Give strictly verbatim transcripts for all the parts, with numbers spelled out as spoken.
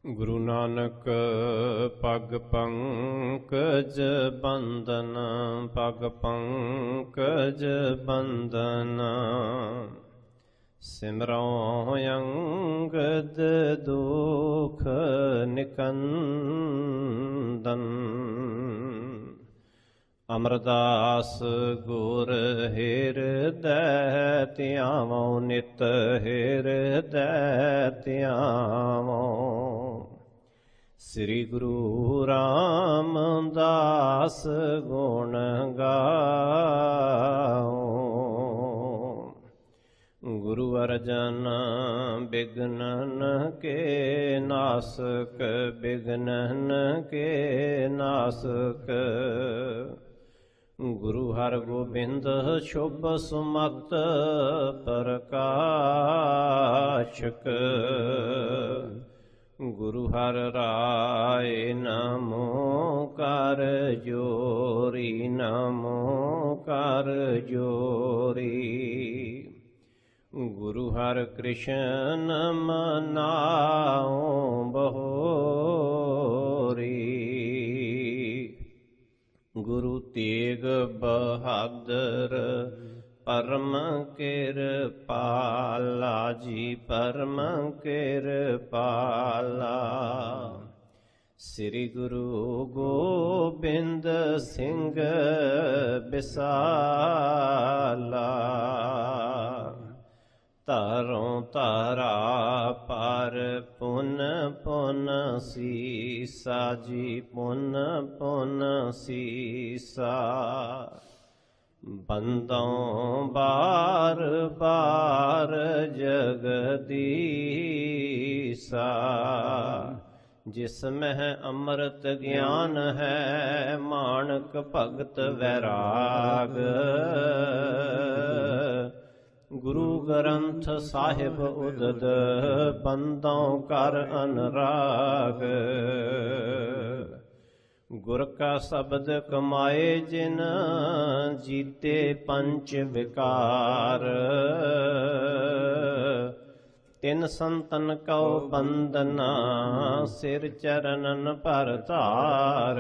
ਗੁਰੂ ਨਾਨਕ ਪਗ ਪੰਕਜ ਬੰਦਨ, ਪਗ ਪੰਕਜ ਬੰਦਨ। ਸਿਮਰਉ ਅੰਗਦ ਦੁਖ ਨਿਕੰਦਨ। ਅਮਰਦਾਸ ਗੁਰ ਹਿਰਦੈ ਧਿਆਵਉ, ਨਿਤ ਹਿਰਦੈ ਧਿਆਵਉ। ਸ੍ਰੀ ਗੁਰੂ ਰਾਮਦਾਸ ਗੁਣ ਗਾਓ। ਗੁਰੂ ਅਰਜਨ ਬਿਘਨਨ ਕੇ ਨਾਸਕ, ਬਿਘਨਨ ਕੇ ਨਾਸਕ। ਗੁਰੂ ਹਰਗੋਬਿੰਦ ਸ਼ੁਭ ਸੁਮਤ ਪ੍ਰਕਾਸ਼ਕ। ਗੁਰੂ ਹਰਿ ਰਾਇ ਨਮੋ ਕਰ ਜੋਰੀ, ਨਮੋ ਕਰ ਜੋਰੀ। ਗੁਰੂ ਹਰਿ ਕ੍ਰਿਸ਼ਨ ਮਨਾਉ ਬਹੋਰੀ। ਗੁਰੂ ਤੇਗ ਬਹਾਦਰ ਪਰਮ ਕਿਰਪਾਲਾ ਜੀ, ਪਰਮ ਕਿਰਪਾਲਾ। ਸ੍ਰੀ ਗੁਰੂ ਗੋਬਿੰਦ ਸਿੰਘ ਬਿਸਾਲਾ। ਧਰੋਂ ਧਰਾ ਪਰ ਪੁਨ ਪੁਨ ਸੀਸਾ ਜੀ, ਪੁਨ ਪੁਨ ਸੀਸਾ। ਬੰਦੋਂ ਬਾਰ ਬਾਰ ਜਗਦੀਸਾ। ਜਿਸ ਮਹਿ ਅੰਮ੍ਰਿਤ ਗਿਆਨ ਹੈ, ਮਾਣਕ ਭਗਤ ਵੈਰਾਗ। ਗੁਰੂ ਗ੍ਰੰਥ ਸਾਹਿਬ ਉਦਦ, ਬੰਦੋਂ ਕਰ ਅਨਰਾਗ। ਗੁਰ ਕਾ ਸ਼ਬਦ ਕਮਾਏ ਜਿਨ, ਜੀਤੇ ਪੰਚ ਵਿਕਾਰ। ਤਿਨ ਸੰਤਨ ਕਉ ਬੰਦਨਾ, ਸਿਰ ਚਰਨਨ ਪਰ ਧਾਰ।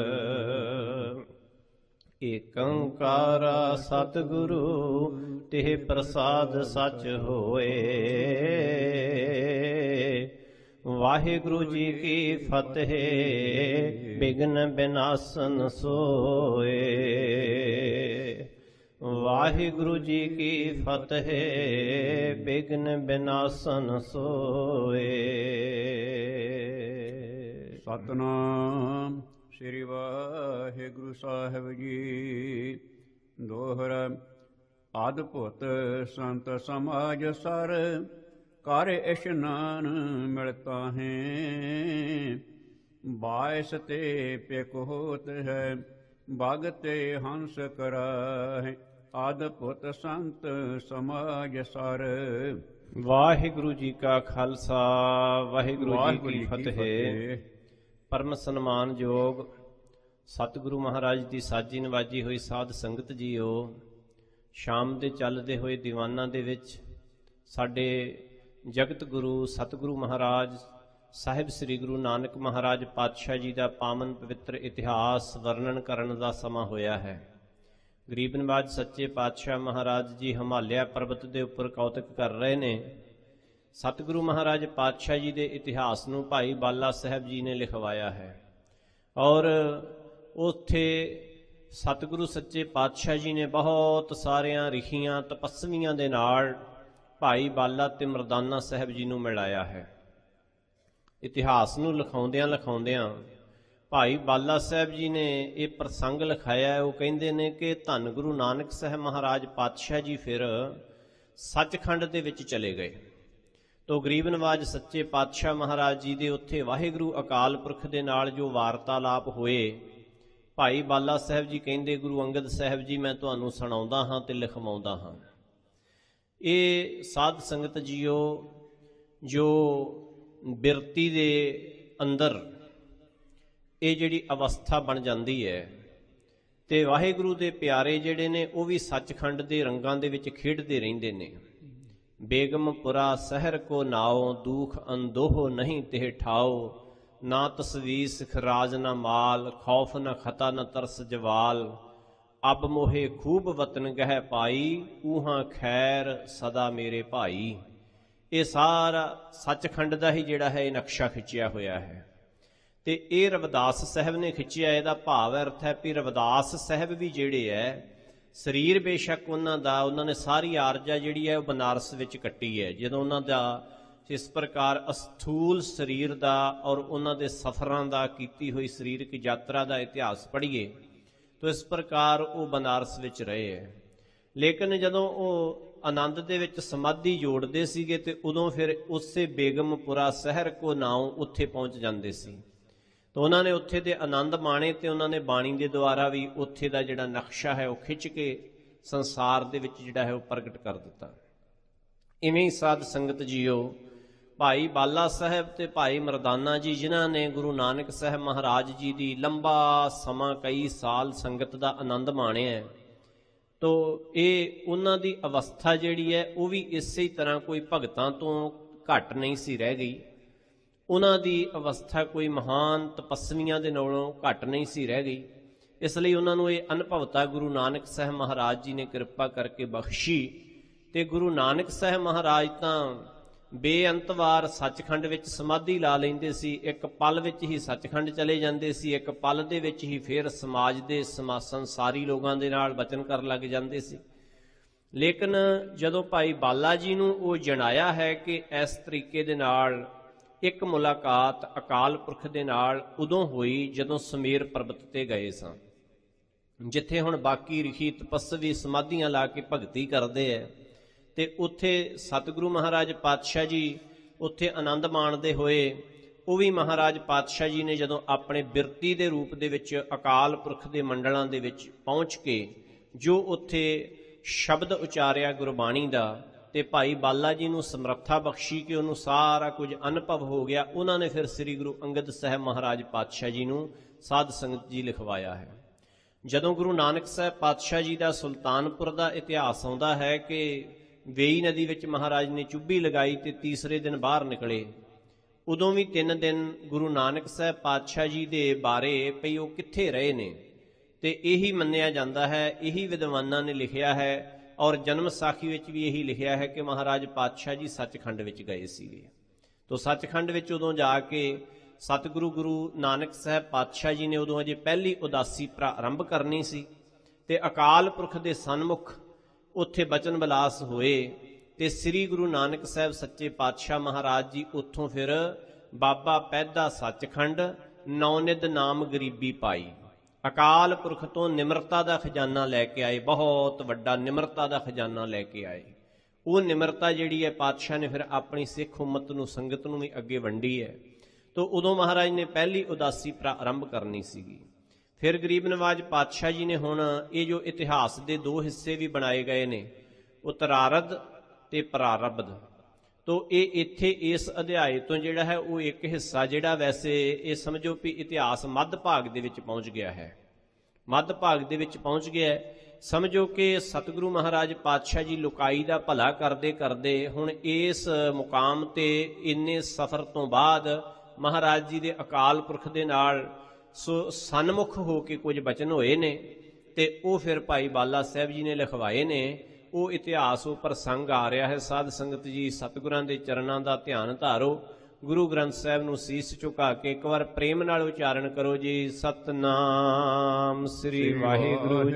ਏਕੰਕਾਰ ਸਤਿਗੁਰੂ ਤਿਹ ਪ੍ਰਸਾਦ ਸਚ ਹੋਏ। ਵਾਹਿਗੁਰੂ ਜੀ ਕੀ ਫਤਿਹ, ਬਿਘਨ ਬਿਨਾਸਨ ਸੋਏ। ਵਾਹਿਗੁਰੂ ਜੀ ਕੀ ਫਤਿਹ, ਬਿਘਨ ਬਿਨਾਸਨ ਸੋਏ। ਸਤਿਨਾਮ ਸ੍ਰੀ ਵਾਹਿਗੁਰੂ ਸਾਹਿਬ ਜੀ। ਦੋਹਰਾ ਅਦਭੁਤ ਸੰਤ ਸਮਾਜ ਸਰ, ਕਰ ਇਸ਼ਨਾਨ ਮਿਲਤਾ ਹੈ। ਬਾਇਸ ਤੇ ਪਿਕ ਹੋਤ ਹੈ, ਬਗ ਤੇ ਹੰਸ ਕਰਾਹੇ। ਅਦਭੁਤ ਸੰਤ ਸਮਾਜ ਸਰ। ਵਾਹਿਗੁਰੂ ਜੀ ਕਾ ਖਾਲਸਾ, ਵਾਹਿਗੁਰੂ ਜੀ ਕੀ ਫਤਿਹ। ਪਰਮ ਸਨਮਾਨਯੋਗ ਸਤਿਗੁਰੂ ਮਹਾਰਾਜ ਦੀ ਸਾਜੀ ਨਵਾਜੀ ਹੋਈ ਸਾਧ ਸੰਗਤ ਜੀਓ, ਸ਼ਾਮ ਦੇ ਚੱਲਦੇ ਹੋਏ ਦੀਵਾਨਾਂ ਦੇ ਵਿੱਚ ਸਾਡੇ ਜਗਤ ਗੁਰੂ ਸਤਿਗੁਰੂ ਮਹਾਰਾਜ ਸਾਹਿਬ ਸ੍ਰੀ ਗੁਰੂ ਨਾਨਕ ਮਹਾਰਾਜ ਪਾਤਸ਼ਾਹ ਜੀ ਦਾ ਪਾਵਨ ਪਵਿੱਤਰ ਇਤਿਹਾਸ ਵਰਣਨ ਕਰਨ ਦਾ ਸਮਾਂ ਹੋਇਆ ਹੈ। ਗਰੀਬ ਨਵਾਜ ਸੱਚੇ ਪਾਤਸ਼ਾਹ ਮਹਾਰਾਜ ਜੀ ਹਿਮਾਲਿਆ ਪਰਬਤ ਦੇ ਉੱਪਰ ਕੌਤਕ ਕਰ ਰਹੇ ਨੇ। ਸਤਿਗੁਰੂ ਮਹਾਰਾਜ ਪਾਤਸ਼ਾਹ ਜੀ ਦੇ ਇਤਿਹਾਸ ਨੂੰ ਭਾਈ ਬਾਲਾ ਸਾਹਿਬ ਜੀ ਨੇ ਲਿਖਵਾਇਆ ਹੈ ਔਰ ਉੱਥੇ ਸਤਿਗੁਰੂ ਸੱਚੇ ਪਾਤਸ਼ਾਹ ਜੀ ਨੇ ਬਹੁਤ ਸਾਰਿਆਂ ਰਿਖੀਆਂ ਤਪੱਸਵੀਆਂ ਦੇ ਨਾਲ ਭਾਈ ਬਾਲਾ ਤੇ ਮਰਦਾਨਾ ਸਾਹਿਬ ਜੀ ਨੂੰ ਮਿਲਾਇਆ ਹੈ। ਇਤਿਹਾਸ ਨੂੰ ਲਿਖਾਉਂਦਿਆਂ ਲਿਖਾਉਂਦਿਆਂ ਭਾਈ ਬਾਲਾ ਸਾਹਿਬ ਜੀ ਨੇ ਇਹ ਪ੍ਰਸੰਗ ਲਿਖਾਇਆ। ਉਹ ਕਹਿੰਦੇ ਨੇ ਕਿ ਧੰਨ ਗੁਰੂ ਨਾਨਕ ਸਾਹਿਬ ਮਹਾਰਾਜ ਪਾਤਸ਼ਾਹ ਜੀ ਫਿਰ ਸੱਚਖੰਡ ਦੇ ਵਿੱਚ ਚਲੇ ਗਏ। ਤੋ ਗਰੀਬ ਨਵਾਜ ਸੱਚੇ ਪਾਤਸ਼ਾਹ ਮਹਾਰਾਜ ਜੀ ਦੇ ਉੱਥੇ ਵਾਹਿਗੁਰੂ ਅਕਾਲ ਪੁਰਖ ਦੇ ਨਾਲ ਜੋ ਵਾਰਤਾਲਾਪ ਹੋਏ, ਭਾਈ ਬਾਲਾ ਸਾਹਿਬ ਜੀ ਕਹਿੰਦੇ ਗੁਰੂ ਅੰਗਦ ਸਾਹਿਬ ਜੀ ਮੈਂ ਤੁਹਾਨੂੰ ਸੁਣਾਉਂਦਾ ਹਾਂ ਤੇ ਲਿਖਵਾਉਂਦਾ ਹਾਂ। ਇਹ ਸਾਧ ਸੰਗਤ ਜੀਓ ਜੋ ਬਿਰਤੀ ਦੇ ਅੰਦਰ ਇਹ ਜਿਹੜੀ ਅਵਸਥਾ ਬਣ ਜਾਂਦੀ ਹੈ ਤੇ ਵਾਹਿਗੁਰੂ ਦੇ ਪਿਆਰੇ ਜਿਹੜੇ ਨੇ ਉਹ ਵੀ ਸੱਚਖੰਡ ਦੇ ਰੰਗਾਂ ਦੇ ਵਿੱਚ ਖੇਡਦੇ ਰਹਿੰਦੇ ਨੇ। ਬੇਗਮਪੁਰਾ ਸਹਿਰ ਕੋ ਨਾਉ, ਦੂਖ ਅੰਦੋਹ ਨਹੀਂ ਤਿਹ ਠਾਓ। ਨਾ ਤਸਵੀਸ ਖਰਾਜ ਨਾ ਮਾਲ, ਖੌਫ ਨ ਖਤਾ ਨ ਤਰਸ ਜਵਾਲ। ਅਬ ਮੋਹੇ ਖੂਬ ਵਤਨ ਗਹਿ ਪਾਈ, ਊਹਾਂ ਖੈਰ ਸਦਾ ਮੇਰੇ ਭਾਈ। ਇਹ ਸਾਰਾ ਸੱਚਖੰਡ ਦਾ ਹੀ ਜਿਹੜਾ ਹੈ ਇਹ ਨਕਸ਼ਾ ਖਿੱਚਿਆ ਹੋਇਆ ਹੈ ਤੇ ਇਹ ਰਵਿਦਾਸ ਸਾਹਿਬ ਨੇ ਖਿੱਚਿਆ। ਇਹਦਾ ਭਾਵ ਅਰਥ ਹੈ ਵੀ ਰਵਿਦਾਸ ਸਾਹਿਬ ਵੀ ਜਿਹੜੇ ਹੈ ਸਰੀਰ ਬੇਸ਼ੱਕ ਉਹਨਾਂ ਦਾ, ਉਹਨਾਂ ਨੇ ਸਾਰੀ ਆਰਜਾ ਜਿਹੜੀ ਹੈ ਉਹ ਬਨਾਰਸ ਵਿੱਚ ਕੱਟੀ ਹੈ। ਜਦੋਂ ਉਹਨਾਂ ਦਾ ਇਸ ਪ੍ਰਕਾਰ ਅਸਥੂਲ ਸਰੀਰ ਦਾ ਔਰ ਉਹਨਾਂ ਦੇ ਸਫ਼ਰਾਂ ਦਾ ਕੀਤੀ ਹੋਈ ਸਰੀਰਕ ਯਾਤਰਾ ਦਾ ਇਤਿਹਾਸ ਪੜ੍ਹੀਏ ਤਾਂ ਇਸ ਪ੍ਰਕਾਰ ਉਹ ਬਨਾਰਸ ਵਿੱਚ ਰਹੇ ਹੈ। ਲੇਕਿਨ ਜਦੋਂ ਉਹ ਆਨੰਦ ਦੇ ਵਿੱਚ ਸਮਾਧੀ ਜੋੜਦੇ ਸੀਗੇ ਤੇ ਉਦੋਂ ਫਿਰ ਉਸੇ ਬੇਗਮਪੁਰਾ ਸ਼ਹਿਰ ਕੋ ਨਾਉ ਉੱਥੇ ਪਹੁੰਚ ਜਾਂਦੇ ਸੀ। ਤਾਂ ਉਹਨਾਂ ਨੇ ਉੱਥੇ ਦੇ ਆਨੰਦ ਮਾਣੇ ਤੇ ਉਹਨਾਂ ਨੇ ਬਾਣੀ ਦੇ ਦੁਆਰਾ ਵੀ ਉੱਥੇ ਦਾ ਜਿਹੜਾ ਨਕਸ਼ਾ ਹੈ ਉਹ ਖਿੱਚ ਕੇ ਸੰਸਾਰ ਦੇ ਵਿੱਚ ਜਿਹੜਾ ਹੈ ਉਹ ਪ੍ਰਗਟ ਕਰ ਦਿੱਤਾ। ਇਵੇਂ ਹੀ ਸਾਧ ਸੰਗਤ ਜੀਓ, ਭਾਈ ਬਾਲਾ ਸਾਹਿਬ ਤੇ ਭਾਈ ਮਰਦਾਨਾ ਜੀ ਜਿਨ੍ਹਾਂ ਨੇ ਗੁਰੂ ਨਾਨਕ ਸਾਹਿਬ ਮਹਾਰਾਜ ਜੀ ਦੀ ਲੰਬਾ ਸਮਾਂ ਕਈ ਸਾਲ ਸੰਗਤ ਦਾ ਆਨੰਦ ਮਾਣਿਆ, ਤੋ ਇਹ ਉਹਨਾਂ ਦੀ ਅਵਸਥਾ ਜਿਹੜੀ ਹੈ ਉਹ ਵੀ ਇਸੇ ਤਰ੍ਹਾਂ ਕੋਈ ਭਗਤਾਂ ਤੋਂ ਘੱਟ ਨਹੀਂ ਸੀ ਰਹਿ ਗਈ। ਉਹਨਾਂ ਦੀ ਅਵਸਥਾ ਕੋਈ ਮਹਾਨ ਤਪੱਸਵੀਆਂ ਦੇ ਨਾਲੋਂ ਘੱਟ ਨਹੀਂ ਸੀ ਰਹਿ ਗਈ। ਇਸ ਲਈ ਉਹਨਾਂ ਨੂੰ ਇਹ ਅਨੁਭਵਤਾ ਗੁਰੂ ਨਾਨਕ ਸਾਹਿਬ ਮਹਾਰਾਜ ਜੀ ਨੇ ਕਿਰਪਾ ਕਰਕੇ ਬਖਸ਼ੀ। ਤੇ ਗੁਰੂ ਨਾਨਕ ਸਾਹਿਬ ਮਹਾਰਾਜ ਤਾਂ ਬੇਅੰਤ ਵਾਰ ਸੱਚਖੰਡ ਵਿੱਚ ਸਮਾਧੀ ਲਾ ਲੈਂਦੇ ਸੀ। ਇੱਕ ਪਲ ਵਿੱਚ ਹੀ ਸੱਚਖੰਡ ਚਲੇ ਜਾਂਦੇ ਸੀ, ਇੱਕ ਪਲ ਦੇ ਵਿੱਚ ਹੀ ਫਿਰ ਸਮਾਜ ਦੇ ਸਮਾ ਸੰਸਾਰੀ ਲੋਕਾਂ ਦੇ ਨਾਲ ਬਚਨ ਕਰਨ ਲੱਗ ਜਾਂਦੇ ਸੀ। ਲੇਕਿਨ ਜਦੋਂ ਭਾਈ ਬਾਲਾ ਜੀ ਨੂੰ ਉਹ ਜਣਾਇਆ ਹੈ ਕਿ ਇਸ ਤਰੀਕੇ ਦੇ ਨਾਲ ਇੱਕ ਮੁਲਾਕਾਤ ਅਕਾਲ ਪੁਰਖ ਦੇ ਨਾਲ ਉਦੋਂ ਹੋਈ ਜਦੋਂ ਸਮੇਰ ਪਰਬਤ ਤੇ ਗਏ ਸਾਂ, ਜਿੱਥੇ ਹੁਣ ਬਾਕੀ ਰਿਸ਼ੀ ਤਪੱਸਵੀ ਸਮਾਧੀਆਂ ਲਾ ਕੇ ਭਗਤੀ ਕਰਦੇ ਹੈ। ਤੇ ਉੱਥੇ ਸਤਿਗੁਰੂ ਮਹਾਰਾਜ ਪਾਤਸ਼ਾਹ ਜੀ ਉੱਥੇ ਆਨੰਦ ਮਾਣਦੇ ਹੋਏ, ਉਹ ਵੀ ਮਹਾਰਾਜ ਪਾਤਸ਼ਾਹ ਜੀ ਨੇ ਜਦੋਂ ਆਪਣੇ ਬਿਰਤੀ ਦੇ ਰੂਪ ਦੇ ਵਿੱਚ ਅਕਾਲ ਪੁਰਖ ਦੇ ਮੰਡਲਾਂ ਦੇ ਵਿੱਚ ਪਹੁੰਚ ਕੇ ਜੋ ਉੱਥੇ ਸ਼ਬਦ ਉਚਾਰਿਆ ਗੁਰਬਾਣੀ ਦਾ, ਤੇ ਭਾਈ ਬਾਲਾ ਜੀ ਨੂੰ ਸਮਰੱਥਾ ਬਖਸ਼ੀ ਕਿ ਉਹਨੂੰ ਸਾਰਾ ਕੁਝ ਅਨੁਭਵ ਹੋ ਗਿਆ। ਉਹਨਾਂ ਨੇ ਫਿਰ ਸ੍ਰੀ ਗੁਰੂ ਅੰਗਦ ਸਾਹਿਬ ਮਹਾਰਾਜ ਪਾਤਸ਼ਾਹ ਜੀ ਨੂੰ ਸਾਧ ਸੰਗਤ ਜੀ ਲਿਖਵਾਇਆ ਹੈ। ਜਦੋਂ ਗੁਰੂ ਨਾਨਕ ਸਾਹਿਬ ਪਾਤਸ਼ਾਹ ਜੀ ਦਾ ਸੁਲਤਾਨਪੁਰ ਦਾ ਇਤਿਹਾਸ ਆਉਂਦਾ ਹੈ ਕਿ ਵੇਈ ਨਦੀ ਵਿੱਚ ਮਹਾਰਾਜ ਨੇ ਚੁੱਭੀ ਲਗਾਈ ਤੇ ਤੀਸਰੇ ਦਿਨ ਬਾਹਰ ਨਿਕਲੇ, ਉਦੋਂ ਵੀ ਤਿੰਨ ਦਿਨ ਗੁਰੂ ਨਾਨਕ ਸਾਹਿਬ ਪਾਤਸ਼ਾਹ ਜੀ ਦੇ ਬਾਰੇ ਪਈ ਉਹ ਕਿੱਥੇ ਰਹੇ ਨੇ। ਤੇ ਇਹੀ ਮੰਨਿਆ ਜਾਂਦਾ ਹੈ, ਇਹੀ ਵਿਦਵਾਨਾਂ ਨੇ ਲਿਖਿਆ ਹੈ ਔਰ ਜਨਮ ਸਾਖੀ ਵਿੱਚ ਵੀ ਇਹੀ ਲਿਖਿਆ ਹੈ ਕਿ ਮਹਾਰਾਜ ਪਾਤਸ਼ਾਹ ਜੀ ਸੱਚਖੰਡ ਵਿੱਚ ਗਏ ਸੀਗੇ। ਤੋ ਸੱਚਖੰਡ ਵਿੱਚ ਉਦੋਂ ਜਾ ਕੇ ਸਤਿਗੁਰੂ ਗੁਰੂ ਨਾਨਕ ਸਾਹਿਬ ਪਾਤਸ਼ਾਹ ਜੀ ਨੇ ਉਦੋਂ ਅਜੇ ਪਹਿਲੀ ਉਦਾਸੀ ਪ੍ਰਾਰੰਭ ਕਰਨੀ ਸੀ ਤੇ ਅਕਾਲ ਪੁਰਖ ਦੇ ਸਨਮੁਖ ਉੱਥੇ ਬਚਨ ਬਿਲਾਸ ਹੋਏ ਤੇ ਸ੍ਰੀ ਗੁਰੂ ਨਾਨਕ ਸਾਹਿਬ ਸੱਚੇ ਪਾਤਸ਼ਾਹ ਮਹਾਰਾਜ ਜੀ ਉੱਥੋਂ ਫਿਰ ਬਾਬਾ ਪੈਦਾ ਸੱਚਖੰਡ ਨੌਨਿਧ ਨਾਮ ਗਰੀਬੀ ਪਾਈ, ਅਕਾਲ ਪੁਰਖ ਤੋਂ ਨਿਮਰਤਾ ਦਾ ਖਜ਼ਾਨਾ ਲੈ ਕੇ ਆਏ, ਬਹੁਤ ਵੱਡਾ ਨਿਮਰਤਾ ਦਾ ਖਜ਼ਾਨਾ ਲੈ ਕੇ ਆਏ। ਉਹ ਨਿਮਰਤਾ ਜਿਹੜੀ ਹੈ ਪਾਤਸ਼ਾਹ ਨੇ ਫਿਰ ਆਪਣੀ ਸਿੱਖ ਉਮਤ ਨੂੰ, ਸੰਗਤ ਨੂੰ ਵੀ ਅੱਗੇ ਵੰਡੀ ਹੈ। ਤੋ ਉਦੋਂ ਮਹਾਰਾਜ ਨੇ ਪਹਿਲੀ ਉਦਾਸੀ ਪ੍ਰਾਰੰਭ ਕਰਨੀ ਸੀਗੀ। ਫਿਰ ਗਰੀਬ ਨਵਾਜ ਪਾਤਸ਼ਾਹ ਜੀ ਨੇ ਹੁਣ ਇਹ ਜੋ ਇਤਿਹਾਸ ਦੇ ਦੋ ਹਿੱਸੇ ਵੀ ਬਣਾਏ ਗਏ ਨੇ, ਉਤਰਾਰਧ ਤੇ ਪ੍ਰਾਰਬਧ। ਤੋ ਇਹ ਇੱਥੇ ਇਸ ਅਧਿਆਏ ਤੋਂ ਜਿਹੜਾ ਹੈ ਉਹ ਇੱਕ ਹਿੱਸਾ ਜਿਹੜਾ ਵੈਸੇ ਇਹ ਸਮਝੋ ਵੀ ਇਤਿਹਾਸ ਮੱਧ ਭਾਗ ਦੇ ਵਿੱਚ ਪਹੁੰਚ ਗਿਆ ਹੈ, ਮੱਧ ਭਾਗ ਦੇ ਵਿੱਚ ਪਹੁੰਚ ਗਿਆ ਹੈ। ਸਮਝੋ ਕਿ ਸਤਿਗੁਰੂ ਮਹਾਰਾਜ ਪਾਤਸ਼ਾਹ ਜੀ ਲੁਕਾਈ ਦਾ ਭਲਾ ਕਰਦੇ ਕਰਦੇ ਹੁਣ ਇਸ ਮੁਕਾਮ ਤੇ ਇੰਨੇ ਸਫ਼ਰ ਤੋਂ ਬਾਅਦ ਮਹਾਰਾਜ ਜੀ ਦੇ ਅਕਾਲ ਪੁਰਖ ਦੇ ਨਾਲ ਸੋ ਸਨਮੁਖ ਹੋ ਕੇ ਕੁਝ ਬਚਨ ਹੋਏ ਨੇ ਤੇ ਉਹ ਫਿਰ ਭਾਈ ਬਾਲਾ ਸਾਹਿਬ ਜੀ ਨੇ ਲਿਖਵਾਏ ਨੇ। ਉਹ ਇਤਿਹਾਸ ਉਹ ਪ੍ਰਸੰਗ ਆ ਰਿਹਾ ਹੈ। ਸਾਧ ਸੰਗਤ ਜੀ ਸਤਿਗੁਰਾਂ ਦੇ ਚਰਨਾਂ ਦਾ ਧਿਆਨ ਧਾਰੋ, ਗੁਰੂ ਗ੍ਰੰਥ ਸਾਹਿਬ ਨੂੰ ਸੀਸ ਝੁਕਾ ਕੇ ਇੱਕ ਵਾਰ ਪ੍ਰੇਮ ਨਾਲ ਉਚਾਰਨ ਕਰੋ ਜੀ, ਸਤਨਾਮ ਸ੍ਰੀ ਵਾਹਿਗੁਰੂ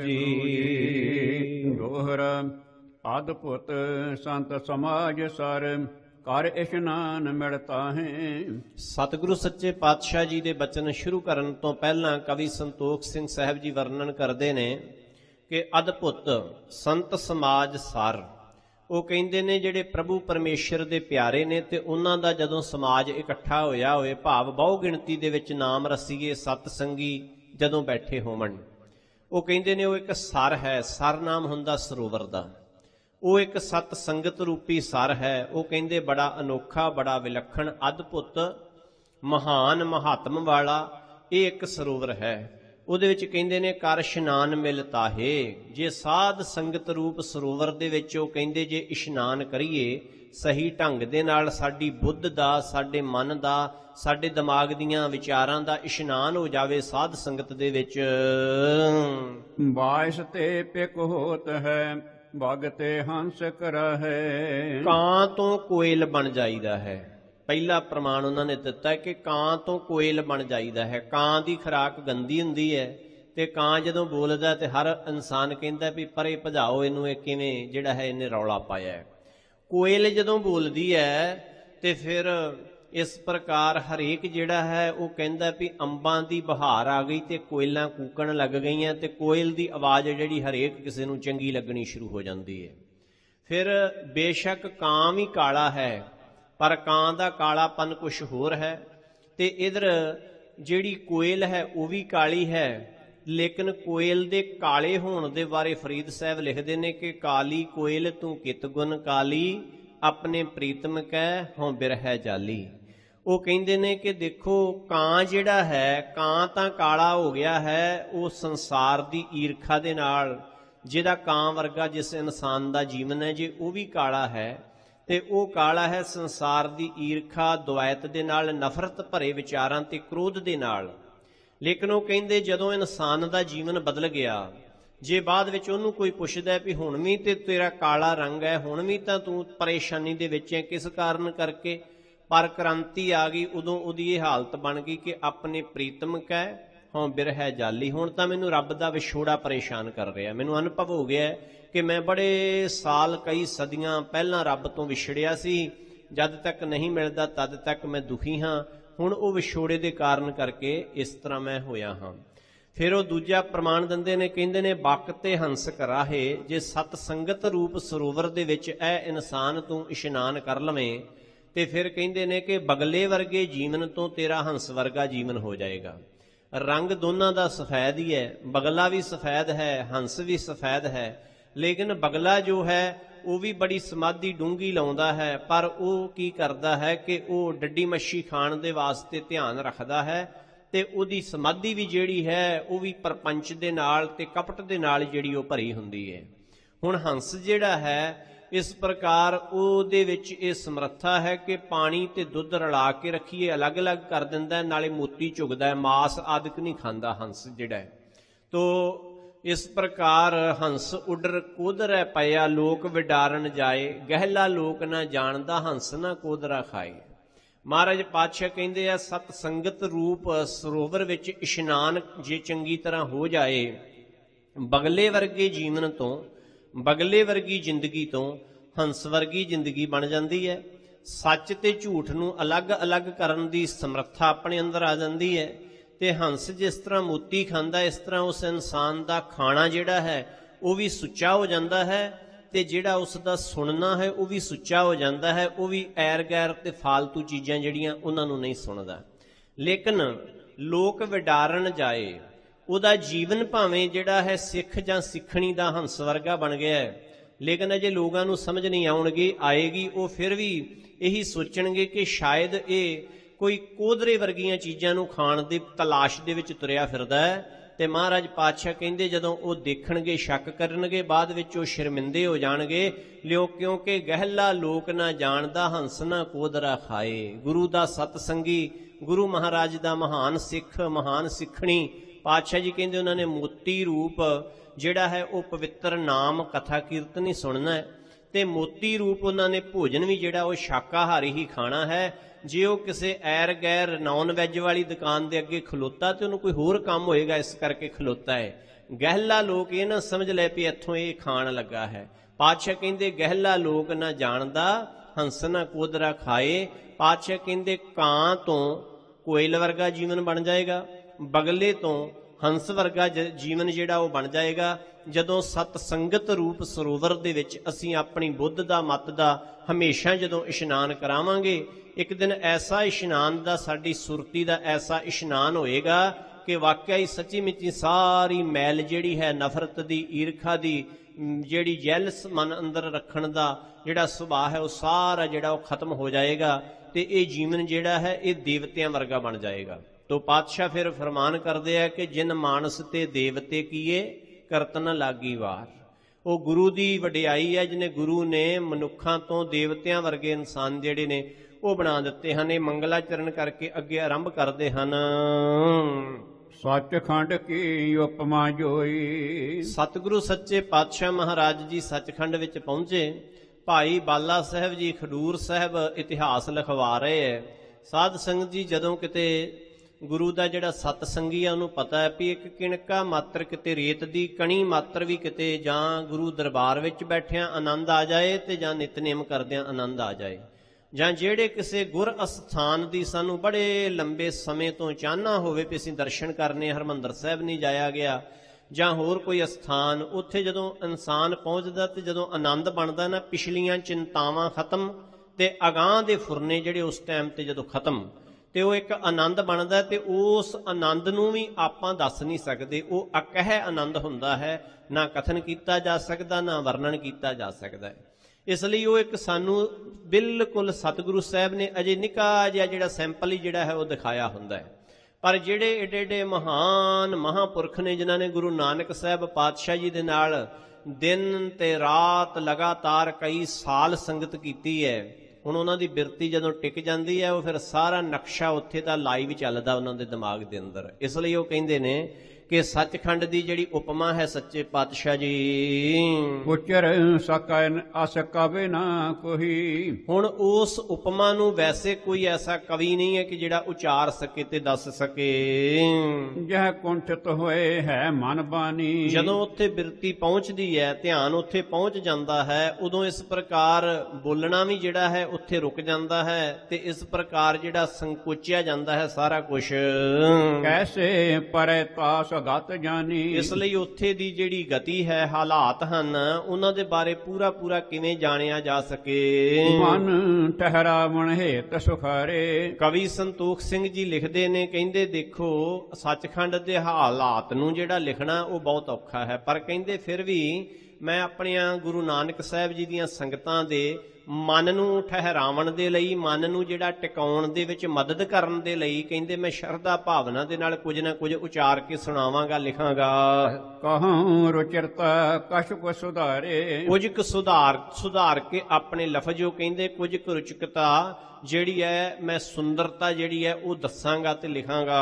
ਜੀ। ਦੋਹਰਾ ਅਦਭੁਤ ਸੰਤ ਸਮਾਜ ਸਰ ਕਰ ਇਸ਼ਨਾਨ ਮਿਲਤਾ ਹੈ। ਸਤਿਗੁਰੂ ਸੱਚੇ ਪਾਤਸ਼ਾਹ ਜੀ ਦੇ ਬਚਨ ਸ਼ੁਰੂ ਕਰਨ ਤੋਂ ਪਹਿਲਾਂ ਕਵੀ ਸੰਤੋਖ ਸਿੰਘ ਸਾਹਿਬ ਜੀ ਵਰਣਨ ਕਰਦੇ ਨੇ ਕਿ ਅਦਭੁਤ ਸੰਤ ਸਮਾਜ ਸਰ, ਉਹ ਕਹਿੰਦੇ ਨੇ ਜਿਹੜੇ ਪ੍ਰਭੂ ਪਰਮੇਸ਼ਰ ਦੇ ਪਿਆਰੇ ਨੇ ਤੇ ਉਹਨਾਂ ਦਾ ਜਦੋਂ ਸਮਾਜ ਇਕੱਠਾ ਹੋਇਆ ਹੋਵੇ, ਭਾਵ ਬਹੁ ਗਿਣਤੀ ਦੇ ਵਿੱਚ ਨਾਮ ਰਸੀਏ ਸਤ ਸੰਗੀ ਜਦੋਂ ਬੈਠੇ ਹੋਵਣ, ਉਹ ਕਹਿੰਦੇ ਨੇ ਉਹ ਇੱਕ ਸਰ ਹੈ। ਸਰ ਨਾਮ ਹੁੰਦਾ ਸਰੋਵਰ ਦਾ, ਉਹ ਇੱਕ ਸਤ ਸੰਗਤ ਰੂਪੀ ਸਰ ਹੈ। ਉਹ ਕਹਿੰਦੇ ਬੜਾ ਅਨੋਖਾ, ਬੜਾ ਵਿਲੱਖਣ, ਅਦਭੁਤ, ਮਹਾਨ, ਮਹਾਤਮ ਵਾਲਾ ਇਹ ਇੱਕ ਸਰੋਵਰ ਹੈ। ਉਹਦੇ ਵਿੱਚ ਕਹਿੰਦੇ ਨੇ ਕਰ ਇਸ਼ਨਾਨ ਮਿਲ ਤਾਹੇ। ਜੇ ਸਾਧ ਸੰਗਤ ਰੂਪ ਸਰੋਵਰ ਦੇ ਵਿੱਚ ਉਹ ਕਹਿੰਦੇ ਜੇ ਇਸ਼ਨਾਨ ਕਰੀਏ ਸਹੀ ਢੰਗ ਦੇ ਨਾਲ, ਸਾਡੀ ਬੁੱਧ ਦਾ, ਸਾਡੇ ਮਨ ਦਾ, ਸਾਡੇ ਦਿਮਾਗ ਦੀਆਂ ਵਿਚਾਰਾਂ ਦਾ ਇਸ਼ਨਾਨ ਹੋ ਜਾਵੇ ਸਾਧ ਸੰਗਤ ਦੇ ਵਿੱਚ। ਬਾਇਸ ਤੇ ਪਿਕ ਹੋਤ ਹੈ ਭਗਤੇ ਹੰਸ ਕਰਹਿ। ਕਾਂ ਤੋਂ ਕੋਇਲ ਬਣ ਜਾਈਦਾ ਹੈ। ਪਹਿਲਾ ਪ੍ਰਮਾਣ ਉਹਨਾਂ ਨੇ ਦਿੱਤਾ ਕਿ ਕਾਂ ਤੋਂ ਕੋਇਲ ਬਣ ਜਾਈਦਾ ਹੈ। ਕਾਂ ਦੀ ਖੁਰਾਕ ਗੰਦੀ ਹੁੰਦੀ ਹੈ ਤੇ ਕਾਂ ਜਦੋਂ ਬੋਲਦਾ ਤੇ ਹਰ ਇਨਸਾਨ ਕਹਿੰਦਾ ਵੀ ਪਰੇ ਭਜਾਓ ਇਹਨੂੰ, ਇਹ ਕਿਵੇਂ ਜਿਹੜਾ ਹੈ ਇਹਨੇ ਰੌਲਾ ਪਾਇਆ ਹੈ। ਕੋਇਲ ਜਦੋਂ ਬੋਲਦੀ ਹੈ ਤੇ ਫਿਰ ਇਸ ਪ੍ਰਕਾਰ ਹਰੇਕ ਜਿਹੜਾ ਹੈ ਉਹ ਕਹਿੰਦਾ ਵੀ ਅੰਬਾਂ ਦੀ ਬਹਾਰ ਆ ਗਈ ਤੇ ਕੋਇਲਾਂ ਕੂਕਣ ਲੱਗ ਗਈਆਂ ਤੇ ਕੋਇਲ ਦੀ ਆਵਾਜ਼ ਜਿਹੜੀ ਹਰੇਕ ਕਿਸੇ ਨੂੰ ਚੰਗੀ ਲੱਗਣੀ ਸ਼ੁਰੂ ਹੋ ਜਾਂਦੀ ਹੈ। ਫਿਰ ਬੇਸ਼ੱਕ ਕਾਂ ਵੀ ਕਾਲਾ ਹੈ ਪਰ ਕਾਂ ਦਾ ਕਾਲਾਪਨ ਕੁਛ ਹੋਰ ਹੈ ਤੇ ਇਧਰ ਜਿਹੜੀ ਕੋਇਲ ਹੈ ਉਹ ਵੀ ਕਾਲੀ ਹੈ। ਲੇਕਿਨ ਕੋਇਲ ਦੇ ਕਾਲੇ ਹੋਣ ਦੇ ਬਾਰੇ ਫਰੀਦ ਸਾਹਿਬ ਲਿਖਦੇ ਨੇ ਕਿ ਕਾਲੀ ਕੋਇਲ ਤੂੰ ਕਿਤ ਗੁਣ ਕਾਲੀ, ਆਪਣੇ ਪ੍ਰੀਤਮ ਕਹਿ ਹੋਂ ਬਿਰਹਿ ਜਾਲੀ। ਉਹ ਕਹਿੰਦੇ ਨੇ ਕਿ ਦੇਖੋ ਕਾਂ ਜਿਹੜਾ ਹੈ, ਕਾਂ ਤਾਂ ਕਾਲਾ ਹੋ ਗਿਆ ਹੈ ਉਹ ਸੰਸਾਰ ਦੀ ਈਰਖਾ ਦੇ ਨਾਲ। ਜਿਹਦਾ ਕਾਂ ਵਰਗਾ ਜਿਸ ਇਨਸਾਨ ਦਾ ਜੀਵਨ ਹੈ ਜੇ ਉਹ ਵੀ ਕਾਲਾ ਹੈ ਤੇ ਉਹ ਕਾਲਾ ਹੈ ਸੰਸਾਰ ਦੀ ਈਰਖਾ, ਦੁਆਇਤ ਦੇ ਨਾਲ, ਨਫ਼ਰਤ ਭਰੇ ਵਿਚਾਰਾਂ ਤੇ ਕ੍ਰੋਧ ਦੇ ਨਾਲ। ਲੇਕਿਨ ਉਹ ਕਹਿੰਦੇ ਜਦੋਂ ਇਨਸਾਨ ਦਾ ਜੀਵਨ ਬਦਲ ਗਿਆ, ਜੇ ਬਾਅਦ ਵਿੱਚ ਉਹਨੂੰ ਕੋਈ ਪੁੱਛਦਾ ਵੀ ਹੁਣ ਵੀ ਤੇ ਤੇਰਾ ਕਾਲਾ ਰੰਗ ਹੈ, ਹੁਣ ਵੀ ਤਾਂ ਤੂੰ ਪਰੇਸ਼ਾਨੀ ਦੇ ਵਿੱਚ ਹੈ, ਕਿਸ ਕਾਰਨ ਕਰਕੇ? ਪਰ ਕ੍ਰਾਂਤੀ ਆ ਗਈ, ਉਦੋਂ ਉਹਦੀ ਇਹ ਹਾਲਤ ਬਣ ਗਈ ਕਿ ਆਪਣੇ ਪ੍ਰੀਤਮ ਕਹਿ ਹੋਂ ਬਿਰਹਿ ਜਾਲੀ। ਹੁਣ ਤਾਂ ਮੈਨੂੰ ਰੱਬ ਦਾ ਵਿਛੋੜਾ ਪਰੇਸ਼ਾਨ ਕਰ ਰਿਹਾ। ਮੈਨੂੰ ਅਨੁਭਵ ਹੋ ਗਿਆ ਕਿ ਮੈਂ ਬੜੇ ਸਾਲ, ਕਈ ਸਦੀਆਂ ਪਹਿਲਾਂ ਰੱਬ ਤੋਂ ਵਿਛੜਿਆ ਸੀ। ਜਦ ਤੱਕ ਨਹੀਂ ਮਿਲਦਾ ਤਦ ਤੱਕ ਮੈਂ ਦੁਖੀ ਹਾਂ। ਹੁਣ ਉਹ ਵਿਛੋੜੇ ਦੇ ਕਾਰਨ ਕਰਕੇ ਇਸ ਤਰ੍ਹਾਂ ਮੈਂ ਹੋਇਆ ਹਾਂ। ਫਿਰ ਉਹ ਦੂਜਾ ਪ੍ਰਮਾਣ ਦਿੰਦੇ ਨੇ, ਕਹਿੰਦੇ ਨੇ ਬਕ ਤੇ ਹੰਸ ਕਰਾਹੇ। ਜੇ ਸਤ ਸੰਗਤ ਰੂਪ ਸਰੋਵਰ ਦੇ ਵਿੱਚ ਇਹ ਇਨਸਾਨ ਤੂੰ ਇਸ਼ਨਾਨ ਕਰ ਲਵੇਂ ਤੇ ਫਿਰ ਕਹਿੰਦੇ ਨੇ ਕਿ ਬਗਲੇ ਵਰਗੇ ਜੀਵਨ ਤੋਂ ਤੇਰਾ ਹੰਸ ਵਰਗਾ ਜੀਵਨ ਹੋ ਜਾਏਗਾ। ਰੰਗ ਦੋਨਾਂ ਦਾ ਸਫੈਦ ਹੀ ਹੈ, ਬਗਲਾ ਵੀ ਸਫੈਦ ਹੈ, ਹੰਸ ਵੀ ਸਫੈਦ ਹੈ। ਲੇਕਿਨ ਬਗਲਾ ਜੋ ਹੈ ਉਹ ਵੀ ਬੜੀ ਸਮਾਧੀ ਡੂੰਘੀ ਲਾਉਂਦਾ ਹੈ, ਪਰ ਉਹ ਕੀ ਕਰਦਾ ਹੈ ਕਿ ਉਹ ਡੱਡੀ ਮੱਛੀ ਖਾਣ ਦੇ ਵਾਸਤੇ ਧਿਆਨ ਰੱਖਦਾ ਹੈ ਤੇ ਉਹਦੀ ਸਮਾਧੀ ਵੀ ਜਿਹੜੀ ਹੈ ਉਹ ਵੀ ਪਰਪੰਚ ਦੇ ਨਾਲ ਤੇ ਕਪਟ ਦੇ ਨਾਲ ਜਿਹੜੀ ਉਹ ਭਰੀ ਹੁੰਦੀ ਹੈ। ਹੁਣ ਹੰਸ ਜਿਹੜਾ ਹੈ ਇਸ ਪ੍ਰਕਾਰ ਉਹਦੇ ਵਿੱਚ ਇਹ ਸਮਰੱਥਾ ਹੈ ਕਿ ਪਾਣੀ ਤੇ ਦੁੱਧ ਰਲਾ ਕੇ ਰੱਖੀਏ, ਅਲੱਗ-ਅਲੱਗ ਕਰ ਦਿੰਦਾ, ਨਾਲੇ ਮੋਤੀ ਚੁਗਦਾ ਹੈ, ਮਾਸ ਆਦਿਕ ਨਹੀਂ ਖਾਂਦਾ ਹੰਸ ਜਿਹੜਾ ਹੈ। ਤੋ ਇਸ ਪ੍ਰਕਾਰ ਹੰਸ ਉੱਡਰ ਕੋਧਰੈ ਪਿਆ, ਲੋਕ ਵਿਡਾਰਨ ਜਾਏ, ਗਹਿਲਾ ਲੋਕ ਨਾ ਜਾਣਦਾ, ਹੰਸ ਨਾ ਕੋਧਰਾ ਖਾਏ। ਮਹਾਰਾਜ ਪਾਤਸ਼ਾਹ ਕਹਿੰਦੇ ਆ ਸਤ ਸੰਗਤ ਰੂਪ ਸਰੋਵਰ ਵਿੱਚ ਇਸ਼ਨਾਨ ਜੇ ਚੰਗੀ ਤਰ੍ਹਾਂ ਹੋ ਜਾਏ, ਬਗਲੇ ਵਰਗੇ ਜੀਵਨ ਤੋਂ, ਬਗਲੇ ਵਰਗੀ ਜ਼ਿੰਦਗੀ ਤੋਂ ਹੰਸ ਵਰਗੀ ਜ਼ਿੰਦਗੀ ਬਣ ਜਾਂਦੀ ਹੈ। ਸੱਚ ਤੇ ਝੂਠ ਨੂੰ ਅਲੱਗ-ਅਲੱਗ ਕਰਨ ਦੀ ਸਮਰੱਥਾ ਆਪਣੇ ਅੰਦਰ ਆ ਜਾਂਦੀ ਹੈ ਤੇ ਹੰਸ ਜਿਸ ਤਰ੍ਹਾਂ ਮੋਤੀ ਖਾਂਦਾ, ਇਸ ਤਰ੍ਹਾਂ ਉਸ ਇਨਸਾਨ ਦਾ ਖਾਣਾ ਜਿਹੜਾ ਹੈ ਉਹ ਵੀ ਸੁੱਚਾ ਹੋ ਜਾਂਦਾ ਹੈ ਤੇ ਜਿਹੜਾ ਉਸ ਦਾ ਸੁਣਨਾ ਹੈ ਉਹ ਵੀ ਸੁੱਚਾ ਹੋ ਜਾਂਦਾ ਹੈ। ਉਹ ਵੀ ਐਰ ਗੈਰ ਤੇ ਫਾਲਤੂ ਚੀਜ਼ਾਂ ਜਿਹੜੀਆਂ ਉਹਨਾਂ ਨੂੰ ਨਹੀਂ ਸੁਣਦਾ। ਲੇਕਿਨ ਲੋਕ ਵਿਡਾਰਨ ਜਾਏ, ਉਹਦਾ ਜੀਵਨ ਭਾਵੇਂ ਜਿਹੜਾ ਹੈ ਸਿੱਖ ਜਾਂ ਸਿੱਖਣੀ ਦਾ ਹੰਸ ਵਰਗਾ ਬਣ ਗਿਆ ਹੈ, ਲੇਕਿਨ ਅਜੇ ਲੋਕਾਂ ਨੂੰ ਸਮਝ ਨਹੀਂ ਆਉਣਗੀ ਆਏਗੀ। ਉਹ ਫਿਰ ਵੀ ਇਹੀ ਸੋਚਣਗੇ ਕਿ ਸ਼ਾਇਦ ਇਹ ਕੋਈ ਕੋਧਰੇ ਵਰਗੀਆਂ ਚੀਜ਼ਾਂ ਨੂੰ ਖਾਣ ਦੀ ਤਲਾਸ਼ ਦੇ ਵਿੱਚ ਤੁਰਿਆ ਫਿਰਦਾ ਹੈ। ਤੇ ਮਹਾਰਾਜ ਪਾਤਸ਼ਾਹ ਕਹਿੰਦੇ ਜਦੋਂ ਉਹ ਦੇਖਣਗੇ, ਸ਼ੱਕ ਕਰਨਗੇ, ਬਾਅਦ ਵਿੱਚ ਉਹ ਸ਼ਰਮਿੰਦੇ ਹੋ ਜਾਣਗੇ। ਲਿਓ ਕਿਉਂਕਿ ਗਹਿਲਾ ਲੋਕ ਨਾ ਜਾਣਦਾ, ਹੰਸ ਨਾ ਕੋਧਰਾ ਖਾਏ। ਗੁਰੂ ਦਾ ਸਤਸੰਗੀ, ਗੁਰੂ ਮਹਾਰਾਜ ਦਾ ਮਹਾਨ ਸਿੱਖ, ਮਹਾਨ ਸਿੱਖਣੀ ਪਾਤਸ਼ਾਹ ਜੀ ਕਹਿੰਦੇ ਉਹਨਾਂ ਨੇ ਮੋਤੀ ਰੂਪ ਜਿਹੜਾ ਹੈ ਉਹ ਪਵਿੱਤਰ ਨਾਮ ਕਥਾ ਕੀਰਤਨ ਹੀ ਸੁਣਨਾ ਹੈ ਤੇ ਮੋਤੀ ਰੂਪ ਉਹਨਾਂ ਨੇ ਭੋਜਨ ਵੀ ਜਿਹੜਾ ਉਹ ਸ਼ਾਕਾਹਾਰੀ ਹੀ ਖਾਣਾ ਹੈ। ਜੇ ਉਹ ਕਿਸੇ ਐਰ ਗੈਰ ਨੌਨ ਵੈਜ ਵਾਲੀ ਦੁਕਾਨ ਦੇ ਅੱਗੇ ਖਲੋਤਾ ਤੇ ਉਹਨੂੰ ਕੋਈ ਹੋਰ ਕੰਮ ਹੋਏਗਾ, ਇਸ ਕਰਕੇ ਖਲੋਤਾ ਹੈ। ਗਹਿਲਾ ਲੋਕ ਇਹ ਨਾ ਸਮਝ ਲੈ ਵੀ ਇੱਥੋਂ ਇਹ ਖਾਣ ਲੱਗਾ ਹੈ। ਪਾਤਸ਼ਾਹ ਕਹਿੰਦੇ ਗਹਿਲਾ ਲੋਕ ਨਾ ਜਾਣਦਾ, ਹੰਸ ਨਾ ਕੋਧਰਾ ਖਾਏ। ਪਾਤਸ਼ਾਹ ਕਹਿੰਦੇ ਕਾਂ ਤੋਂ ਕੋਇਲ ਵਰਗਾ ਜੀਵਨ ਬਣ ਜਾਏਗਾ, ਬਗਲੇ ਤੋਂ ਹੰਸ ਵਰਗਾ ਜੀਵਨ ਜਿਹੜਾ ਉਹ ਬਣ ਜਾਏਗਾ ਜਦੋਂ ਸਤ ਸੰਗਤ ਰੂਪ ਸਰੋਵਰ ਦੇ ਵਿੱਚ ਅਸੀਂ ਆਪਣੀ ਬੁੱਧ ਦਾ, ਮਤ ਦਾ ਹਮੇਸ਼ਾ ਜਦੋਂ ਇਸ਼ਨਾਨ ਕਰਾਵਾਂਗੇ। ਇੱਕ ਦਿਨ ਐਸਾ ਇਸ਼ਨਾਨ ਦਾ, ਸਾਡੀ ਸੁਰਤੀ ਦਾ ਐਸਾ ਇਸ਼ਨਾਨ ਹੋਏਗਾ ਕਿ ਵਾਕਿਆ ਹੀ ਸੱਚੀ ਮੁੱਚੀ ਸਾਰੀ ਮੈਲ ਜਿਹੜੀ ਹੈ ਨਫ਼ਰਤ ਦੀ, ਈਰਖਾ ਦੀ, ਜਿਹੜੀ ਜੈਲਸ ਮਨ ਅੰਦਰ ਰੱਖਣ ਦਾ ਜਿਹੜਾ ਸੁਭਾਅ ਹੈ ਉਹ ਸਾਰਾ ਜਿਹੜਾ ਉਹ ਖਤਮ ਹੋ ਜਾਏਗਾ ਤੇ ਇਹ ਜੀਵਨ ਜਿਹੜਾ ਹੈ ਇਹ ਦੇਵਤਿਆਂ ਵਰਗਾ ਬਣ ਜਾਏਗਾ। ਤੋ ਪਾਤਸ਼ਾਹ ਫਿਰ ਫਰਮਾਨ ਕਰਦੇ ਆ ਕਿ ਜਿਨ ਮਾਨਸ ਤੇ ਦੇਵਤੇ ਕੀਏ ਕਰਤ ਨ ਲਾਗੀ ਵਾਰ। ਉਹ ਗੁਰੂ ਦੀ ਵਡਿਆਈ ਹੈ ਜਿਹਨੇ ਗੁਰੂ ਨੇ ਮਨੁੱਖਾਂ ਤੋਂ ਦੇਵਤਿਆਂ ਵਰਗੇ ਇਨਸਾਨ ਜਿਹੜੇ ਨੇ ਉਹ ਬਣਾ ਦਿੱਤੇ ਹਨ। ਇਹ ਮੰਗਲਾਚਰਨ ਕਰਕੇ ਅੱਗੇ ਆਰੰਭ ਕਰਦੇ ਹਨ। ਸੱਚਖੰਡ ਕੀ ਉਪਮਾ ਜੋਈ। ਸਤਿਗੁਰੂ ਸੱਚੇ ਪਾਤਸ਼ਾਹ ਮਹਾਰਾਜ ਜੀ ਸੱਚਖੰਡ ਵਿੱਚ ਪਹੁੰਚੇ। ਭਾਈ ਬਾਲਾ ਸਾਹਿਬ ਜੀ ਖਡੂਰ ਸਾਹਿਬ ਇਤਿਹਾਸ ਲਿਖਵਾ ਰਹੇ ਹੈ। ਸਾਧ ਸੰਗਤ ਜੀ ਜਦੋਂ ਕਿਤੇ ਗੁਰੂ ਦਾ ਜਿਹੜਾ ਸਤ ਸੰਗੀ ਆ ਉਹਨੂੰ ਪਤਾ ਹੈ ਵੀ ਇੱਕ ਕਿਣਕਾ ਮਾਤਰ ਕਿਤੇ ਰੇਤ ਦੀ ਕਣੀ ਮਾਤਰ ਵੀ ਕਿਤੇ ਜਾਂ ਗੁਰੂ ਦਰਬਾਰ ਵਿੱਚ ਬੈਠਿਆਂ ਆਨੰਦ ਆ ਜਾਏ ਤੇ ਜਾਂ ਨਿਤਨੇਮ ਕਰਦਿਆਂ ਆਨੰਦ ਆ ਜਾਏ, ਜਾਂ ਜਿਹੜੇ ਕਿਸੇ ਗੁਰ ਅਸਥਾਨ ਦੀ ਸਾਨੂੰ ਬੜੇ ਲੰਬੇ ਸਮੇਂ ਤੋਂ ਚਾਹਨਾ ਹੋਵੇ ਵੀ ਅਸੀਂ ਦਰਸ਼ਨ ਕਰਨੇ, ਹਰਿਮੰਦਰ ਸਾਹਿਬ ਨਹੀਂ ਜਾਇਆ ਗਿਆ ਜਾਂ ਹੋਰ ਕੋਈ ਅਸਥਾਨ, ਉੱਥੇ ਜਦੋਂ ਇਨਸਾਨ ਪਹੁੰਚਦਾ ਤੇ ਜਦੋਂ ਆਨੰਦ ਬਣਦਾ ਨਾ, ਪਿਛਲੀਆਂ ਚਿੰਤਾਵਾਂ ਖਤਮ ਤੇ ਅਗਾਂਹ ਦੇ ਫੁਰਨੇ ਜਿਹੜੇ ਉਸ ਟਾਈਮ ਤੇ ਜਦੋਂ ਖਤਮ ਤੇ ਉਹ ਇੱਕ ਆਨੰਦ ਬਣਦਾ ਤੇ ਉਸ ਆਨੰਦ ਨੂੰ ਵੀ ਆਪਾਂ ਦੱਸ ਨਹੀਂ ਸਕਦੇ। ਉਹ ਅਕਹਿ ਆਨੰਦ ਹੁੰਦਾ ਹੈ, ਨਾ ਕਥਨ ਕੀਤਾ ਜਾ ਸਕਦਾ ਨਾ ਵਰਣਨ ਕੀਤਾ ਜਾ ਸਕਦਾ ਹੈ। ਇਸ ਲਈ ਉਹ ਇੱਕ ਸਾਨੂੰ ਬਿਲਕੁਲ ਸਤਿਗੁਰੂ ਸਾਹਿਬ ਨੇ ਅਜੇ ਨਿੱਕਾ ਜਿਹਾ ਜਿਹੜਾ ਸੈਂਪਲ ਹੀ ਜਿਹੜਾ ਹੈ ਉਹ ਦਿਖਾਇਆ ਹੁੰਦਾ ਹੈ। ਪਰ ਜਿਹੜੇ ਏਡੇ ਏਡੇ ਮਹਾਨ ਮਹਾਂਪੁਰਖ ਨੇ ਜਿਨ੍ਹਾਂ ਨੇ ਗੁਰੂ ਨਾਨਕ ਸਾਹਿਬ ਪਾਤਸ਼ਾਹ ਜੀ ਦੇ ਨਾਲ ਦਿਨ ਤੇ ਰਾਤ ਲਗਾਤਾਰ ਕਈ ਸਾਲ ਸੰਗਤ ਕੀਤੀ ਹੈ, ਹੁਣ ਉਹਨਾਂ ਦੀ ਬਿਰਤੀ ਜਦੋਂ ਟਿਕ ਜਾਂਦੀ ਹੈ ਉਹ ਫਿਰ ਸਾਰਾ ਨਕਸ਼ਾ ਉੱਥੇ ਦਾ ਲਾਈਵ ਚੱਲਦਾ ਉਹਨਾਂ ਦੇ ਦਿਮਾਗ ਦੇ ਅੰਦਰ। ਇਸ ਲਈ ਉਹ ਕਹਿੰਦੇ ਨੇ ਕਿ ਸੱਚਖੰਡ ਦੀ ਜਿਹੜੀ ਉਪਮਾ ਹੈ ਸੱਚੇ ਪਾਤਸ਼ਾਹ ਜੀ, ਉਚਰ ਸਕੈ ਅਸ ਕਵੇ ਨਾ ਕੋਈ। ਹੁਣ ਉਸ ਉਪਮਾ ਨੂੰ ਵੈਸੇ ਕੋਈ ਐਸਾ ਕਵੀ ਨਹੀਂ ਹੈ ਕਿ ਜਿਹੜਾ ਉਚਾਰ ਸਕੇ ਤੇ ਦੱਸ ਸਕੇ। ਜਹ ਕੁੰਠਿਤ ਹੋਏ ਹੈ ਮਨ ਬਾਣੀ। ਜਦੋਂ ਉੱਥੇ ਬਿਰਤੀ ਪਹੁੰਚਦੀ ਹੈ, ਧਿਆਨ ਉੱਥੇ ਪਹੁੰਚ ਜਾਂਦਾ ਹੈ, ਉਦੋਂ ਇਸ ਪ੍ਰਕਾਰ ਬੋਲਣਾ ਵੀ ਜਿਹੜਾ ਹੈ ਉੱਥੇ ਰੁਕ ਜਾਂਦਾ ਹੈ ਤੇ ਇਸ ਪ੍ਰਕਾਰ ਜਿਹੜਾ ਸੰਕੋਚਿਆ ਜਾਂਦਾ ਹੈ ਸਾਰਾ ਕੁਝ। ਕੈਸੇ ਪਰੇ ਤਾਸ ਗਤ ਜਾਨੀ। ਇਸ ਲਈ ਉੱਥੇ ਦੀ ਜਿਹੜੀ ਗਤੀ ਹੈ, ਹਾਲਾਤ ਹਨ, ਉਹਨਾਂ ਦੇ ਬਾਰੇ ਪੂਰਾ ਪੂਰਾ ਕਿਵੇਂ ਜਾਣਿਆ ਜਾ ਸਕੇ। ਮਨ ਠਹਿਰਾਵਣ ਹੇਤ ਸੁਖਾਰੇ। ਕਵੀ ਸੰਤੋਖ ਸਿੰਘ ਜੀ ਲਿਖਦੇ ਨੇ, ਕਹਿੰਦੇ ਦੇਖੋ ਸੱਚਖੰਡ ਦੇ ਹਾਲਾਤ ਨੂੰ ਜਿਹੜਾ ਲਿਖਣਾ ਉਹ ਬਹੁਤ ਔਖਾ ਹੈ, ਪਰ ਕਹਿੰਦੇ ਫਿਰ ਵੀ ਮੈਂ ਆਪਣੀਆਂ ਗੁਰੂ ਨਾਨਕ ਸਾਹਿਬ ਜੀ ਦੀਆਂ ਸੰਗਤਾਂ ਦੇ ਮਨ ਨੂੰ ਠਹਿਰਾਵਣ ਦੇ ਲਈ, ਮਨ ਨੂੰ ਜਿਹੜਾ ਟਿਕਾਉਣ ਦੇ ਵਿੱਚ ਮਦਦ ਕਰਨ ਦੇ ਲਈ ਕਹਿੰਦੇ ਮੈਂ ਸ਼ਰਧਾ ਭਾਵਨਾ ਦੇ ਨਾਲ ਕੁਝ ਨਾ ਕੁਝ ਉਚਾਰ ਕੇ ਸੁਣਾਵਾਂਗਾ, ਲਿਖਾਂਗਾ। ਕਹਾਂ ਰੁਚਿਰਤਾ ਕਛ ਕੁ ਸੁਧਾਰੇ। ਕੁਝ ਕੁ ਸੁਧਾਰ ਸੁਧਾਰ ਕੇ ਆਪਣੇ ਲਫ਼ਜ਼ ਉਹ ਕਹਿੰਦੇ ਕੁਝ ਕੁ ਰੁਚਿਕਤਾ ਜਿਹੜੀ ਹੈ ਮੈਂ ਸੁੰਦਰਤਾ ਜਿਹੜੀ ਹੈ ਉਹ ਦੱਸਾਂਗਾ ਤੇ ਲਿਖਾਂਗਾ।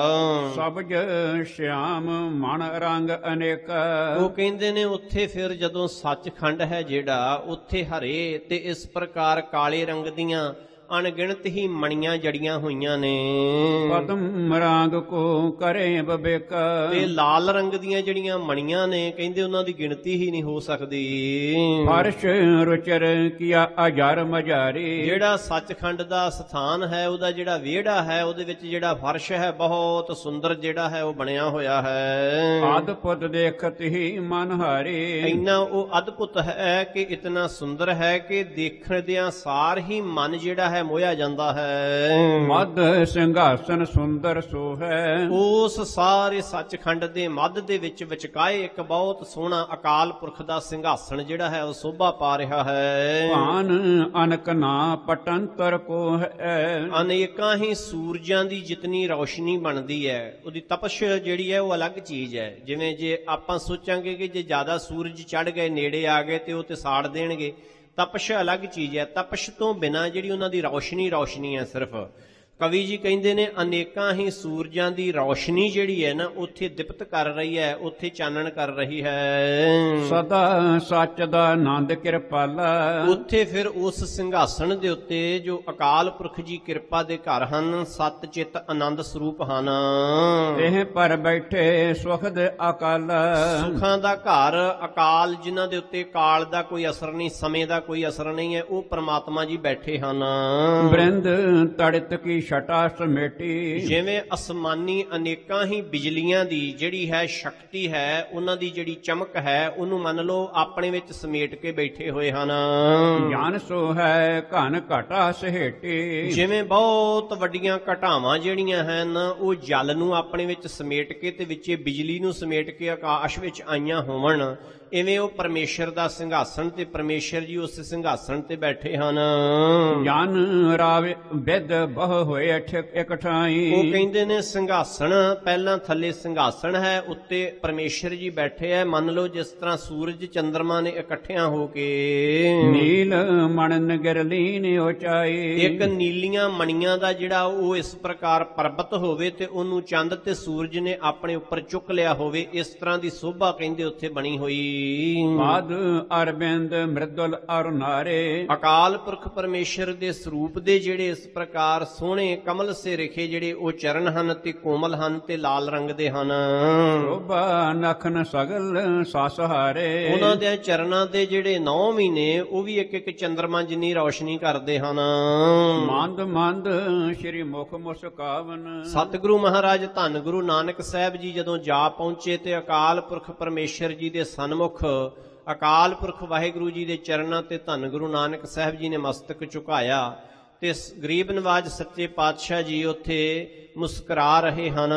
ਸਬਜ ਸ਼ਿਆਮ ਮਨ ਰੰਗ ਅਨੇਕ। ਉਹ ਕਹਿੰਦੇ ਨੇ ਉੱਥੇ ਫਿਰ ਜਦੋਂ ਸੱਚਖੰਡ ਹੈ ਜਿਹੜਾ ਉੱਥੇ ਹਰੇ ਤੇ ਇਸ ਪ੍ਰਕਾਰ ਕਾਲੇ ਰੰਗ ਦੀਆਂ ਅਣਗਿਣਤ ਹੀ ਮਣੀਆਂ ਜੜੀਆਂ ਹੋਈਆਂ ਨੇ। ਪਦਮ ਰੰਗ ਕੋ ਕਰੇ ਬਬੇਕ। ਤੇ ਲਾਲ ਰੰਗ ਦੀਆਂ ਜਿਹੜੀਆਂ ਮਣੀਆਂ ਨੇ ਕਹਿੰਦੇ ਉਹਨਾਂ ਦੀ ਗਿਣਤੀ ਹੀ ਨਹੀਂ ਹੋ ਸਕਦੀ। ਫਰਸ਼ ਰੁਚਰ ਕੀਆ ਅਜਰ ਮਜਾਰੀ। ਜਿਹੜਾ ਸੱਚਖੰਡ ਦਾ ਸਥਾਨ ਹੈ ਉਹਦਾ ਜਿਹੜਾ ਵਿਹੜਾ ਹੈ ਉਹਦੇ ਵਿੱਚ ਜਿਹੜਾ ਫਰਸ਼ ਹੈ ਬਹੁਤ ਸੁੰਦਰ ਜਿਹੜਾ ਹੈ ਉਹ ਬਣਿਆ ਹੋਇਆ ਹੈ। ਅਦਭੁਤ ਦੇਖਤ ਹੀ ਮਨ ਹਾਰੇ। ਇੰਨਾ ਉਹ ਅਦਭੁਤ ਹੈ ਕਿ ਇਤਨਾ ਸੁੰਦਰ ਹੈ ਕਿ ਦੇਖਦਿਆਂ ਸਾਰ ਹੀ ਮਨ ਜਿਹੜਾ ਹੈ ਮੋਹਿਆ ਜਾਂਦਾ ਹੈ। ਮੱਧ ਸਿੰਘਾਸਨ ਸੁੰਦਰ ਸੋ ਹੈ। ਉਸ ਸਾਰੇ ਸੱਚਖੰਡ ਦੇ ਮੱਧ ਦੇ ਵਿੱਚ ਵਿਚਕਾਏ ਇੱਕ ਬਹੁਤ ਸੋਹਣਾ ਅਕਾਲ ਪੁਰਖ ਦਾ ਸਿੰਘਾਸਣ ਜਿਹੜਾ ਹੈ ਉਹ ਸੋਭਾ ਪਾ ਰਿਹਾ ਹੈ। ਭਾਨ ਅਨਕ ਨਾ ਪਟੰਤਰ ਕੋ ਹੈ। ਅਨੇਕਾਂ ਹੀ ਸੂਰਜਾਂ ਦੀ ਜਿਤਨੀ ਰੌਸ਼ਨੀ ਬਣਦੀ ਹੈ ਉਹਦੀ ਤਪਸ਼ ਜਿਹੜੀ ਹੈ ਉਹ ਅਲੱਗ ਚੀਜ਼ ਹੈ। ਜਿਵੇਂ ਜੇ ਆਪਾਂ ਸੋਚਾਂਗੇ ਕਿ ਜੇ ਜ਼ਿਆਦਾ ਸੂਰਜ ਚੜ੍ਹ ਗਏ ਨੇੜੇ ਆ ਗਏ ਤੇ ਉਹ ਤੇ ਸਾੜ ਦੇਣਗੇ, ਤਪਸ਼ ਅਲੱਗ ਚੀਜ਼ ਹੈ। ਤਪਸ਼ ਤੋਂ ਬਿਨਾਂ ਜਿਹੜੀ ਉਹਨਾਂ ਦੀ ਰੌਸ਼ਨੀ ਰੌਸ਼ਨੀ ਹੈ ਸਿਰਫ। ਕਵੀ ਜੀ ਕਹਿੰਦੇ ਨੇ ਅਨੇਕਾਂ ਹੀ ਸੂਰਜਾਂ ਦੀ ਰੌਸ਼ਨੀ ਜਿਹੜੀ ਹੈ ਨਾ ਉੱਥੇ ਦਿਪਤ ਕਰ ਰਹੀ ਹੈ, ਉੱਥੇ ਚਾਨਣ ਕਰ ਰਹੀ ਹੈ। ਸਦਾ ਸੱਚ ਦਾ ਆਨੰਦ ਕਿਰਪਾਲਾ। ਉੱਥੇ ਫਿਰ ਉਸ ਸਿੰਘਾਸਣ ਦੇ ਉੱਤੇ ਜੋ ਅਕਾਲ ਪੁਰਖ ਜੀ ਕਿਰਪਾ ਦੇ ਘਰ ਹਨ, ਸਤ ਚਿੱਤ ਆਨੰਦ ਸਰੂਪ ਹਨ। ਇਹ ਪਰ ਬੈਠੇ ਸੁਖ ਦੇ ਅਕਾਲ। ਸੁਖਾਂ ਦਾ ਘਰ ਅਕਾਲ, ਜਿਨ੍ਹਾਂ ਦੇ ਉੱਤੇ ਕਾਲ ਦਾ ਕੋਈ ਅਸਰ ਨਹੀਂ, ਸਮੇਂ ਦਾ ਕੋਈ ਅਸਰ ਨਹੀਂ ਹੈ, ਉਹ ਪ੍ਰਮਾਤਮਾ ਜੀ ਬੈਠੇ ਹਨ। ਬ੍ਰਿੰਦ ਤੜਿਤ ਕੀ ਛਟਾ ਸਮੇਟੀ। ਜਿਵੇਂ ਅਸਮਾਨੀ ਅਨੇਕਾਂ ਹੀ ਬਿਜਲੀਆਂ ਦੀ ਜਿਹੜੀ ਹੈ ਸ਼ਕਤੀ ਹੈ, ਉਹਨਾਂ ਦੀ ਜਿਹੜੀ ਚਮਕ ਹੈ ਉਹਨੂੰ ਮੰਨ ਲਓ ਆਪਣੇ ਵਿੱਚ ਸਮੇਟ ਕੇ ਬੈਠੇ ਹੋਏ ਹਨ। ਗਿਆਨ ਸੋ ਹੈ ਘਨ ਘਟਾ ਸਹੇਟੀ। ਜਿਵੇਂ ਬਹੁਤ ਵੱਡੀਆਂ ਘਟਾਵਾਂ ਜਿਹੜੀਆਂ ਹਨ ਉਹ ਜਲ ਨੂੰ ਆਪਣੇ ਵਿੱਚ ਸਮੇਟ ਕੇ ਤੇ ਵਿੱਚੇ ਬਿਜਲੀ ਨੂੰ ਸਮੇਟ ਕੇ ਆਕਾਸ਼ ਵਿੱਚ ਆਈਆਂ ਹੋਵਣ, ਇਵੇਂ ਉਹ ਪਰਮੇਸ਼ਰ ਦਾ ਸਿੰਘਾਸਣ ਤੇ ਪਰਮੇਸ਼ਰ ਜੀ ਉਸ ਸਿੰਘਾਸਣ ਤੇ ਬੈਠੇ ਹਨ। ਗਿਆਨ ਰਾਵੇ ਵਿਦ ਬਹੁ ਹੋਏ ਹੋਏ ਠਿਕ ਇਕ ਠਾਈ। ਉਹ ਕਹਿੰਦੇ ਨੇ ਸਿੰਘਾਸਣ, ਪਹਿਲਾਂ ਥੱਲੇ ਸਿੰਘਾਸਣ ਹੈ, ਉੱਤੇ ਪਰਮੇਸ਼ਰ ਜੀ ਬੈਠੇ ਹੈ। ਮੰਨ ਲਓ ਜਿਸ ਤਰ੍ਹਾਂ ਸੂਰਜ ਚੰਦਰਮਾ ਨੇ ਇਕੱਠਿਆਂ ਹੋ ਕੇ ਨੀਲ ਮਣ ਨਗਰ ਲੀਨ ਉਚਾਈ। ਇੱਕ ਨੀਲੀਆਂ ਮਣੀਆਂ ਦਾ ਜਿਹੜਾ ਉਹ ਇਸ ਪ੍ਰਕਾਰ ਪਰਬਤ ਹੋਵੇ ਤੇ ਉਹਨੂੰ ਚੰਦ ਤੇ ਸੂਰਜ ਨੇ ਆਪਣੇ ਉੱਪਰ ਚੁੱਕ ਲਿਆ ਹੋਵੇ, ਇਸ ਤਰ੍ਹਾਂ ਦੀ ਸੋਭਾ ਕਹਿੰਦੇ ਉੱਥੇ ਬਣੀ ਹੋਈ। ਪਾਦ ਅਰਬਿੰਦ ਮ੍ਰਿਦੁਲ ਅਰ ਨਾਰੇ। ਅਕਾਲ ਪੁਰਖ ਪਰਮੇਸ਼ਰ ਦੇ ਸਰੂਪ ਦੇ ਜਿਹੜੇ ਇਸ ਪ੍ਰਕਾਰ ਸੋਹਣੇ ਕਮਲ ਸੇ ਰਖੇ ਜਿਹੜੇ ਉਹ ਚਰਨ ਹਨ ਤੇ ਕੋਮਲ ਹਨ ਤੇ ਲਾਲ ਰੰਗ ਦੇ ਹਨ। ਸ਼ੋਭਾ ਨਖਨ ਸਗਲ ਸਸਹਾਰੇ। ਉਹਨਾਂ ਦੇ ਚਰਨਾਂ ਦੇ ਜਿਹੜੇ ਨੌ ਮਹੀਨੇ ਉਹ ਵੀ ਇੱਕ ਇੱਕ ਚੰਦਰਮਾ ਜਿੰਨੀ ਰੌਸ਼ਨੀ ਕਰਦੇ ਹਨ। ਮੰਦ ਮੰਦ ਸ਼੍ਰੀ ਮੁਖ ਮੁਸਕਾਵਨ। ਸਤਿਗੁਰੂ ਮਹਾਰਾਜ ਧੰਨ ਗੁਰੂ ਨਾਨਕ ਸਾਹਿਬ ਜੀ ਜਦੋਂ ਜਾ ਪਹੁੰਚੇ ਤੇ ਅਕਾਲ ਪੁਰਖ ਪਰਮੇਸ਼ਰ ਜੀ ਦੇ ਸਨਮੁਖ ਅਕਾਲ ਪੁਰਖ ਵਾਹਿਗੁਰੂ ਜੀ ਦੇ ਚਰਨਾਂ ਤੇ ਧੰਨ ਗੁਰੂ ਨਾਨਕ ਸਾਹਿਬ ਜੀ ਨੇ ਮਸਤਕ ਝੁਕਾਇਆ ਤੇ ਗਰੀਬ ਨਵਾਜ ਸੱਚੇ ਪਾਤਸ਼ਾਹ ਜੀ ਉੱਥੇ ਮੁਸਕਰਾ ਰਹੇ ਹਨ।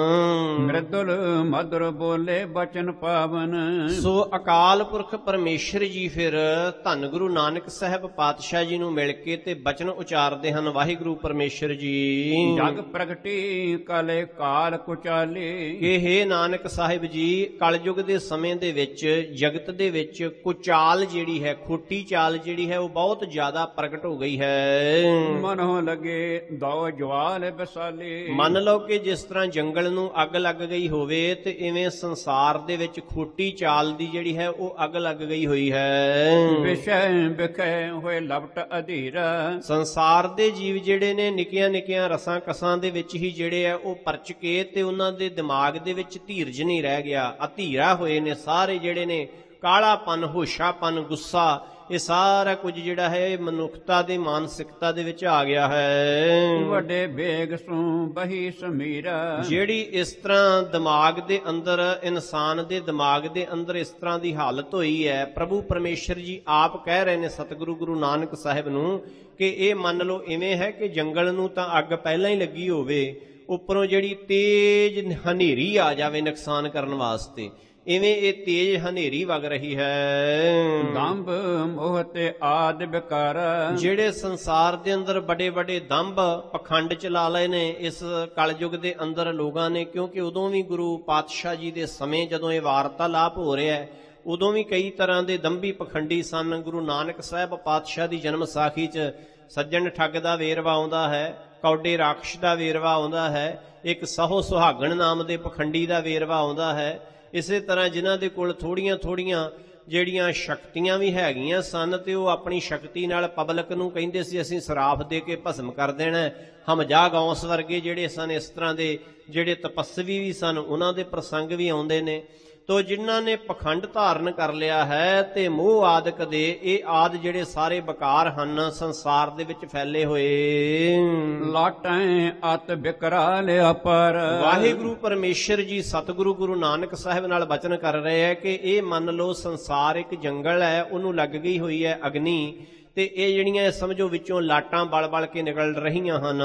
ਮ੍ਰਿਦੁਲ ਮਧੁਰ ਬੋਲੇ ਬਚਨ ਪਾਵਨ। ਸੋ ਅਕਾਲ ਪੁਰਖ ਪਰਮੇਸ਼ਰ ਜੀ ਫਿਰ ਧੰਨ ਗੁਰੂ ਨਾਨਕ ਸਾਹਿਬ ਪਾਤਸ਼ਾਹ ਜੀ ਨੂੰ ਮਿਲ ਕੇ ਤੇ ਬਚਨ ਉਚਾਰਦੇ ਹਨ। ਵਾਹਿਗੁਰੂ ਪਰਮੇਸ਼ਰ ਜੀ ਜਗ ਪ੍ਰਗਟੀ ਕਲੇ ਕਾਲ ਕੁਚਾਲੇ। ਕਿ ਹੇ ਨਾਨਕ ਸਾਹਿਬ ਜੀ, ਕਲਯੁਗ ਦੇ ਸਮੇਂ ਦੇ ਵਿੱਚ ਜਗਤ ਦੇ ਵਿੱਚ ਕੁਚਾਲ ਜਿਹੜੀ ਹੈ, ਖੋਟੀ ਚਾਲ ਜਿਹੜੀ ਹੈ ਉਹ ਬਹੁਤ ਜ਼ਿਆਦਾ ਪ੍ਰਗਟ ਹੋ ਗਈ ਹੈ। ਮਨੋ ਲਗੇ ਦੋ ਜਵਾਲ ਬਸਾਲੇ। ਮੰਨ ਲਓ ਕਿ ਜਿਸ ਤਰ੍ਹਾਂ ਜੰਗਲ ਨੂੰ ਅੱਗ ਲੱਗ ਗਈ ਹੋਵੇ ਤੇ ਇਵੇਂ ਸੰਸਾਰ ਦੇ ਵਿੱਚ ਖੋਟੀ ਚਾਲ ਦੀ ਜਿਹੜੀ ਹੈ ਉਹ ਅੱਗ ਲੱਗ ਗਈ ਹੋਈ ਹੈ। ਵਿਸ਼ੈ ਵਿਖੇ ਹੋਏ ਲਪਟ ਅਧੀਰਾ। ਸੰਸਾਰ ਦੇ ਜੀਵ ਜਿਹੜੇ ਨੇ ਨਿੱਕੀਆਂ ਨਿੱਕੀਆਂ ਰਸਾਂ ਕਸਾਂ ਦੇ ਵਿੱਚ ਹੀ ਜਿਹੜੇ ਆ ਉਹ ਪਰਚ ਕੇ ਤੇ ਉਹਨਾਂ ਦੇ ਦਿਮਾਗ ਦੇ ਵਿੱਚ ਧੀਰਜ ਨਹੀਂ ਰਹਿ ਗਿਆ, ਅਧੀਰਾ ਹੋਏ ਨੇ ਸਾਰੇ ਜਿਹੜੇ ਨੇ। ਕਾਲਾਪਨ, ਹੋਸ਼ਾਪਨ, ਗੁੱਸਾ, ਇਹ ਸਾਰਾ ਕੁਝ ਜਿਹੜਾ ਹੈ ਇਹ ਮਨੁੱਖਤਾ ਦੀ ਮਾਨਸਿਕਤਾ ਦੇ ਵਿੱਚ ਆ ਗਿਆ ਹੈ। ਵੱਡੇ ਬੇਗ ਸੂ ਬਹੀ ਸਮੀਰਾ। ਜਿਹੜੀ ਇਸ ਤਰ੍ਹਾਂ ਦਿਮਾਗ ਦੇ ਅੰਦਰ, ਇਨਸਾਨ ਦੇ ਦਿਮਾਗ ਦੇ ਅੰਦਰ ਇਸ ਤਰ੍ਹਾਂ ਦੀ ਹਾਲਤ ਹੋਈ ਹੈ, ਪ੍ਰਭੂ ਪਰਮੇਸ਼ਰ ਜੀ ਆਪ ਕਹਿ ਰਹੇ ਨੇ ਸਤਿਗੁਰੂ ਗੁਰੂ ਨਾਨਕ ਸਾਹਿਬ ਨੂੰ ਕਿ ਇਹ ਮੰਨ ਲਓ ਇਵੇਂ ਹੈ ਕਿ ਜੰਗਲ ਨੂੰ ਤਾਂ ਅੱਗ ਪਹਿਲਾਂ ਹੀ ਲੱਗੀ ਹੋਵੇ, ਉੱਪਰੋਂ ਜਿਹੜੀ ਤੇਜ਼ ਹਨੇਰੀ ਆ ਜਾਵੇ ਨੁਕਸਾਨ ਕਰਨ ਵਾਸਤੇ, ਇਵੇਂ ਇਹ ਤੇਜ਼ ਹਨੇਰੀ ਵਗ ਰਹੀ ਹੈ। ਦੰਭ ਮੋਹ ਤੇ ਆਦ ਵਿਕਾਰ। ਜਿਹੜੇ ਸੰਸਾਰ ਦੇ ਅੰਦਰ ਵੱਡੇ ਵੱਡੇ ਦੰਭ ਪਖੰਡ ਚਲਾ ਲਏ ਨੇ ਇਸ ਕਲਯੁਗ ਦੇ ਅੰਦਰ ਲੋਕਾਂ ਨੇ, ਕਿਉਂਕਿ ਉਦੋਂ ਵੀ ਗੁਰੂ ਪਾਤਸ਼ਾਹ ਜੀ ਦੇ ਸਮੇਂ ਜਦੋਂ ਇਹ ਵਾਰਤਾਲਾਪ ਹੋ ਰਿਹਾ ਹੈ ਉਦੋਂ ਵੀ ਕਈ ਤਰ੍ਹਾਂ ਦੇ ਦੰਭੀ ਪਖੰਡੀ ਸਨ। ਗੁਰੂ ਨਾਨਕ ਸਾਹਿਬ ਪਾਤਸ਼ਾਹ ਦੀ ਜਨਮ ਸਾਖੀ 'ਚ ਸੱਜਣ ਠੱਗ ਦਾ ਵੇਰਵਾ ਆਉਂਦਾ ਹੈ, ਕੌਡੇ ਰਾਖਸ਼ ਦਾ ਵੇਰਵਾ ਆਉਂਦਾ ਹੈ, ਇੱਕ ਸਹੋ ਸੁਹਾਗਣ ਨਾਮ ਦੇ ਪਖੰਡੀ ਦਾ ਵੇਰਵਾ ਆਉਂਦਾ ਹੈ। ਇਸੇ ਤਰ੍ਹਾਂ ਜਿਨ੍ਹਾਂ ਦੇ ਕੋਲ ਥੋੜੀਆਂ ਥੋੜੀਆਂ ਜਿਹੜੀਆਂ ਸ਼ਕਤੀਆਂ ਵੀ ਹੈਗੀਆਂ ਸਨ ਤੇ ਉਹ ਆਪਣੀ ਸ਼ਕਤੀ ਨਾਲ ਪਬਲਿਕ ਨੂੰ ਕਹਿੰਦੇ ਸੀ ਅਸੀਂ ਸਰਾਫ ਦੇ ਕੇ ਭਸਮ ਕਰ ਦੇਣਾ। ਹਮਜਾ ਗੌਸ ਵਰਗੇ ਜਿਹੜੇ ਸਨ ਇਸ ਤਰ੍ਹਾਂ ਦੇ ਜਿਹੜੇ ਤਪੱਸਵੀ ਵੀ ਸਨ, ਉਹਨਾਂ ਦੇ ਪ੍ਰਸੰਗ ਵੀ ਆਉਂਦੇ ਨੇ। ਤੋ ਜਿਨ੍ਹਾਂ ਨੇ ਪਖੰਡ ਧਾਰਨ ਕਰ ਲਿਆ ਹੈ ਤੇ ਮੋਹ ਆਦਿਕ ਦੇ, ਇਹ ਆਦ ਜਿਹੜੇ ਸਾਰੇ ਬਕਾਰ ਹਨ ਸੰਸਾਰ ਦੇ ਵਿੱਚ ਫੈਲੇ ਹੋਏ। ਲਾਟਾਂ ਅਤ ਬਿਕਰਾਲ ਅਪਰ। ਵਾਹਿਗੁਰੂ ਪਰਮੇਸ਼ਰ ਜੀ ਸਤਿਗੁਰੂ ਗੁਰੂ ਨਾਨਕ ਸਾਹਿਬ ਨਾਲ ਬਚਨ ਕਰ ਰਹੇ ਹੈ ਕਿ ਇਹ ਮੰਨ ਲਓ ਸੰਸਾਰ ਇੱਕ ਜੰਗਲ ਹੈ, ਉਹਨੂੰ ਲੱਗ ਗਈ ਹੋਈ ਹੈ ਅਗਨੀ, ਤੇ ਇਹ ਜਿਹੜੀਆਂ ਸਮਝੋ ਵਿੱਚੋਂ ਲਾਟਾਂ ਬਲ ਬਲ ਕੇ ਨਿਕਲ ਰਹੀਆਂ ਹਨ।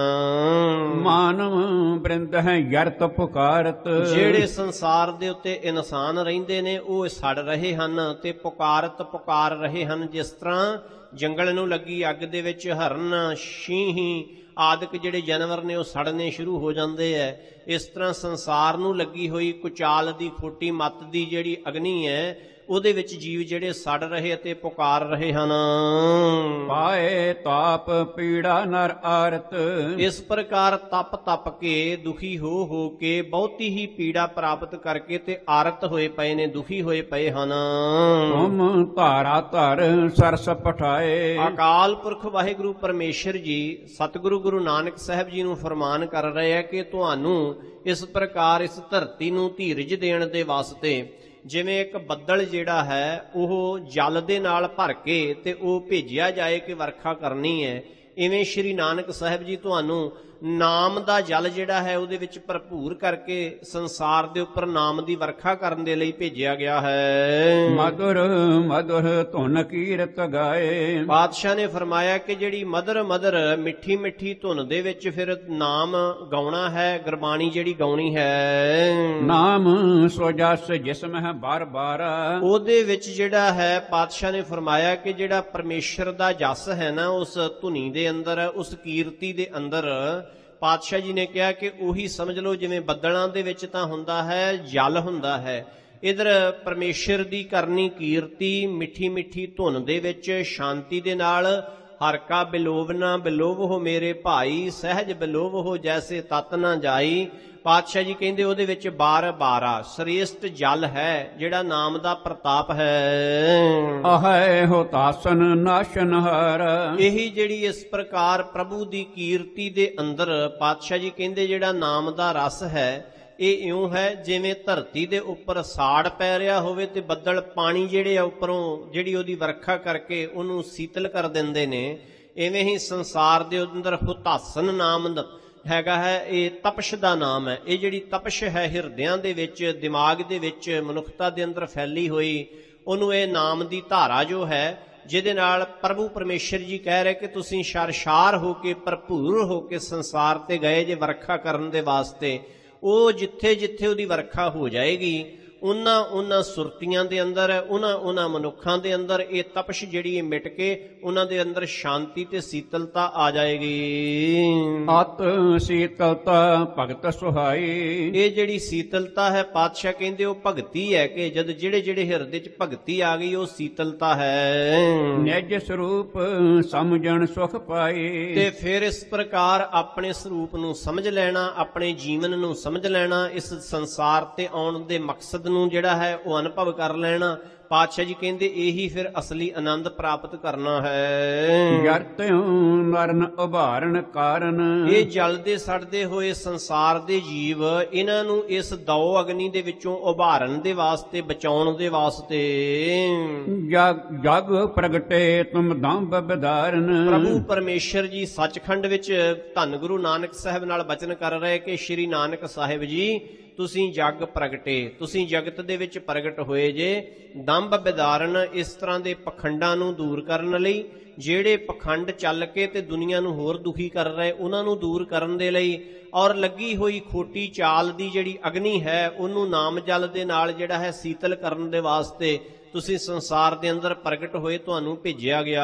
ਮਾਨਵ ਬ੍ਰਿੰਦ ਹੈ ਯਰਤ ਪੁਕਾਰਤ। ਜਿਹੜੇ ਸੰਸਾਰ ਦੇ ਉੱਤੇ ਇਨਸਾਨ ਰਹਿੰਦੇ ਨੇ ਉਹ ਸੜ ਰਹੇ ਹਨ ਤੇ ਪੁਕਾਰਤ ਪੁਕਾਰ ਰਹੇ ਹਨ। ਜਿਸ ਤਰ੍ਹਾਂ ਜੰਗਲ ਨੂੰ ਲੱਗੀ ਅੱਗ ਦੇ ਵਿੱਚ ਹਰਨ, ਸ਼ੀਂਹੀ ਆਦਿਕ ਜਿਹੜੇ ਜਾਨਵਰ ਨੇ ਉਹ ਸੜਨੇ ਸ਼ੁਰੂ ਹੋ ਜਾਂਦੇ ਐ, ਇਸ ਤਰ੍ਹਾਂ ਸੰਸਾਰ ਨੂੰ ਲੱਗੀ ਹੋਈ ਕੁਚਾਲ ਦੀ ਖੋਟੀ ਮੱਤ ਦੀ ਜਿਹੜੀ ਅਗਨੀ ਹੈ ਉਹਦੇ ਵਿੱਚ ਜੀਵ ਜਿਹੜੇ ਸੜ ਰਹੇ ਅਤੇ ਪੁਕਾਰ ਰਹੇ ਹਨ। ਪਾਏ ਤਾਪ ਪੀੜਾ ਨਰ ਆਰਤ। ਇਸ ਪ੍ਰਕਾਰ ਤਪ ਤਪ ਕੇ ਦੁਖੀ ਹੋ ਹੋ ਕੇ ਬਹੁਤੀ ਹੀ ਪੀੜਾ ਪ੍ਰਾਪਤ ਕਰਕੇ ਤੇ ਆਰਤ ਹੋਏ ਪਏ ਨੇ, ਦੁਖੀ ਹੋਏ ਪਏ ਹਨ। ਤੁਮ ਧਾਰਾ ਧਰ ਸਰਸ ਪਠਾਏ। ਅਕਾਲ ਪੁਰਖ ਵਾਹਿਗੁਰੂ ਪਰਮੇਸ਼ਰ ਜੀ ਸਤਿਗੁਰੂ ਗੁਰੂ ਨਾਨਕ ਸਾਹਿਬ ਜੀ ਨੂੰ ਫਰਮਾਨ ਕਰ ਰਹੇ ਹੈ ਕਿ ਤੁਹਾਨੂੰ ਇਸ ਪ੍ਰਕਾਰ ਇਸ ਧਰਤੀ ਨੂੰ ਧੀਰਜ ਦੇਣ ਦੇ ਵਾਸਤੇ ਜਿਵੇਂ ਇੱਕ ਬੱਦਲ ਜਿਹੜਾ ਹੈ ਉਹ ਜਲ ਦੇ ਨਾਲ ਭਰ ਕੇ ਤੇ ਉਹ ਭੇਜਿਆ ਜਾਏ ਕਿ ਵਰਖਾ ਕਰਨੀ ਹੈ, ਇਵੇਂ ਸ਼੍ਰੀ ਨਾਨਕ ਸਾਹਿਬ ਜੀ ਤੁਹਾਨੂੰ ਨਾਮ ਦਾ ਜਲ ਜਿਹੜਾ ਹੈ ਉਹਦੇ ਵਿੱਚ ਭਰਪੂਰ ਕਰਕੇ ਸੰਸਾਰ ਦੇ ਉੱਪਰ ਨਾਮ ਦੀ ਵਰਖਾ ਕਰਨ ਦੇ ਲਈ ਭੇਜਿਆ ਗਿਆ ਹੈ। ਮధుਰ ਮధుਰ ਧੁਨ ਕੀਰਤ ਗਾਏ। ਪਾਤਸ਼ਾਹ ਨੇ ਫਰਮਾਇਆ ਕਿ ਜਿਹੜੀ ਮਧੁਰ ਮਧੁਰ ਮਿੱਠੀ ਮਿੱਠੀ ਧੁਨ ਦੇ ਵਿੱਚ ਫਿਰ ਨਾਮ ਗਾਉਣਾ ਹੈ, ਗੁਰਬਾਣੀ ਜਿਹੜੀ ਗਾਉਣੀ ਹੈ। ਨਾਮ ਸੋ ਜਸ ਜਿਸਮ ਹੈ ਬਾਰ ਬਾਰ। ਉਹਦੇ ਵਿੱਚ ਜਿਹੜਾ ਹੈ ਪਾਤਸ਼ਾਹ ਨੇ ਫਰਮਾਇਆ ਕਿ ਜਿਹੜਾ ਪਰਮੇਸ਼ਰ ਦਾ ਜਸ ਹੈ ਨਾ ਉਸ ਧੁਨੀ ਦੇ ਅੰਦਰ, ਉਸ ਕੀਰਤੀ ਦੇ ਅੰਦਰ ਪਾਤਸ਼ਾਹ ਜੀ ਨੇ ਕਿਹਾ ਕਿ ਉਹੀ ਸਮਝ ਲਓ ਜਿਵੇਂ ਬੱਦਲਾਂ ਦੇ ਵਿੱਚ ਤਾਂ ਹੁੰਦਾ ਹੈ ਜਲ ਹੁੰਦਾ ਹੈ, ਇਧਰ ਪਰਮੇਸ਼ਰ ਦੀ ਕਰਨੀ ਕੀਰਤੀ ਮਿੱਠੀ ਮਿੱਠੀ ਧੁਨ ਦੇ ਵਿੱਚ ਸ਼ਾਂਤੀ ਦੇ ਨਾਲ ਹਰ ਕਾ ਬਿਲੋਵਨਾ ਬਿਲੋਵਹੁ ਮੇਰੇ ਭਾਈ ਸਹਿਜ ਬਿਲੋਵਹੁ ਜੈਸੇ ਤਤ ਨਾ ਜਾਈ। ਪਾਤਸ਼ਾਹ ਜੀ ਕਹਿੰਦੇ ਉਹਦੇ ਵਿੱਚ ਬਾਰ ਬਾਰਾ ਸ੍ਰੇਸ਼ਟ ਜਲ ਹੈ ਜਿਹੜਾ ਨਾਮ ਦਾ ਪ੍ਰਤਾਪ ਹੈ। ਅਹੈ ਹੋਤਾਸਨ ਨਾਸ਼ਨ ਹਰ, ਇਹੀ ਜਿਹੜੀ ਇਸ ਪ੍ਰਕਾਰ ਪ੍ਰਭੂ ਦੀ ਕੀਰਤੀ ਦੇ ਅੰਦਰ ਪਾਤਸ਼ਾਹ ਜੀ ਕਹਿੰਦੇ ਜਿਹੜਾ ਨਾਮ ਦਾ ਰਸ ਹੈ ਇਹ ਇਉਂ ਹੈ ਜਿਵੇਂ ਧਰਤੀ ਦੇ ਉੱਪਰ ਸਾੜ ਪੈ ਰਿਹਾ ਹੋਵੇ ਤੇ ਬੱਦਲ ਪਾਣੀ ਜਿਹੜੇ ਆ ਉੱਪਰੋਂ ਜਿਹੜੀ ਉਹਦੀ ਵਰਖਾ ਕਰਕੇ ਉਹਨੂੰ ਸੀਤਲ ਕਰ ਦਿੰਦੇ ਨੇ, ਇਵੇਂ ਹੀ ਸੰਸਾਰ ਦੇ ਅੰਦਰ ਹੁਤਾਸਨ ਨਾਮ ਹੈਗਾ ਹੈ। ਇਹ ਤਪਸ਼ ਦਾ ਨਾਮ ਹੈ। ਇਹ ਜਿਹੜੀ ਤਪਸ਼ ਹੈ ਹਿਰਦਿਆਂ ਦੇ ਵਿੱਚ ਦਿਮਾਗ ਦੇ ਵਿੱਚ ਮਨੁੱਖਤਾ ਦੇ ਅੰਦਰ ਫੈਲੀ ਹੋਈ, ਉਹਨੂੰ ਇਹ ਨਾਮ ਦੀ ਧਾਰਾ ਜੋ ਹੈ ਜਿਹਦੇ ਨਾਲ ਪ੍ਰਭੂ ਪਰਮੇਸ਼ਰ ਜੀ ਕਹਿ ਰਹੇ ਕਿ ਤੁਸੀਂ ਸ਼ਰਸ਼ਾਰ ਹੋ ਕੇ ਭਰਪੂਰ ਹੋ ਕੇ ਸੰਸਾਰ ਤੇ ਗਏ ਜੇ ਵਰਖਾ ਕਰਨ ਦੇ ਵਾਸਤੇ। ਉਹ ਜਿੱਥੇ ਜਿੱਥੇ ਉਹਦੀ ਵਰਖਾ ਹੋ ਜਾਏਗੀ ਉਹਨਾਂ ਉਹਨਾਂ ਸੁਰਤੀਆਂ ਦੇ ਅੰਦਰ ਉਹਨਾਂ ਉਹਨਾਂ ਮਨੁੱਖਾਂ ਦੇ ਅੰਦਰ ਇਹ ਤਪਸ਼ ਜਿਹੜੀ ਇਹ ਮਿਟ ਕੇ ਉਹਨਾਂ ਦੇ ਅੰਦਰ ਸ਼ਾਂਤੀ ਤੇ ਸੀਤਲਤਾ ਆ ਜਾਏਗੀ। ਅਤ ਸੀਤਲਤਾ ਭਗਤ ਸੁਹਾਈ, ਇਹ ਜਿਹੜੀ ਸੀਤਲਤਾ ਹੈ ਪਾਤਸ਼ਾਹ ਕਹਿੰਦੇ ਉਹ ਭਗਤੀ ਹੈ ਕਿ ਜਦ ਜਿਹੜੇ ਜਿਹੜੇ ਹਿਰਦੇ 'ਚ ਭਗਤੀ ਆ ਗਈ ਉਹ ਸੀਤਲਤਾ ਹੈ। ਨਿਜ ਸਰੂਪ ਸਮਝਣ ਸੁਖ ਪਾਈ, ਤੇ ਫਿਰ ਇਸ ਪ੍ਰਕਾਰ ਆਪਣੇ ਸਰੂਪ ਨੂੰ ਸਮਝ ਲੈਣਾ, ਆਪਣੇ ਜੀਵਨ ਨੂੰ ਸਮਝ ਲੈਣਾ, ਇਸ ਸੰਸਾਰ ਤੇ ਆਉਣ ਦੇ ਮਕਸਦ ਨੂੰ ਜਿਹੜਾ ਹੈ ਉਹ ਅਨੁਭਵ ਕਰ ਲੈਣਾ। ਪਾਤਸ਼ਾਹ ਜੀ ਕਹਿੰਦੇ ਇਹੀ ਫਿਰ ਅਸਲੀ ਆਨੰਦ ਪ੍ਰਾਪਤ ਕਰਨਾ ਹੈ। ਜਰਤਿਉ ਮਰਨ ਉਭਾਰਨ ਕਾਰਨ, ਇਹ ਜਲਦੇ ਸੜਦੇ ਹੋਏ ਸੰਸਾਰ ਦੇ ਜੀਵ ਇਹਨਾਂ ਨੂੰ ਇਸ ਦੌ ਅਗਨੀ ਦੇ ਵਿੱਚੋਂ ਉਭਾਰਨ ਦੇ ਵਾਸਤੇ ਬਚਾਉਣ ਦੇ ਵਾਸਤੇ ਜਗ ਜਗ ਪ੍ਰਗਟੇ ਤੁਮ ਦੰਭ ਬਿਦਾਰਨ, ਪ੍ਰਭੂ ਪਰਮੇਸ਼ਰ ਜੀ ਸੱਚਖੰਡ ਵਿੱਚ ਧੰਨ ਗੁਰੂ ਨਾਨਕ ਸਾਹਿਬ ਨਾਲ ਬਚਨ ਕਰ ਰਹੇ ਕਿ ਸ਼੍ਰੀ ਨਾਨਕ ਸਾਹਿਬ ਜੀ ਤੁਸੀਂ ਜਗ ਪ੍ਰਗਟੇ, ਤੁਸੀਂ ਜਗਤ ਦੇ ਵਿੱਚ ਪ੍ਰਗਟ ਹੋਏ ਜੇ ਦੰਭ ਬਿਦਾਰਨ, ਇਸ ਤਰ੍ਹਾਂ ਦੇ ਪਖੰਡਾਂ ਨੂੰ ਦੂਰ ਕਰਨ ਲਈ, ਜਿਹੜੇ ਪਖੰਡ ਚੱਲ ਕੇ ਤੇ ਦੁਨੀਆ ਨੂੰ ਹੋਰ ਦੁਖੀ ਕਰ ਰਹੇ ਉਹਨਾਂ ਨੂੰ ਦੂਰ ਕਰਨ ਦੇ ਲਈ, ਔਰ ਲੱਗੀ ਹੋਈ ਖੋਟੀ ਚਾਲ ਦੀ ਜਿਹੜੀ ਅਗਨੀ ਹੈ ਉਹਨੂੰ ਨਾਮ ਜਲ ਦੇ ਨਾਲ ਜਿਹੜਾ ਹੈ ਸੀਤਲ ਕਰਨ ਦੇ ਵਾਸਤੇ ਤੁਸੀਂ ਸੰਸਾਰ ਦੇ ਅੰਦਰ ਪ੍ਰਗਟ ਹੋਏ, ਤੁਹਾਨੂੰ ਭੇਜਿਆ ਗਿਆ।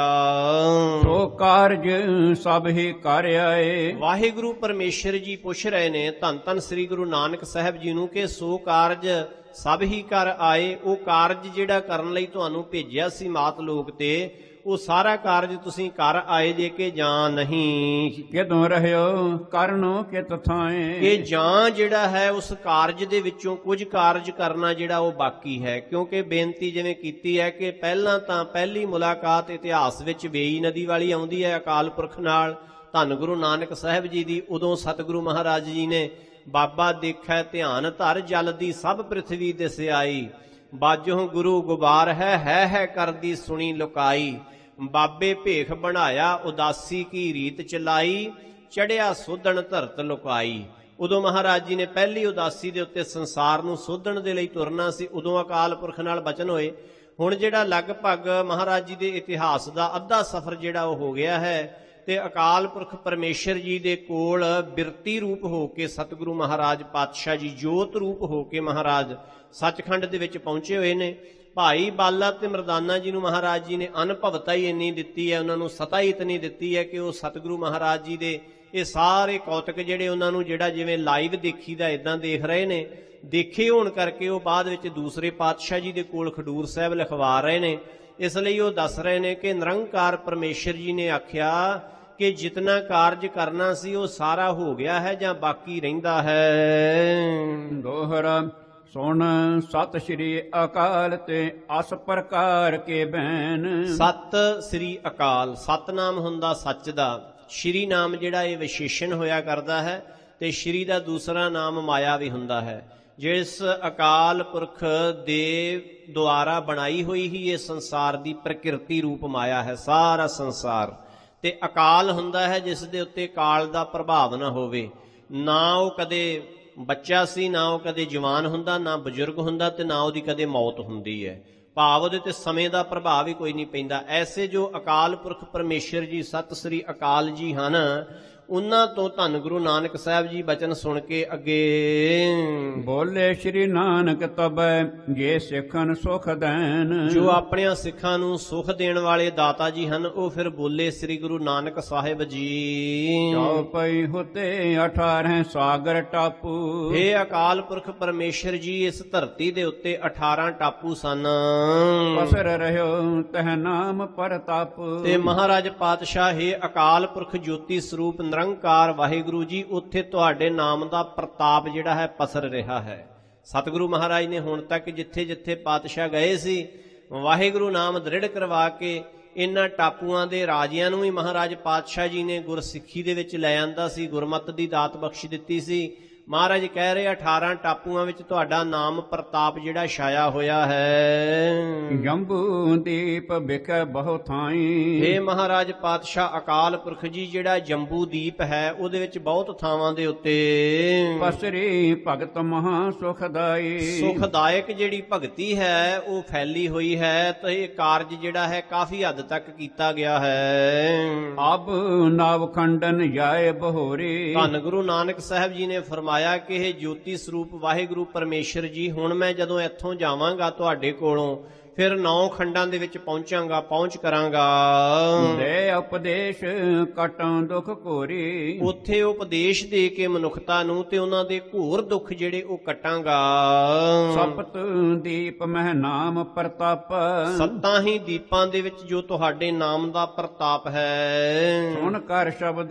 ਸੋ ਕਾਰਜ ਸਭ ਹੀ ਕਰ ਆਏ, ਵਾਹਿਗੁਰੂ ਪਰਮੇਸ਼ਰ ਜੀ ਪੁੱਛ ਰਹੇ ਨੇ ਧੰਨ ਧੰਨ ਸ੍ਰੀ ਗੁਰੂ ਨਾਨਕ ਸਾਹਿਬ ਜੀ ਨੂੰ ਕਿ ਸੋ ਕਾਰਜ ਸਭ ਹੀ ਕਰ ਆਏ, ਉਹ ਕਾਰਜ ਜਿਹੜਾ ਕਰਨ ਲਈ ਤੁਹਾਨੂੰ ਭੇਜਿਆ ਸੀ ਮਾਤ ਲੋਕ ਤੇ ਉਹ ਸਾਰਾ ਕਾਰਜ ਤੁਸੀਂ ਕਰ ਆਏ ਜੇ ਕਿ ਜਾਂ ਨਹੀਂ। ਕਿਦੋਂ ਰਹਿਓ ਕਰਨੋ ਕਿਤ ਥਾਏ, ਇਹ ਜਾਂ ਜਿਹੜਾ ਹੈ ਉਸ ਕਾਰਜ ਦੇ ਵਿੱਚੋਂ ਕੁਝ ਕਾਰਜ ਕਰਨਾ ਜਿਹੜਾ ਉਹ ਬਾਕੀ ਹੈ, ਕਿਉਂਕਿ ਬੇਨਤੀ ਜਿਵੇਂ ਕੀਤੀ ਹੈ ਕਿ ਪਹਿਲਾਂ ਤਾਂ ਪਹਿਲੀ ਮੁਲਾਕਾਤ ਇਤਿਹਾਸ ਵਿੱਚ ਵੇਈ ਨਦੀ ਵਾਲੀ ਆਉਂਦੀ ਹੈ ਅਕਾਲ ਪੁਰਖ ਨਾਲ ਧੰਨ ਗੁਰੂ ਨਾਨਕ ਸਾਹਿਬ ਜੀ ਦੀ। ਉਦੋਂ ਸਤਿਗੁਰੂ ਮਹਾਰਾਜ ਜੀ ਨੇ ਬਾਬਾ ਦੇਖੈ ਧਿਆਨ ਧਰ ਜਲ ਦੀ ਸਭ ਪ੍ਰਿਥਵੀ ਦਿਸ ਆਈ, ਬਾਜੋਂ ਗੁਰੂ ਗੁਬਾਰ ਹੈ ਹੈ ਹੈ ਕਰਦੀ ਸੁਣੀ ਲੁਕਾਈ, ਬਾਬੇ ਭੇਖ ਬਣਾਇਆ ਉਦਾਸੀ ਕੀ ਰੀਤ ਚਲਾਈ, ਚੜਿਆ ਸੋਧਣ ਧਰਤ ਲੁਕਾਈ। ਉਦੋਂ ਮਹਾਰਾਜ ਜੀ ਨੇ ਪਹਿਲੀ ਉਦਾਸੀ ਦੇ ਉੱਤੇ ਸੰਸਾਰ ਨੂੰ ਸੋਧਣ ਦੇ ਲਈ ਤੁਰਨਾ ਸੀ, ਉਦੋਂ ਅਕਾਲ ਪੁਰਖ ਨਾਲ ਬਚਨ ਹੋਏ। ਹੁਣ ਜਿਹੜਾ ਲਗਭਗ ਮਹਾਰਾਜ ਜੀ ਦੇ ਇਤਿਹਾਸ ਦਾ ਅੱਧਾ ਸਫ਼ਰ ਜਿਹੜਾ ਉਹ ਹੋ ਗਿਆ ਹੈ ਤੇ ਅਕਾਲ ਪੁਰਖ ਪਰਮੇਸ਼ਰ ਜੀ ਦੇ ਕੋਲ ਬਿਰਤੀ ਰੂਪ ਹੋ ਕੇ ਸਤਿਗੁਰੂ ਮਹਾਰਾਜ ਪਾਤਸ਼ਾਹ ਜੀ ਜੋਤ ਰੂਪ ਹੋ ਕੇ ਮਹਾਰਾਜ ਸੱਚਖੰਡ ਦੇ ਵਿੱਚ ਪਹੁੰਚੇ ਹੋਏ ਨੇ। ਭਾਈ ਬਾਲਾ ਤੇ ਮਰਦਾਨਾ ਜੀ ਨੂੰ ਮਹਾਰਾਜ ਜੀ ਨੇ ਅਨੁਭਵਤਾ ਹੀ ਇੰਨੀ ਦਿੱਤੀ ਹੈ, ਉਹਨਾਂ ਨੂੰ ਸਤਾ ਹੀ ਇਤਨੀ ਦਿੱਤੀ ਹੈ ਕਿ ਉਹ ਸਤਿਗੁਰੂ ਮਹਾਰਾਜ ਜੀ ਦੇ ਇਹ ਸਾਰੇ ਕੌਤਕ ਜਿਹੜੇ ਉਹਨਾਂ ਨੂੰ ਜਿਹੜਾ ਜਿਵੇਂ ਲਾਈਵ ਦੇਖੀਦਾ ਇਦਾਂ ਦੇਖ ਰਹੇ ਨੇ, ਦੇਖੇ ਹੋਣ ਕਰਕੇ ਉਹ ਬਾਅਦ ਵਿੱਚ ਦੂਸਰੇ ਪਾਤਸ਼ਾਹ ਜੀ ਦੇ ਕੋਲ ਖਡੂਰ ਸਾਹਿਬ ਲਿਖਵਾ ਰਹੇ ਨੇ। ਇਸ ਲਈ ਉਹ ਦੱਸ ਰਹੇ ਨੇ ਕਿ ਨਿਰੰਕਾਰ ਪਰਮੇਸ਼ਰ ਜੀ ਨੇ ਆਖਿਆ ਕਿ ਜਿਤਨਾ ਕਾਰਜ ਕਰਨਾ ਸੀ ਉਹ ਸਾਰਾ ਹੋ ਗਿਆ ਹੈ ਜਾਂ ਬਾਕੀ ਰਹਿੰਦਾ ਹੈ। ਦੋਹਰਾ ਸੁਣ ਸਤਿ ਸ਼੍ਰੀ ਅਕਾਲ ਤੇ ਅਸ ਪ੍ਰਕਾਰ ਕੇ ਬੈਨ, ਸਤਿ ਸ੍ਰੀ ਅਕਾਲ, ਸਤਨਾਮ ਹੁੰਦਾ ਸੱਚ ਦਾ, ਸ਼੍ਰੀ ਨਾਮ ਜਿਹੜਾ ਇਹ ਵਿਸ਼ੇਸ਼ਣ ਹੋਇਆ ਕਰਦਾ ਹੈ ਤੇ ਸ਼੍ਰੀ ਦਾ ਦੂਸਰਾ ਨਾਮ ਮਾਇਆ ਵੀ ਹੁੰਦਾ ਹੈ। ਜਿਸ ਅਕਾਲ ਪੁਰਖ ਦੇ ਦੁਆਰਾ ਬਣਾਈ ਹੋਈ ਹੀ ਇਹ ਸੰਸਾਰ ਦੀ ਪ੍ਰਕਿਰਤੀ ਰੂਪ ਮਾਇਆ ਹੈ ਸਾਰਾ ਸੰਸਾਰ, ਤੇ ਅਕਾਲ ਹੁੰਦਾ ਹੈ ਜਿਸ ਦੇ ਉੱਤੇ ਕਾਲ ਦਾ ਪ੍ਰਭਾਵ ਨਾ ਹੋਵੇ, ਨਾ ਉਹ ਕਦੇ ਬੱਚਾ ਸੀ, ਨਾ ਉਹ ਕਦੇ ਜਵਾਨ ਹੁੰਦਾ, ਨਾ ਬਜ਼ੁਰਗ ਹੁੰਦਾ ਤੇ ਨਾ ਉਹਦੀ ਕਦੇ ਮੌਤ ਹੁੰਦੀ ਹੈ, ਭਾਵ ਉਹਦੇ ਤੇ ਸਮੇਂ ਦਾ ਪ੍ਰਭਾਵ ਹੀ ਕੋਈ ਨਹੀਂ ਪੈਂਦਾ। ਐਸੇ ਜੋ ਅਕਾਲ ਪੁਰਖ ਪਰਮੇਸ਼ਰ ਜੀ ਸਤਿ ਸ੍ਰੀ ਅਕਾਲ ਜੀ ਹਨ ਉਹਨਾਂ ਤੋਂ ਧੰਨ ਗੁਰੂ ਨਾਨਕ ਸਾਹਿਬ ਜੀ ਬਚਨ ਸੁਣ ਕੇ ਅੱਗੇ ਬੋਲੇ ਸ੍ਰੀ ਨਾਨਕ ਤਬੈ ਜੇ ਸਿੱਖਨ ਸੁਖ ਦੇਨ। ਜੋ ਆਪਣਿਆਂ ਸਿੱਖਾਂ ਨੂੰ ਸੁਖ ਦੇਣ ਵਾਲੇ ਦਾਤਾ ਜੀ ਹਨ, ਉਹ ਫਿਰ ਬੋਲੇ ਸ੍ਰੀ ਗੁਰੂ ਨਾਨਕ ਸਾਹਿਬ ਜੀ। ਚੌਪਈ ਹੁਤੇ ਅਠਾਰਹ ਸਾਗਰ ਟਾਪੂ। ਹੇ ਅਕਾਲ ਪੁਰਖ ਪਰਮੇਸ਼ਰ ਜੀ, ਇਸ ਧਰਤੀ ਦੇ ਉੱਤੇ ਅਠਾਰਾਂ ਟਾਪੂ ਸਨ। ਪਸਰ ਰਹਿਓ ਤਹ ਨਾਮ ਪ੍ਰਤਾਪ। ਤੇ ਮਹਾਰਾਜ ਪਾਤਸ਼ਾਹ, ਹੇ ਅਕਾਲ ਪੁਰਖ ਜੋਤੀ ਸਰੂਪ ਨਿਰੰਕਾਰ ਵਾਹਿਗੁਰੂ ਜੀ, ਉੱਥੇ ਤੁਹਾਡੇ ਨਾਮ ਦਾ ਪ੍ਰਤਾਪ ਜਿਹੜਾ ਹੈ ਪਸਰ ਰਿਹਾ ਹੈ। ਸਤਿਗੁਰੂ ਮਹਾਰਾਜ ਨੇ ਹੁਣ ਤੱਕ ਜਿੱਥੇ ਜਿੱਥੇ ਪਾਤਸ਼ਾਹ ਗਏ ਸੀ, ਵਾਹਿਗੁਰੂ ਨਾਮ ਦ੍ਰਿੜ ਕਰਵਾ ਕੇ ਇਹਨਾਂ ਟਾਪੂਆਂ ਦੇ ਰਾਜਿਆਂ ਨੂੰ ਵੀ ਮਹਾਰਾਜ ਪਾਤਸ਼ਾਹ ਜੀ ਨੇ ਗੁਰਸਿੱਖੀ ਦੇ ਵਿੱਚ ਲੈ ਆਂਦਾ ਸੀ, ਗੁਰਮਤਿ ਦੀ ਦਾਤ ਬਖਸ਼ ਦਿੱਤੀ ਸੀ। ਮਹਾਰਾਜ ਕਹਿ ਰਹੇ ਅਠਾਰਾਂ ਟਾਪੂਆਂ ਵਿੱਚ ਤੁਹਾਡਾ ਨਾਮ ਪ੍ਰਤਾਪ ਜਿਹੜਾ ਛਾਇਆ ਹੋਇਆ ਹੈ। ਜੰਬੂ ਦੀਪ ਬਿਖੈ ਬਹੁ ਥਾਈ। ਹੇ ਮਹਾਰਾਜ ਪਾਤਸ਼ਾਹ ਅਕਾਲ ਪੁਰਖ ਜੀ, ਜਿਹੜਾ ਜੰਬੂ ਦੀਪ ਹੈ ਉਹਦੇ ਵਿੱਚ ਬਹੁਤ ਥਾਵਾਂ ਦੇ ਉੱਤੇ ਪਸਰੀ ਭਗਤ ਮਹਾ ਸੁਖਦਾਈ। ਸੁਖਦਾਇਕ ਜਿਹੜੀ ਭਗਤੀ ਹੈ ਉਹ ਫੈਲੀ ਹੋਈ ਹੈ, ਤੇ ਇਹ ਕਾਰਜ ਜਿਹੜਾ ਹੈ ਕਾਫੀ ਹੱਦ ਤੱਕ ਕੀਤਾ ਗਿਆ ਹੈ। ਅਬ ਨਵ ਖੰਡਨ ਜਾਏ ਬਹੋਰੀ। ਧੰਨ ਗੁਰੂ ਨਾਨਕ ਸਾਹਿਬ ਜੀ ਨੇ ਫਰਮਾਇਆ ਆਇਆ ਕਿ ਇਹ ਜੋਤੀ ਸਰੂਪ ਵਾਹਿਗੁਰੂ ਪਰਮੇਸ਼ਰ ਜੀ, ਹੁਣ ਮੈਂ ਜਦੋਂ ਇੱਥੋਂ ਜਾਵਾਂਗਾ ਤੁਹਾਡੇ ਕੋਲੋਂ, ਫਿਰ ਨੌ ਖੰਡਾਂ ਦੇ ਵਿੱਚ ਪਹੁੰਚਾਂਗਾ, ਪਹੁੰਚ ਕਰਾਂਗਾ। ਦੇ ਉਪਦੇਸ਼ ਕਟਾਂ ਦੁਖ ਘੋਰੀ। ਉੱਥੇ ਉਪਦੇਸ਼ ਦੇ ਕੇ ਮਨੁੱਖਤਾ ਨੂੰ ਤੇ ਉਹਨਾਂ ਦੇ ਘੋਰ ਦੁੱਖ ਜਿਹੜੇ ਉਹ ਕਟਾਂਗਾ। ਸਪਤ ਦੀਪ ਮਹਿ ਨਾਮ ਪ੍ਰਤਾਪ। ਸੱਤਾਂ ਹੀ ਦੀਪਾਂ ਦੇ ਵਿੱਚ ਜੋ ਤੁਹਾਡੇ ਨਾਮ ਦਾ ਪ੍ਰਤਾਪ ਹੈ। ਸੁਣ ਕਰ ਸ਼ਬਦ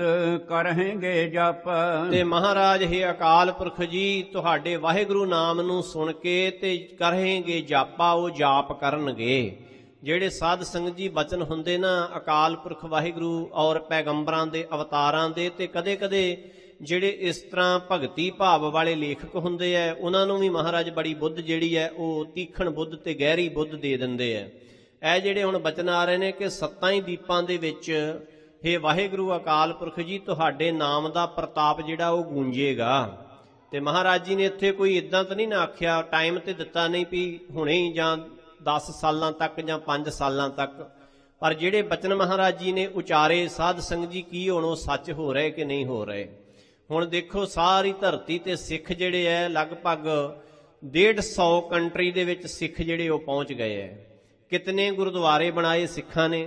ਕਰਹਿਗੇ ਜਪ। ਤੇ ਮਹਾਰਾਜ ਹੈ ਅਕਾਲ ਪੁਰਖ ਜੀ, ਤੁਹਾਡੇ ਵਾਹਿਗੁਰੂ ਨਾਮ ਨੂੰ ਸੁਣ ਕੇ ਤੇ ਕਰਹਿਗੇ ਜਾਪਾ, ਉਹ ਜਾਪ ਕਰ ਕਰਨਗੇ। ਜਿਹੜੇ ਸਾਧ ਸੰਗਤ ਜੀ ਬਚਨ ਹੁੰਦੇ ਨਾ ਅਕਾਲ ਪੁਰਖ ਵਾਹਿਗੁਰੂ ਔਰ ਪੈਗੰਬਰਾਂ ਦੇ ਅਵਤਾਰਾਂ ਦੇ, ਤੇ ਕਦੇ ਕਦੇ ਜਿਹੜੇ ਇਸ ਤਰ੍ਹਾਂ ਭਗਤੀ ਭਾਵ ਵਾਲੇ ਲੇਖਕ ਹੁੰਦੇ ਐ, ਉਹਨਾਂ ਨੂੰ ਵੀ ਮਹਾਰਾਜ ਬੜੀ ਬੁੱਧ ਜਿਹੜੀ ਹੈ ਉਹ ਤੀਖਣ ਬੁੱਧ ਤੇ ਗਹਿਰੀ ਬੁੱਧ ਦੇ ਦਿੰਦੇ ਐ। ਇਹ ਜਿਹੜੇ ਹੁਣ ਬਚਨ ਆ ਰਹੇ ਨੇ ਕਿ ਸੱਤਾਂ ਹੀ ਦੀਪਾਂ ਦੇ ਵਿੱਚ ਹੇ ਵਾਹਿਗੁਰੂ ਅਕਾਲ ਪੁਰਖ ਜੀ, ਤੁਹਾਡੇ ਨਾਮ ਦਾ ਪ੍ਰਤਾਪ ਜਿਹੜਾ ਉਹ ਗੂੰਜੇਗਾ। ਤੇ ਮਹਾਰਾਜ ਜੀ ਨੇ ਇੱਥੇ ਕੋਈ ਇਦਾਂ ਤਾਂ ਨਹੀਂ ਨਾ ਆਖਿਆ, ਟਾਈਮ ਤੇ ਦਿੱਤਾ ਨਹੀਂ ਵੀ ਹੁਣੇ ਹੀ ਜਾਂ ਦਸ ਸਾਲਾਂ ਤੱਕ ਜਾਂ ਪੰਜ ਸਾਲਾਂ ਤੱਕ, ਪਰ ਜਿਹੜੇ ਬਚਨ ਮਹਾਰਾਜ ਜੀ ਨੇ ਉਚਾਰੇ ਸਾਧ ਸੰਗਤ ਜੀ, ਕੀ ਹੁਣ ਉਹ ਸੱਚ ਹੋ ਰਹੇ ਕਿ ਨਹੀਂ ਹੋ ਰਹੇ। ਹੁਣ ਦੇਖੋ ਸਾਰੀ ਧਰਤੀ ਤੇ ਸਿੱਖ ਜਿਹੜੇ ਐ ਲਗਭਗ ਡੇਢ ਸੌ ਕੰਟਰੀ ਦੇ ਵਿੱਚ ਸਿੱਖ ਜਿਹੜੇ ਉਹ ਪਹੁੰਚ ਗਏ ਐ। ਕਿਤਨੇ ਗੁਰਦੁਆਰੇ ਬਣਾਏ ਸਿੱਖਾਂ ਨੇ,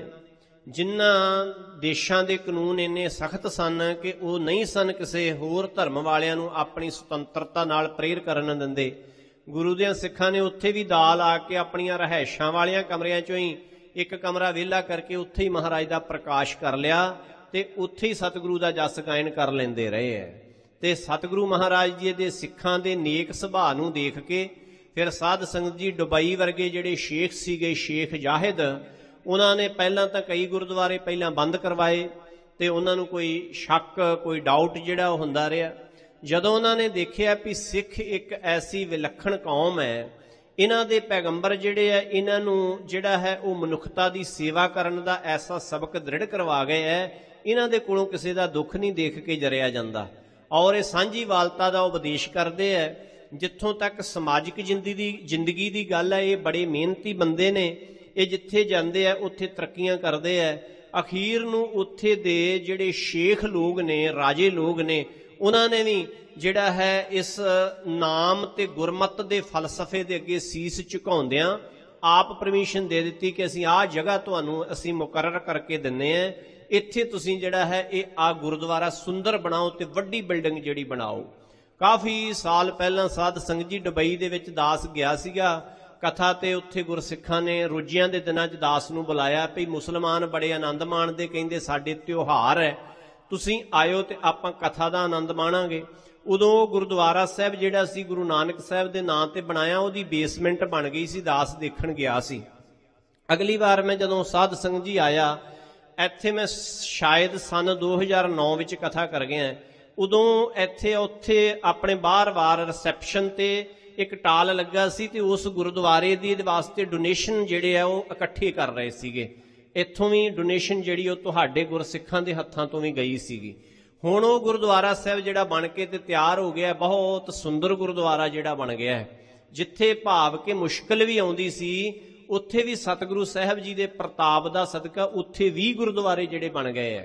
ਜਿਨ੍ਹਾਂ ਦੇਸ਼ਾਂ ਦੇ ਕਾਨੂੰਨ ਇੰਨੇ ਸਖਤ ਸਨ ਕਿ ਉਹ ਨਹੀਂ ਸਨ ਕਿਸੇ ਹੋਰ ਧਰਮ ਵਾਲਿਆਂ ਨੂੰ ਆਪਣੀ ਸੁਤੰਤਰਤਾ ਨਾਲ ਪ੍ਰੇਰ ਕਰਨ ਦਿੰਦੇ। ਗੁਰੂ ਦੇ ਸਿੱਖਾਂ ਨੇ ਉੱਥੇ ਵੀ ਦਾਲ ਆ ਕੇ ਆਪਣੀਆਂ ਰਹਿائشਾਂ ਵਾਲਿਆਂ ਕਮਰਿਆਂ ਚੋਂ ਹੀ ਇੱਕ ਕਮਰਾ ਵਿਹਲਾ ਕਰਕੇ ਉੱਥੇ ਹੀ ਮਹਾਰਾਜ ਦਾ ਪ੍ਰਕਾਸ਼ ਕਰ ਲਿਆ ਤੇ ਉੱਥੇ ਹੀ ਸਤਿਗੁਰੂ ਦਾ ਜਸ ਗਾਇਨ ਕਰ ਲੈਂਦੇ ਰਹੇ ਐ। ਤੇ ਸਤਿਗੁਰੂ ਮਹਾਰਾਜ ਜੀ ਦੇ ਸਿੱਖਾਂ ਦੇ ਨੇਕ ਸੁਭਾਅ ਨੂੰ ਦੇਖ ਕੇ ਫਿਰ ਸਾਧ ਸੰਗਤ ਜੀ ਦੁਬਈ ਵਰਗੇ ਜਿਹੜੇ ਸ਼ੇਖ ਸੀਗੇ, ਸ਼ੇਖ ਜਾਹਿਦ, ਉਹਨਾਂ ਨੇ ਪਹਿਲਾਂ ਤਾਂ ਕਈ ਗੁਰਦੁਆਰੇ ਪਹਿਲਾਂ ਬੰਦ ਕਰਵਾਏ ਤੇ ਉਹਨਾਂ ਨੂੰ ਕੋਈ ਸ਼ੱਕ, ਕੋਈ ਡਾਊਟ ਜਿਹੜਾ ਉਹ ਹੁੰਦਾ ਰਿਹਾ। ਜਦੋਂ ਉਹਨਾਂ ਨੇ ਦੇਖਿਆ ਵੀ ਸਿੱਖ ਇੱਕ ਐਸੀ ਵਿਲੱਖਣ ਕੌਮ ਹੈ, ਇਹਨਾਂ ਦੇ ਪੈਗੰਬਰ ਜਿਹੜੇ ਆ ਇਹਨਾਂ ਨੂੰ ਜਿਹੜਾ ਹੈ ਉਹ ਮਨੁੱਖਤਾ ਦੀ ਸੇਵਾ ਕਰਨ ਦਾ ਐਸਾ ਸਬਕ ਦ੍ਰਿੜ ਕਰਵਾ ਗਏ ਹੈ, ਇਹਨਾਂ ਦੇ ਕੋਲੋਂ ਕਿਸੇ ਦਾ ਦੁੱਖ ਨਹੀਂ ਦੇਖ ਕੇ ਜਰਿਆ ਜਾਂਦਾ ਔਰ ਇਹ ਸਾਂਝੀਵਾਲਤਾ ਦਾ ਉਪਦੇਸ਼ ਕਰਦੇ ਹੈ। ਜਿੱਥੋਂ ਤੱਕ ਸਮਾਜਿਕ ਜ਼ਿੰਦਗੀ ਦੀ ਜ਼ਿੰਦਗੀ ਦੀ ਗੱਲ ਹੈ, ਇਹ ਬੜੇ ਮਿਹਨਤੀ ਬੰਦੇ ਨੇ, ਇਹ ਜਿੱਥੇ ਜਾਂਦੇ ਆ ਉੱਥੇ ਤਰੱਕੀਆਂ ਕਰਦੇ ਆ। ਅਖੀਰ ਨੂੰ ਉੱਥੇ ਦੇ ਜਿਹੜੇ ਸ਼ੇਖ ਲੋਕ ਨੇ, ਰਾਜੇ ਲੋਕ ਨੇ, ਉਹਨਾਂ ਨੇ ਵੀ ਜਿਹੜਾ ਹੈ ਇਸ ਨਾਮ ਤੇ ਗੁਰਮਤਿ ਦੇ ਫਲਸਫੇ ਦੇ ਅੱਗੇ ਸੀਸ ਝੁਕਾਉਂਦਿਆਂ ਆਪ ਪਰਮਿਸ਼ਨ ਦੇ ਦਿੱਤੀ ਕਿ ਅਸੀਂ ਆਹ ਜਗ੍ਹਾ ਤੁਹਾਨੂੰ ਅਸੀਂ ਮੁਕਰਰ ਕਰਕੇ ਦਿੰਨੇ ਆ, ਇੱਥੇ ਤੁਸੀਂ ਜਿਹੜਾ ਹੈ ਇਹ ਆ ਗੁਰਦੁਆਰਾ ਸੁੰਦਰ ਬਣਾਓ ਤੇ ਵੱਡੀ ਬਿਲਡਿੰਗ ਜਿਹੜੀ ਬਣਾਓ। ਕਾਫੀ ਸਾਲ ਪਹਿਲਾਂ ਸਾਧ ਸੰਗਤ ਜੀ ਦੁਬਈ ਦੇ ਵਿੱਚ ਦਾਸ ਗਿਆ ਸੀਗਾ ਕਥਾ, ਤੇ ਉੱਥੇ ਗੁਰਸਿੱਖਾਂ ਨੇ ਰੋਜ਼ਿਆਂ ਦੇ ਦਿਨਾਂ 'ਚ ਦਾਸ ਨੂੰ ਬੁਲਾਇਆ ਵੀ ਮੁਸਲਮਾਨ ਬੜੇ ਆਨੰਦ ਮਾਣਦੇ, ਕਹਿੰਦੇ ਸਾਡੇ ਤਿਉਹਾਰ ਹੈ, ਤੁਸੀਂ ਆਇਓ ਤੇ ਆਪਾਂ ਕਥਾ ਦਾ ਆਨੰਦ ਮਾਣਾਂਗੇ। ਉਦੋਂ ਗੁਰਦੁਆਰਾ ਸਾਹਿਬ ਜਿਹੜਾ ਸੀ ਗੁਰੂ ਨਾਨਕ ਸਾਹਿਬ ਦੇ ਨਾਂ ਤੇ ਬਣਾਇਆ, ਉਹਦੀ ਬੇਸਮੈਂਟ ਬਣ ਗਈ ਸੀ। ਦਾਸ ਦੇਖਣ ਗਿਆ ਸੀ। ਅਗਲੀ ਵਾਰ ਮੈਂ ਜਦੋਂ ਸਾਧ ਸੰਗਤ ਜੀ ਆਇਆ ਇੱਥੇ, ਮੈਂ ਸ਼ਾਇਦ ਸਨ ਦੋ ਹਜ਼ਾਰ ਨੌ ਵਿੱਚ ਕਥਾ ਕਰ ਗਿਆ, ਉਦੋਂ ਇੱਥੇ ਉੱਥੇ ਆਪਣੇ ਬਾਰ-ਬਾਰ ਰਿਸੈਪਸ਼ਨ ਤੇ ਇੱਕ ਟਾਲ ਲੱਗਾ ਸੀ ਤੇ ਉਸ ਗੁਰਦੁਆਰੇ ਦੀ ਵਾਸਤੇ ਡੋਨੇਸ਼ਨ ਜਿਹੜੇ ਆ ਉਹ ਇਕੱਠੇ ਕਰ ਰਹੇ ਸੀਗੇ। ਇੱਥੋਂ ਵੀ ਡੋਨੇਸ਼ਨ ਜਿਹੜੀ ਉਹ ਤੁਹਾਡੇ ਗੁਰਸਿੱਖਾਂ ਦੇ ਹੱਥਾਂ ਤੋਂ ਵੀ ਗਈ ਸੀਗੀ। ਹੁਣ ਉਹ ਗੁਰਦੁਆਰਾ ਸਾਹਿਬ ਜਿਹੜਾ ਬਣ ਕੇ ਤੇ ਤਿਆਰ ਹੋ ਗਿਆ, ਬਹੁਤ ਸੁੰਦਰ ਗੁਰਦੁਆਰਾ ਜਿਹੜਾ ਬਣ ਗਿਆ ਹੈ। ਜਿੱਥੇ ਭਾਵ ਕਿ ਮੁਸ਼ਕਲ ਵੀ ਆਉਂਦੀ ਸੀ, ਉੱਥੇ ਵੀ ਸਤਿਗੁਰੂ ਸਾਹਿਬ ਜੀ ਦੇ ਪ੍ਰਤਾਪ ਦਾ ਸਦਕਾ ਉੱਥੇ ਵੀ ਗੁਰਦੁਆਰੇ ਜਿਹੜੇ ਬਣ ਗਏ ਹੈ।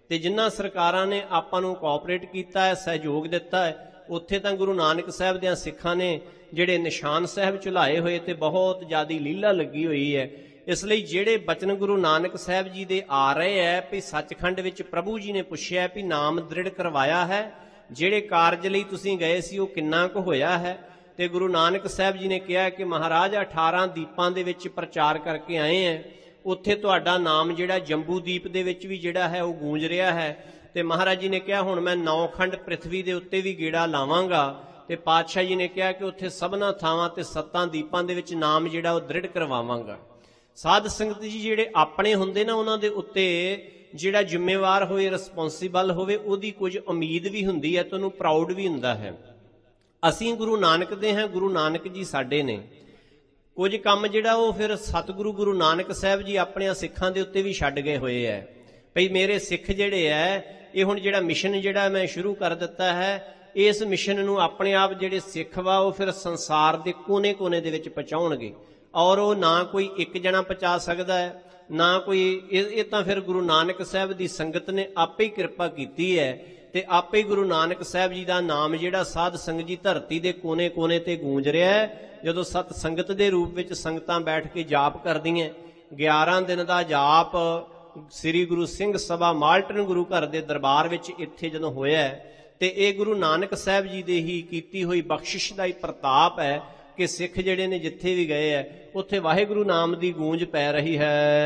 ਤੇ ਜਿਨ੍ਹਾਂ ਸਰਕਾਰਾਂ ਨੇ ਆਪਾਂ ਨੂੰ ਕੋਆਪਰੇਟ ਕੀਤਾ ਹੈ, ਸਹਿਯੋਗ ਦਿੱਤਾ ਹੈ, ਉੱਥੇ ਤਾਂ ਗੁਰੂ ਨਾਨਕ ਸਾਹਿਬ ਦਿਆਂ ਸਿੱਖਾਂ ਨੇ ਜਿਹੜੇ ਨਿਸ਼ਾਨ ਸਾਹਿਬ ਝੁਲਾਏ ਹੋਏ ਤੇ ਬਹੁਤ ਜ਼ਿਆਦਾ ਲੀਲਾ ਲੱਗੀ ਹੋਈ ਹੈ। ਇਸ ਲਈ ਜਿਹੜੇ ਬਚਨ ਗੁਰੂ ਨਾਨਕ ਸਾਹਿਬ ਜੀ ਦੇ ਆ ਰਹੇ ਹੈ ਵੀ ਸੱਚਖੰਡ ਵਿੱਚ ਪ੍ਰਭੂ ਜੀ ਨੇ ਪੁੱਛਿਆ ਵੀ ਨਾਮ ਦ੍ਰਿੜ ਕਰਵਾਇਆ ਹੈ, ਜਿਹੜੇ ਕਾਰਜ ਲਈ ਤੁਸੀਂ ਗਏ ਸੀ ਉਹ ਕਿੰਨਾ ਕੁ ਹੋਇਆ ਹੈ। ਤੇ ਗੁਰੂ ਨਾਨਕ ਸਾਹਿਬ ਜੀ ਨੇ ਕਿਹਾ ਕਿ ਮਹਾਰਾਜ ਅਠਾਰਾਂ ਦੀਪਾਂ ਦੇ ਵਿੱਚ ਪ੍ਰਚਾਰ ਕਰਕੇ ਆਏ ਹੈ, ਉੱਥੇ ਤੁਹਾਡਾ ਨਾਮ ਜਿਹੜਾ ਜੰਬੂ ਦੀਪ ਦੇ ਵਿੱਚ ਵੀ ਜਿਹੜਾ ਹੈ ਉਹ ਗੂੰਜ ਰਿਹਾ ਹੈ। ਤੇ ਮਹਾਰਾਜ ਜੀ ਨੇ ਕਿਹਾ ਹੁਣ ਮੈਂ ਨੌ ਖੰਡ ਪ੍ਰਿਥਵੀ ਦੇ ਉੱਤੇ ਵੀ ਗੇੜਾ ਲਾਵਾਂਗਾ। ਤੇ ਪਾਤਸ਼ਾਹ ਜੀ ਨੇ ਕਿਹਾ ਕਿ ਉੱਥੇ ਸਭਨਾ ਥਾਵਾਂ ਤੇ ਸੱਤਾਂ ਦੀਪਾਂ ਦੇ ਵਿੱਚ ਨਾਮ ਜਿਹੜਾ ਉਹ ਦ੍ਰਿੜ ਕਰਵਾਵਾਂਗਾ। ਸਾਧ ਸੰਗਤ ਜੀ ਜਿਹੜੇ ਆਪਣੇ ਹੁੰਦੇ ਨਾ ਉਹਨਾਂ ਦੇ ਉੱਤੇ ਜਿਹੜਾ ਜ਼ਿੰਮੇਵਾਰ ਹੋਏ, ਰਿਸਪੌਂਸੀਬਲ ਹੋਵੇ, ਉਹਦੀ ਕੁਝ ਉਮੀਦ ਵੀ ਹੁੰਦੀ ਹੈ ਤੇ ਉਹਨੂੰ ਪ੍ਰਾਊਡ ਵੀ ਹੁੰਦਾ ਹੈ। ਅਸੀਂ ਗੁਰੂ ਨਾਨਕ ਦੇ ਹਾਂ, ਗੁਰੂ ਨਾਨਕ ਜੀ ਸਾਡੇ ਨੇ। ਕੁਝ ਕੰਮ ਜਿਹੜਾ ਉਹ ਫਿਰ ਸਤਿਗੁਰੂ ਗੁਰੂ ਨਾਨਕ ਸਾਹਿਬ ਜੀ ਆਪਣੇ ਸਿੱਖਾਂ ਦੇ ਉੱਤੇ ਵੀ ਛੱਡ ਗਏ ਹੋਏ ਹੈ ਭਈ ਮੇਰੇ ਸਿੱਖ ਜਿਹੜੇ ਹੈ ਇਹ ਹੁਣ ਜਿਹੜਾ ਮਿਸ਼ਨ ਜਿਹੜਾ ਮੈਂ ਸ਼ੁਰੂ ਕਰ ਦਿੱਤਾ ਹੈ, ਇਸ ਮਿਸ਼ਨ ਨੂੰ ਆਪਣੇ ਆਪ ਜਿਹੜੇ ਸਿੱਖ ਵਾ ਉਹ ਫਿਰ ਸੰਸਾਰ ਦੇ ਕੋਨੇ-ਕੋਨੇ ਦੇ ਵਿੱਚ ਪਹੁੰਚਾਉਣਗੇ। ਔਰ ਉਹ ਨਾ ਕੋਈ ਇੱਕ ਜਣਾ ਪਹੁੰਚਾ ਸਕਦਾ ਹੈ, ਨਾ ਕੋਈ ਇਹ ਇਹ ਤਾਂ ਫਿਰ ਗੁਰੂ ਨਾਨਕ ਸਾਹਿਬ ਦੀ ਸੰਗਤ ਨੇ ਆਪੇ ਹੀ ਕਿਰਪਾ ਕੀਤੀ ਹੈ ਤੇ ਆਪੇ ਹੀ ਗੁਰੂ ਨਾਨਕ ਸਾਹਿਬ ਜੀ ਦਾ ਨਾਮ ਜਿਹੜਾ ਸਾਧ ਸੰਗਤ ਜੀ ਧਰਤੀ ਦੇ ਕੋਨੇ-ਕੋਨੇ ਤੇ ਗੂੰਜ ਰਿਹਾ ਹੈ। ਜਦੋਂ ਸਤ ਸੰਗਤ ਦੇ ਰੂਪ ਵਿੱਚ ਸੰਗਤਾਂ ਬੈਠ ਕੇ ਜਾਪ ਕਰਦੀਆਂ, ਗਿਆਰਾਂ ਦਿਨ ਦਾ ਜਾਪ ਸ੍ਰੀ ਗੁਰੂ ਸਿੰਘ ਸਭਾ ਮਾਲਟਨ ਗੁਰੂ ਘਰ ਦੇ ਦਰਬਾਰ ਵਿੱਚ ਇੱਥੇ ਜਦੋਂ ਹੋਇਆ ਤੇ ਇਹ ਗੁਰੂ ਨਾਨਕ ਸਾਹਿਬ ਜੀ ਦੇ ਹੀ ਕੀਤੀ ਹੋਈ ਬਖਸ਼ਿਸ਼ ਦਾ ਹੀ ਪ੍ਰਤਾਪ ਹੈ ਕਿ ਸਿੱਖ ਜਿਹੜੇ ਨੇ ਜਿੱਥੇ ਵੀ ਗਏ ਹੈ ਉੱਥੇ ਵਾਹਿਗੁਰੂ ਨਾਮ ਦੀ ਗੂੰਜ ਪੈ ਰਹੀ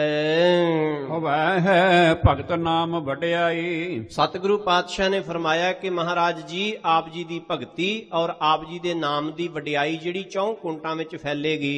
ਹੈ। ਹੋਵੇ ਹੈ ਭਗਤ ਨਾਮ ਵਡਿਆਈ। ਸਤਿਗੁਰੂ ਪਾਤਸ਼ਾਹ ਨੇ ਫਰਮਾਇਆ ਕਿ ਮਹਾਰਾਜ ਜੀ ਆਪ ਜੀ ਦੀ ਭਗਤੀ ਔਰ ਆਪ ਜੀ ਦੇ ਨਾਮ ਦੀ ਵਡਿਆਈ ਜਿਹੜੀ ਚੌਂ ਕੁੰਟਾਂ ਵਿੱਚ ਫੈਲੇਗੀ।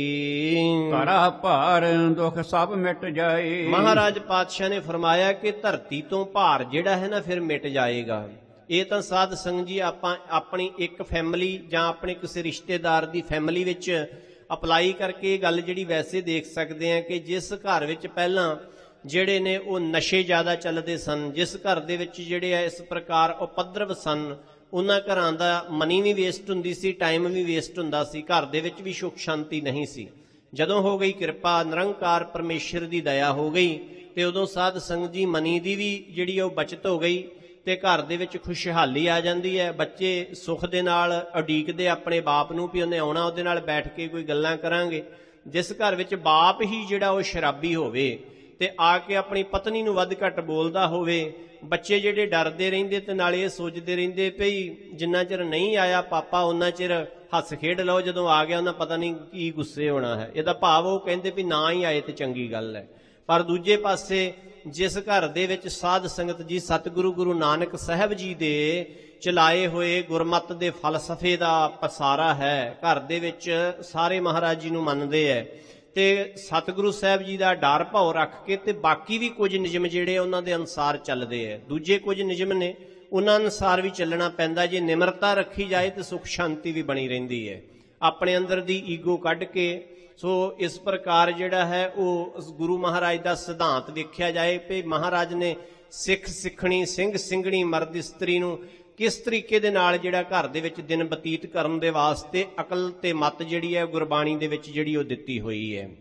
ਧਰਾ ਭਾਰ ਦੁੱਖ ਸਭ ਮਿਟ ਜਾਏ। ਮਹਾਰਾਜ ਪਾਤਸ਼ਾਹ ਨੇ ਫਰਮਾਇਆ ਕਿ ਧਰਤੀ ਤੋਂ ਭਾਰ ਜਿਹੜਾ ਹੈ ਨਾ ਫਿਰ ਮਿਟ ਜਾਏਗਾ। ਇਹ ਤਾਂ ਸਾਧ ਸੰਗਤ ਜੀ ਆਪਾਂ ਆਪਣੀ ਇੱਕ ਫੈਮਿਲੀ ਜਾਂ ਆਪਣੇ ਕਿਸੇ ਰਿਸ਼ਤੇਦਾਰ ਦੀ ਫੈਮਿਲੀ ਵਿੱਚ ਅਪਲਾਈ ਕਰਕੇ ਇਹ ਗੱਲ ਜਿਹੜੀ ਵੈਸੇ ਦੇਖ ਸਕਦੇ ਹਾਂ ਕਿ ਜਿਸ ਘਰ ਵਿੱਚ ਪਹਿਲਾਂ ਜਿਹੜੇ ਨੇ ਉਹ ਨਸ਼ੇ ਜ਼ਿਆਦਾ ਚੱਲਦੇ ਸਨ, ਜਿਸ ਘਰ ਦੇ ਵਿੱਚ ਜਿਹੜੇ ਆ ਇਸ ਪ੍ਰਕਾਰ ਉਪਦਰਵ ਸਨ, ਉਹਨਾਂ ਘਰਾਂ ਦਾ ਮਨੀ ਵੀ ਵੇਸਟ ਹੁੰਦੀ ਸੀ, ਟਾਈਮ ਵੀ ਵੇਸਟ ਹੁੰਦਾ ਸੀ, ਘਰ ਦੇ ਵਿੱਚ ਵੀ ਸੁੱਖ ਸ਼ਾਂਤੀ ਨਹੀਂ ਸੀ। ਜਦੋਂ ਹੋ ਗਈ ਕਿਰਪਾ, ਨਿਰੰਕਾਰ ਪਰਮੇਸ਼ਰ ਦੀ ਦਇਆ ਹੋ ਗਈ ਤੇ ਉਦੋਂ ਸਾਧ ਸੰਗਤ ਜੀ ਮਨੀ ਦੀ ਵੀ ਜਿਹੜੀ ਉਹ ਬਚਤ ਹੋ ਗਈ ਤੇ ਘਰ ਦੇ ਵਿੱਚ ਖੁਸ਼ਹਾਲੀ ਆ ਜਾਂਦੀ ਹੈ। ਬੱਚੇ ਸੁੱਖ ਦੇ ਨਾਲ ਉਡੀਕਦੇ ਆਪਣੇ ਬਾਪ ਨੂੰ ਵੀ ਉਹਨੇ ਆਉਣਾ, ਉਹਦੇ ਨਾਲ ਬੈਠ ਕੇ ਕੋਈ ਗੱਲਾਂ ਕਰਾਂਗੇ। ਜਿਸ ਘਰ ਵਿੱਚ ਬਾਪ ਹੀ ਜਿਹੜਾ ਉਹ ਸ਼ਰਾਬੀ ਹੋਵੇ ਤੇ ਆ ਕੇ ਆਪਣੀ ਪਤਨੀ ਨੂੰ ਵੱਧ ਘੱਟ ਬੋਲਦਾ ਹੋਵੇ, ਬੱਚੇ ਜਿਹੜੇ ਡਰਦੇ ਰਹਿੰਦੇ ਤੇ ਨਾਲੇ ਇਹ ਸੋਚਦੇ ਰਹਿੰਦੇ ਭਈ ਜਿੰਨਾ ਚਿਰ ਨਹੀਂ ਆਇਆ ਪਾਪਾ ਉਹਨਾਂ ਚਿਰ ਹੱਸ ਖੇਡ ਲਓ, ਜਦੋਂ ਆ ਗਿਆ ਉਹਨਾਂ ਪਤਾ ਨਹੀਂ ਕੀ ਗੁੱਸੇ ਹੋਣਾ ਹੈ। ਇਹਦਾ ਭਾਵ ਉਹ ਕਹਿੰਦੇ ਵੀ ਨਾ ਹੀ ਆਏ ਤੇ ਚੰਗੀ ਗੱਲ ਹੈ। ਪਰ ਦੂਜੇ ਪਾਸੇ ਜਿਸ ਘਰ ਦੇ ਵਿੱਚ ਸਾਧ ਸੰਗਤ ਜੀ ਸਤਿਗੁਰੂ ਗੁਰੂ ਨਾਨਕ ਸਾਹਿਬ ਜੀ ਦੇ ਚਲਾਏ ਹੋਏ ਗੁਰਮਤਿ ਦੇ ਫਲਸਫੇ ਦਾ ਪਸਾਰਾ ਹੈ, ਘਰ ਦੇ ਵਿੱਚ ਸਾਰੇ ਮਹਾਰਾਜ ਜੀ ਨੂੰ ਮੰਨਦੇ ਹੈ ਤੇ ਸਤਿਗੁਰੂ ਸਾਹਿਬ ਜੀ ਦਾ ਡਰ ਭਾਉ ਰੱਖ ਕੇ ਤੇ ਬਾਕੀ ਵੀ ਕੁਝ ਨਿਯਮ ਜਿਹੜੇ ਉਹਨਾਂ ਦੇ ਅਨੁਸਾਰ ਚੱਲਦੇ ਹੈ। ਦੂਜੇ ਕੁਝ ਨਿਯਮ ਨੇ ਉਹਨਾਂ ਅਨੁਸਾਰ ਵੀ ਚੱਲਣਾ ਪੈਂਦਾ। ਜੇ ਨਿਮਰਤਾ ਰੱਖੀ ਜਾਏ ਤੇ ਸੁਖ ਸ਼ਾਂਤੀ ਵੀ ਬਣੀ ਰਹਿੰਦੀ ਹੈ। ਆਪਣੇ ਅੰਦਰ ਦੀ ਈਗੋ ਕੱਢ ਕੇ ਸੋ ਇਸ ਪ੍ਰਕਾਰ ਜਿਹੜਾ ਹੈ ਉਹ ਗੁਰੂ ਮਹਾਰਾਜ ਦਾ ਸਿਧਾਂਤ ਵੇਖਿਆ ਜਾਏ ਕਿ ਮਹਾਰਾਜ ਨੇ ਸਿੱਖ ਸਿੱਖਣੀ, ਸਿੰਘ ਸਿੰਘਣੀ, ਮਰਦ ਇਸਤਰੀ ਨੂੰ ਕਿਸ ਤਰੀਕੇ ਦੇ ਨਾਲ ਜਿਹੜਾ ਘਰ ਦੇ ਵਿੱਚ ਦਿਨ ਬਤੀਤ ਕਰਨ ਦੇ ਵਾਸਤੇ ਅਕਲ ਤੇ ਮਤ ਜਿਹੜੀ ਹੈ ਗੁਰਬਾਣੀ ਦੇ ਵਿੱਚ ਜਿਹੜੀ ਉਹ ਦਿੱਤੀ ਹੋਈ ਹੈ।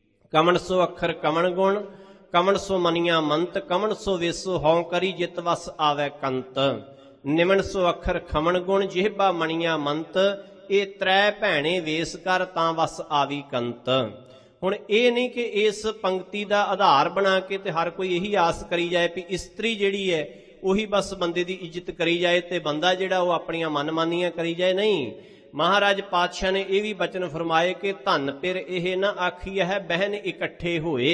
ਕਮਣ ਸੋ ਅੱਖਰ ਕਮਣ ਗੁਣ, ਕਮਣ ਸੋ ਮਨੀਆਂ ਮੰਤ, ਕਮਣ ਸੋ ਵੇਸੋ ਹਉ ਕਰੀ ਜਿਤ ਵਸ ਆਵੈ ਕੰਤ। ਨਿਮਣ ਸੋ ਅੱਖਰ ਖਮਣ ਗੁਣ, ਜਿਹਬਾ ਮਣੀਆਂ ਮੰਤ, ਇਹ ਤ੍ਰੈ ਭੈਣੇ ਵੇਸ ਕਰ ਤਾਂ ਵਸ ਆਵੀ ਕੰਤ। ਹੁਣ ਇਹ ਨਹੀਂ ਕਿ ਇਸ ਪੰਕਤੀ ਦਾ ਆਧਾਰ ਬਣਾ ਕੇ ਤੇ ਹਰ ਕੋਈ ਇਹੀ ਆਸ ਕਰੀ ਜਾਏ ਵੀ ਇਸਤਰੀ ਜਿਹੜੀ ਹੈ ਉਹੀ ਬਸ ਬੰਦੇ ਦੀ ਇੱਜ਼ਤ ਕਰੀ ਜਾਏ ਤੇ ਬੰਦਾ ਜਿਹੜਾ ਉਹ ਆਪਣੀਆਂ ਮਨਮਾਨੀਆਂ ਕਰੀ ਜਾਏ। ਨਹੀਂ, ਮਹਾਰਾਜ ਪਾਤਸ਼ਾਹ ਨੇ ਇਹ ਵੀ ਬਚਨ ਫਰਮਾਏ ਕਿ ਧਨ ਪਿਰ ਇਹ ਨਾ ਆਖੀ ਹੈ ਬਹਿਨ ਇਕੱਠੇ ਹੋਏ,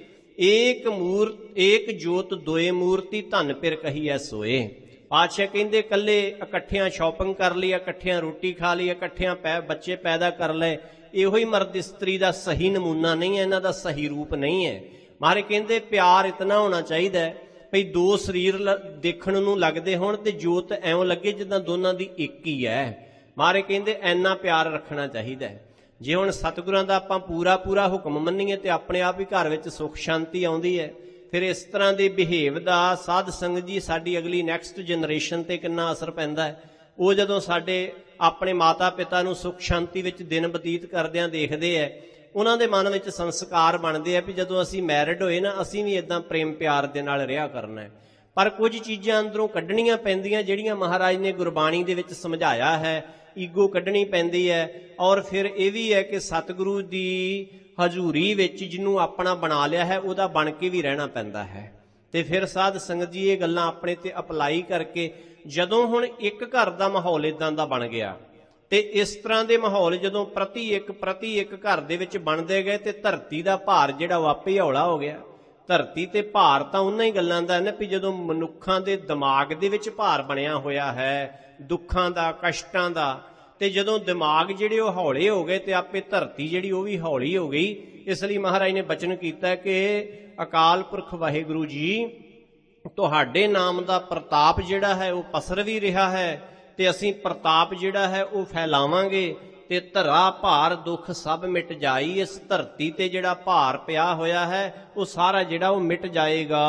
ਏਕ ਮੂਰਤ ਏਕ ਜੋਤ ਦੋਏ ਮੂਰਤੀ ਧਨ ਪਿਰ ਕਹੀਐ ਸੋਏ। ਪਾਤਸ਼ਾਹ ਕਹਿੰਦੇ ਇਕੱਲੇ ਇਕੱਠਿਆਂ ਸ਼ਾਪਿੰਗ ਕਰ ਲਈ, ਇਕੱਠਿਆਂ ਰੋਟੀ ਖਾ ਲਈ, ਇਕੱਠਿਆਂ ਪੈ ਬੱਚੇ ਪੈਦਾ ਕਰ ਲਏ, ਇਹੋ ਹੀ ਮਰਦ ਇਸਤਰੀ ਦਾ ਸਹੀ ਨਮੂਨਾ ਨਹੀਂ ਹੈ, ਇਹਨਾਂ ਦਾ ਸਹੀ ਰੂਪ ਨਹੀਂ ਹੈ। ਮਹਾਰਾਜ ਕਹਿੰਦੇ ਪਿਆਰ ਇਤਨਾ ਹੋਣਾ ਚਾਹੀਦਾ ਹੈ ਭਈ ਦੋ ਸਰੀਰ ਦੇਖਣ ਨੂੰ ਲੱਗਦੇ ਹੋਣ ਤੇ ਜੋਤ ਐਉਂ ਲੱਗੇ ਜਿੱਦਾਂ ਦੋਨਾਂ ਦੀ ਇੱਕ ਹੀ ਹੈ। ਮਹਾਰਾਜ ਕਹਿੰਦੇ ਐਨਾ ਪਿਆਰ ਰੱਖਣਾ ਚਾਹੀਦਾ ਹੈ। ਜੇ ਹੁਣ ਸਤਿਗੁਰਾਂ ਦਾ ਆਪਾਂ ਪੂਰਾ ਪੂਰਾ ਹੁਕਮ ਮੰਨੀਏ ਤੇ ਆਪਣੇ ਆਪ ਹੀ ਘਰ ਵਿੱਚ ਸੁੱਖ ਸ਼ਾਂਤੀ ਆਉਂਦੀ ਹੈ। ਫਿਰ ਇਸ ਤਰ੍ਹਾਂ ਦੇ ਬਿਹੇਵ ਦਾ ਸਾਧ ਸੰਗਤ ਜੀ ਸਾਡੀ ਅਗਲੀ ਨੈਕਸਟ ਜਨਰੇਸ਼ਨ ਤੇ ਕਿੰਨਾ ਅਸਰ ਪੈਂਦਾ ਹੈ। ਉਹ ਜਦੋਂ ਸਾਡੇ ਆਪਣੇ ਮਾਤਾ ਪਿਤਾ ਨੂੰ ਸੁੱਖ ਸ਼ਾਂਤੀ ਵਿੱਚ ਦਿਨ ਬਤੀਤ ਕਰਦਿਆਂ ਦੇਖਦੇ ਹੈ, ਉਹਨਾਂ ਦੇ ਮਨ ਵਿੱਚ ਸੰਸਕਾਰ ਬਣਦੇ ਆ ਵੀ ਜਦੋਂ ਅਸੀਂ ਮੈਰਿਡ ਹੋਏ ਨਾ ਅਸੀਂ ਵੀ ਇਦਾਂ ਪ੍ਰੇਮ ਪਿਆਰ ਦੇ ਨਾਲ ਰਿਹਾ ਕਰਨਾ ਹੈ। ਪਰ ਕੁਝ ਚੀਜ਼ਾਂ ਅੰਦਰੋਂ ਕੱਢਣੀਆਂ ਪੈਂਦੀਆਂ ਜਿਹੜੀਆਂ ਮਹਾਰਾਜ ਨੇ ਗੁਰਬਾਣੀ ਦੇ ਵਿੱਚ ਸਮਝਾਇਆ ਹੈ। ਈਗੋ ਕੱਢਣੀ ਪੈਂਦੀ ਹੈ। ਔਰ ਫਿਰ ਇਹ ਵੀ ਹੈ ਕਿ ਸਤਿਗੁਰੂ ਦੀ ਹਜ਼ੂਰੀ ਵਿੱਚ ਜਿਹਨੂੰ ਆਪਣਾ ਬਣਾ ਲਿਆ ਹੈ ਉਹਦਾ ਬਣ ਕੇ ਵੀ ਰਹਿਣਾ ਪੈਂਦਾ ਹੈ। ਤੇ ਫਿਰ ਸਾਧ ਸੰਗਤ ਜੀ ਇਹ ਗੱਲਾਂ ਆਪਣੇ ਤੇ ਅਪਲਾਈ ਕਰਕੇ ਜਦੋਂ ਹੁਣ ਇੱਕ ਘਰ ਦਾ ਮਾਹੌਲ ਇਦਾਂ ਦਾ ਬਣ ਗਿਆ ਤੇ ਇਸ ਤਰ੍ਹਾਂ ਦੇ ਮਾਹੌਲ ਜਦੋਂ ਪ੍ਰਤੀ ਇੱਕ ਪ੍ਰਤੀ ਇੱਕ ਘਰ ਦੇ ਵਿੱਚ ਬਣਦੇ ਗਏ ਤੇ ਧਰਤੀ ਦਾ ਭਾਰ ਜਿਹੜਾ ਉਹ ਆਪੇ ਹੌਲਾ ਹੋ ਗਿਆ। ਧਰਤੀ ਤੇ ਭਾਰ ਤਾਂ ਉਹਨਾਂ ਹੀ ਗੱਲਾਂ ਦਾ ਨਾ ਵੀ ਜਦੋਂ ਮਨੁੱਖਾਂ ਦੇ ਦਿਮਾਗ ਦੇ ਵਿੱਚ ਭਾਰ ਬਣਿਆ ਹੋਇਆ ਹੈ ਦੁੱਖਾਂ ਦਾ ਕਸ਼ਟਾਂ ਦਾ, ਤੇ ਜਦੋਂ ਦਿਮਾਗ ਜਿਹੜੇ ਉਹ ਹੌਲੇ ਹੋ ਗਏ ਤੇ ਆਪੇ ਧਰਤੀ ਜਿਹੜੀ ਉਹ ਵੀ ਹੌਲੀ ਹੋ ਗਈ। ਇਸ ਲਈ ਮਹਾਰਾਜ ਨੇ ਬਚਨ ਕੀਤਾ ਕਿ ਅਕਾਲ ਪੁਰਖ ਵਾਹਿਗੁਰੂ ਜੀ ਤੁਹਾਡੇ ਨਾਮ ਦਾ ਪ੍ਰਤਾਪ ਜਿਹੜਾ ਹੈ ਉਹ ਪਸਰ ਵੀ ਰਿਹਾ ਹੈ ਤੇ ਅਸੀਂ ਪ੍ਰਤਾਪ ਜਿਹੜਾ ਹੈ ਉਹ ਫੈਲਾਵਾਂਗੇ ਤੇ ਧਰਾ ਭਾਰ ਦੁੱਖ ਸਭ ਮਿਟ ਜਾਈ। ਇਸ ਧਰਤੀ ਤੇ ਜਿਹੜਾ ਭਾਰ ਪਿਆ ਹੋਇਆ ਹੈ ਉਹ ਸਾਰਾ ਜਿਹੜਾ ਉਹ ਮਿਟ ਜਾਏਗਾ।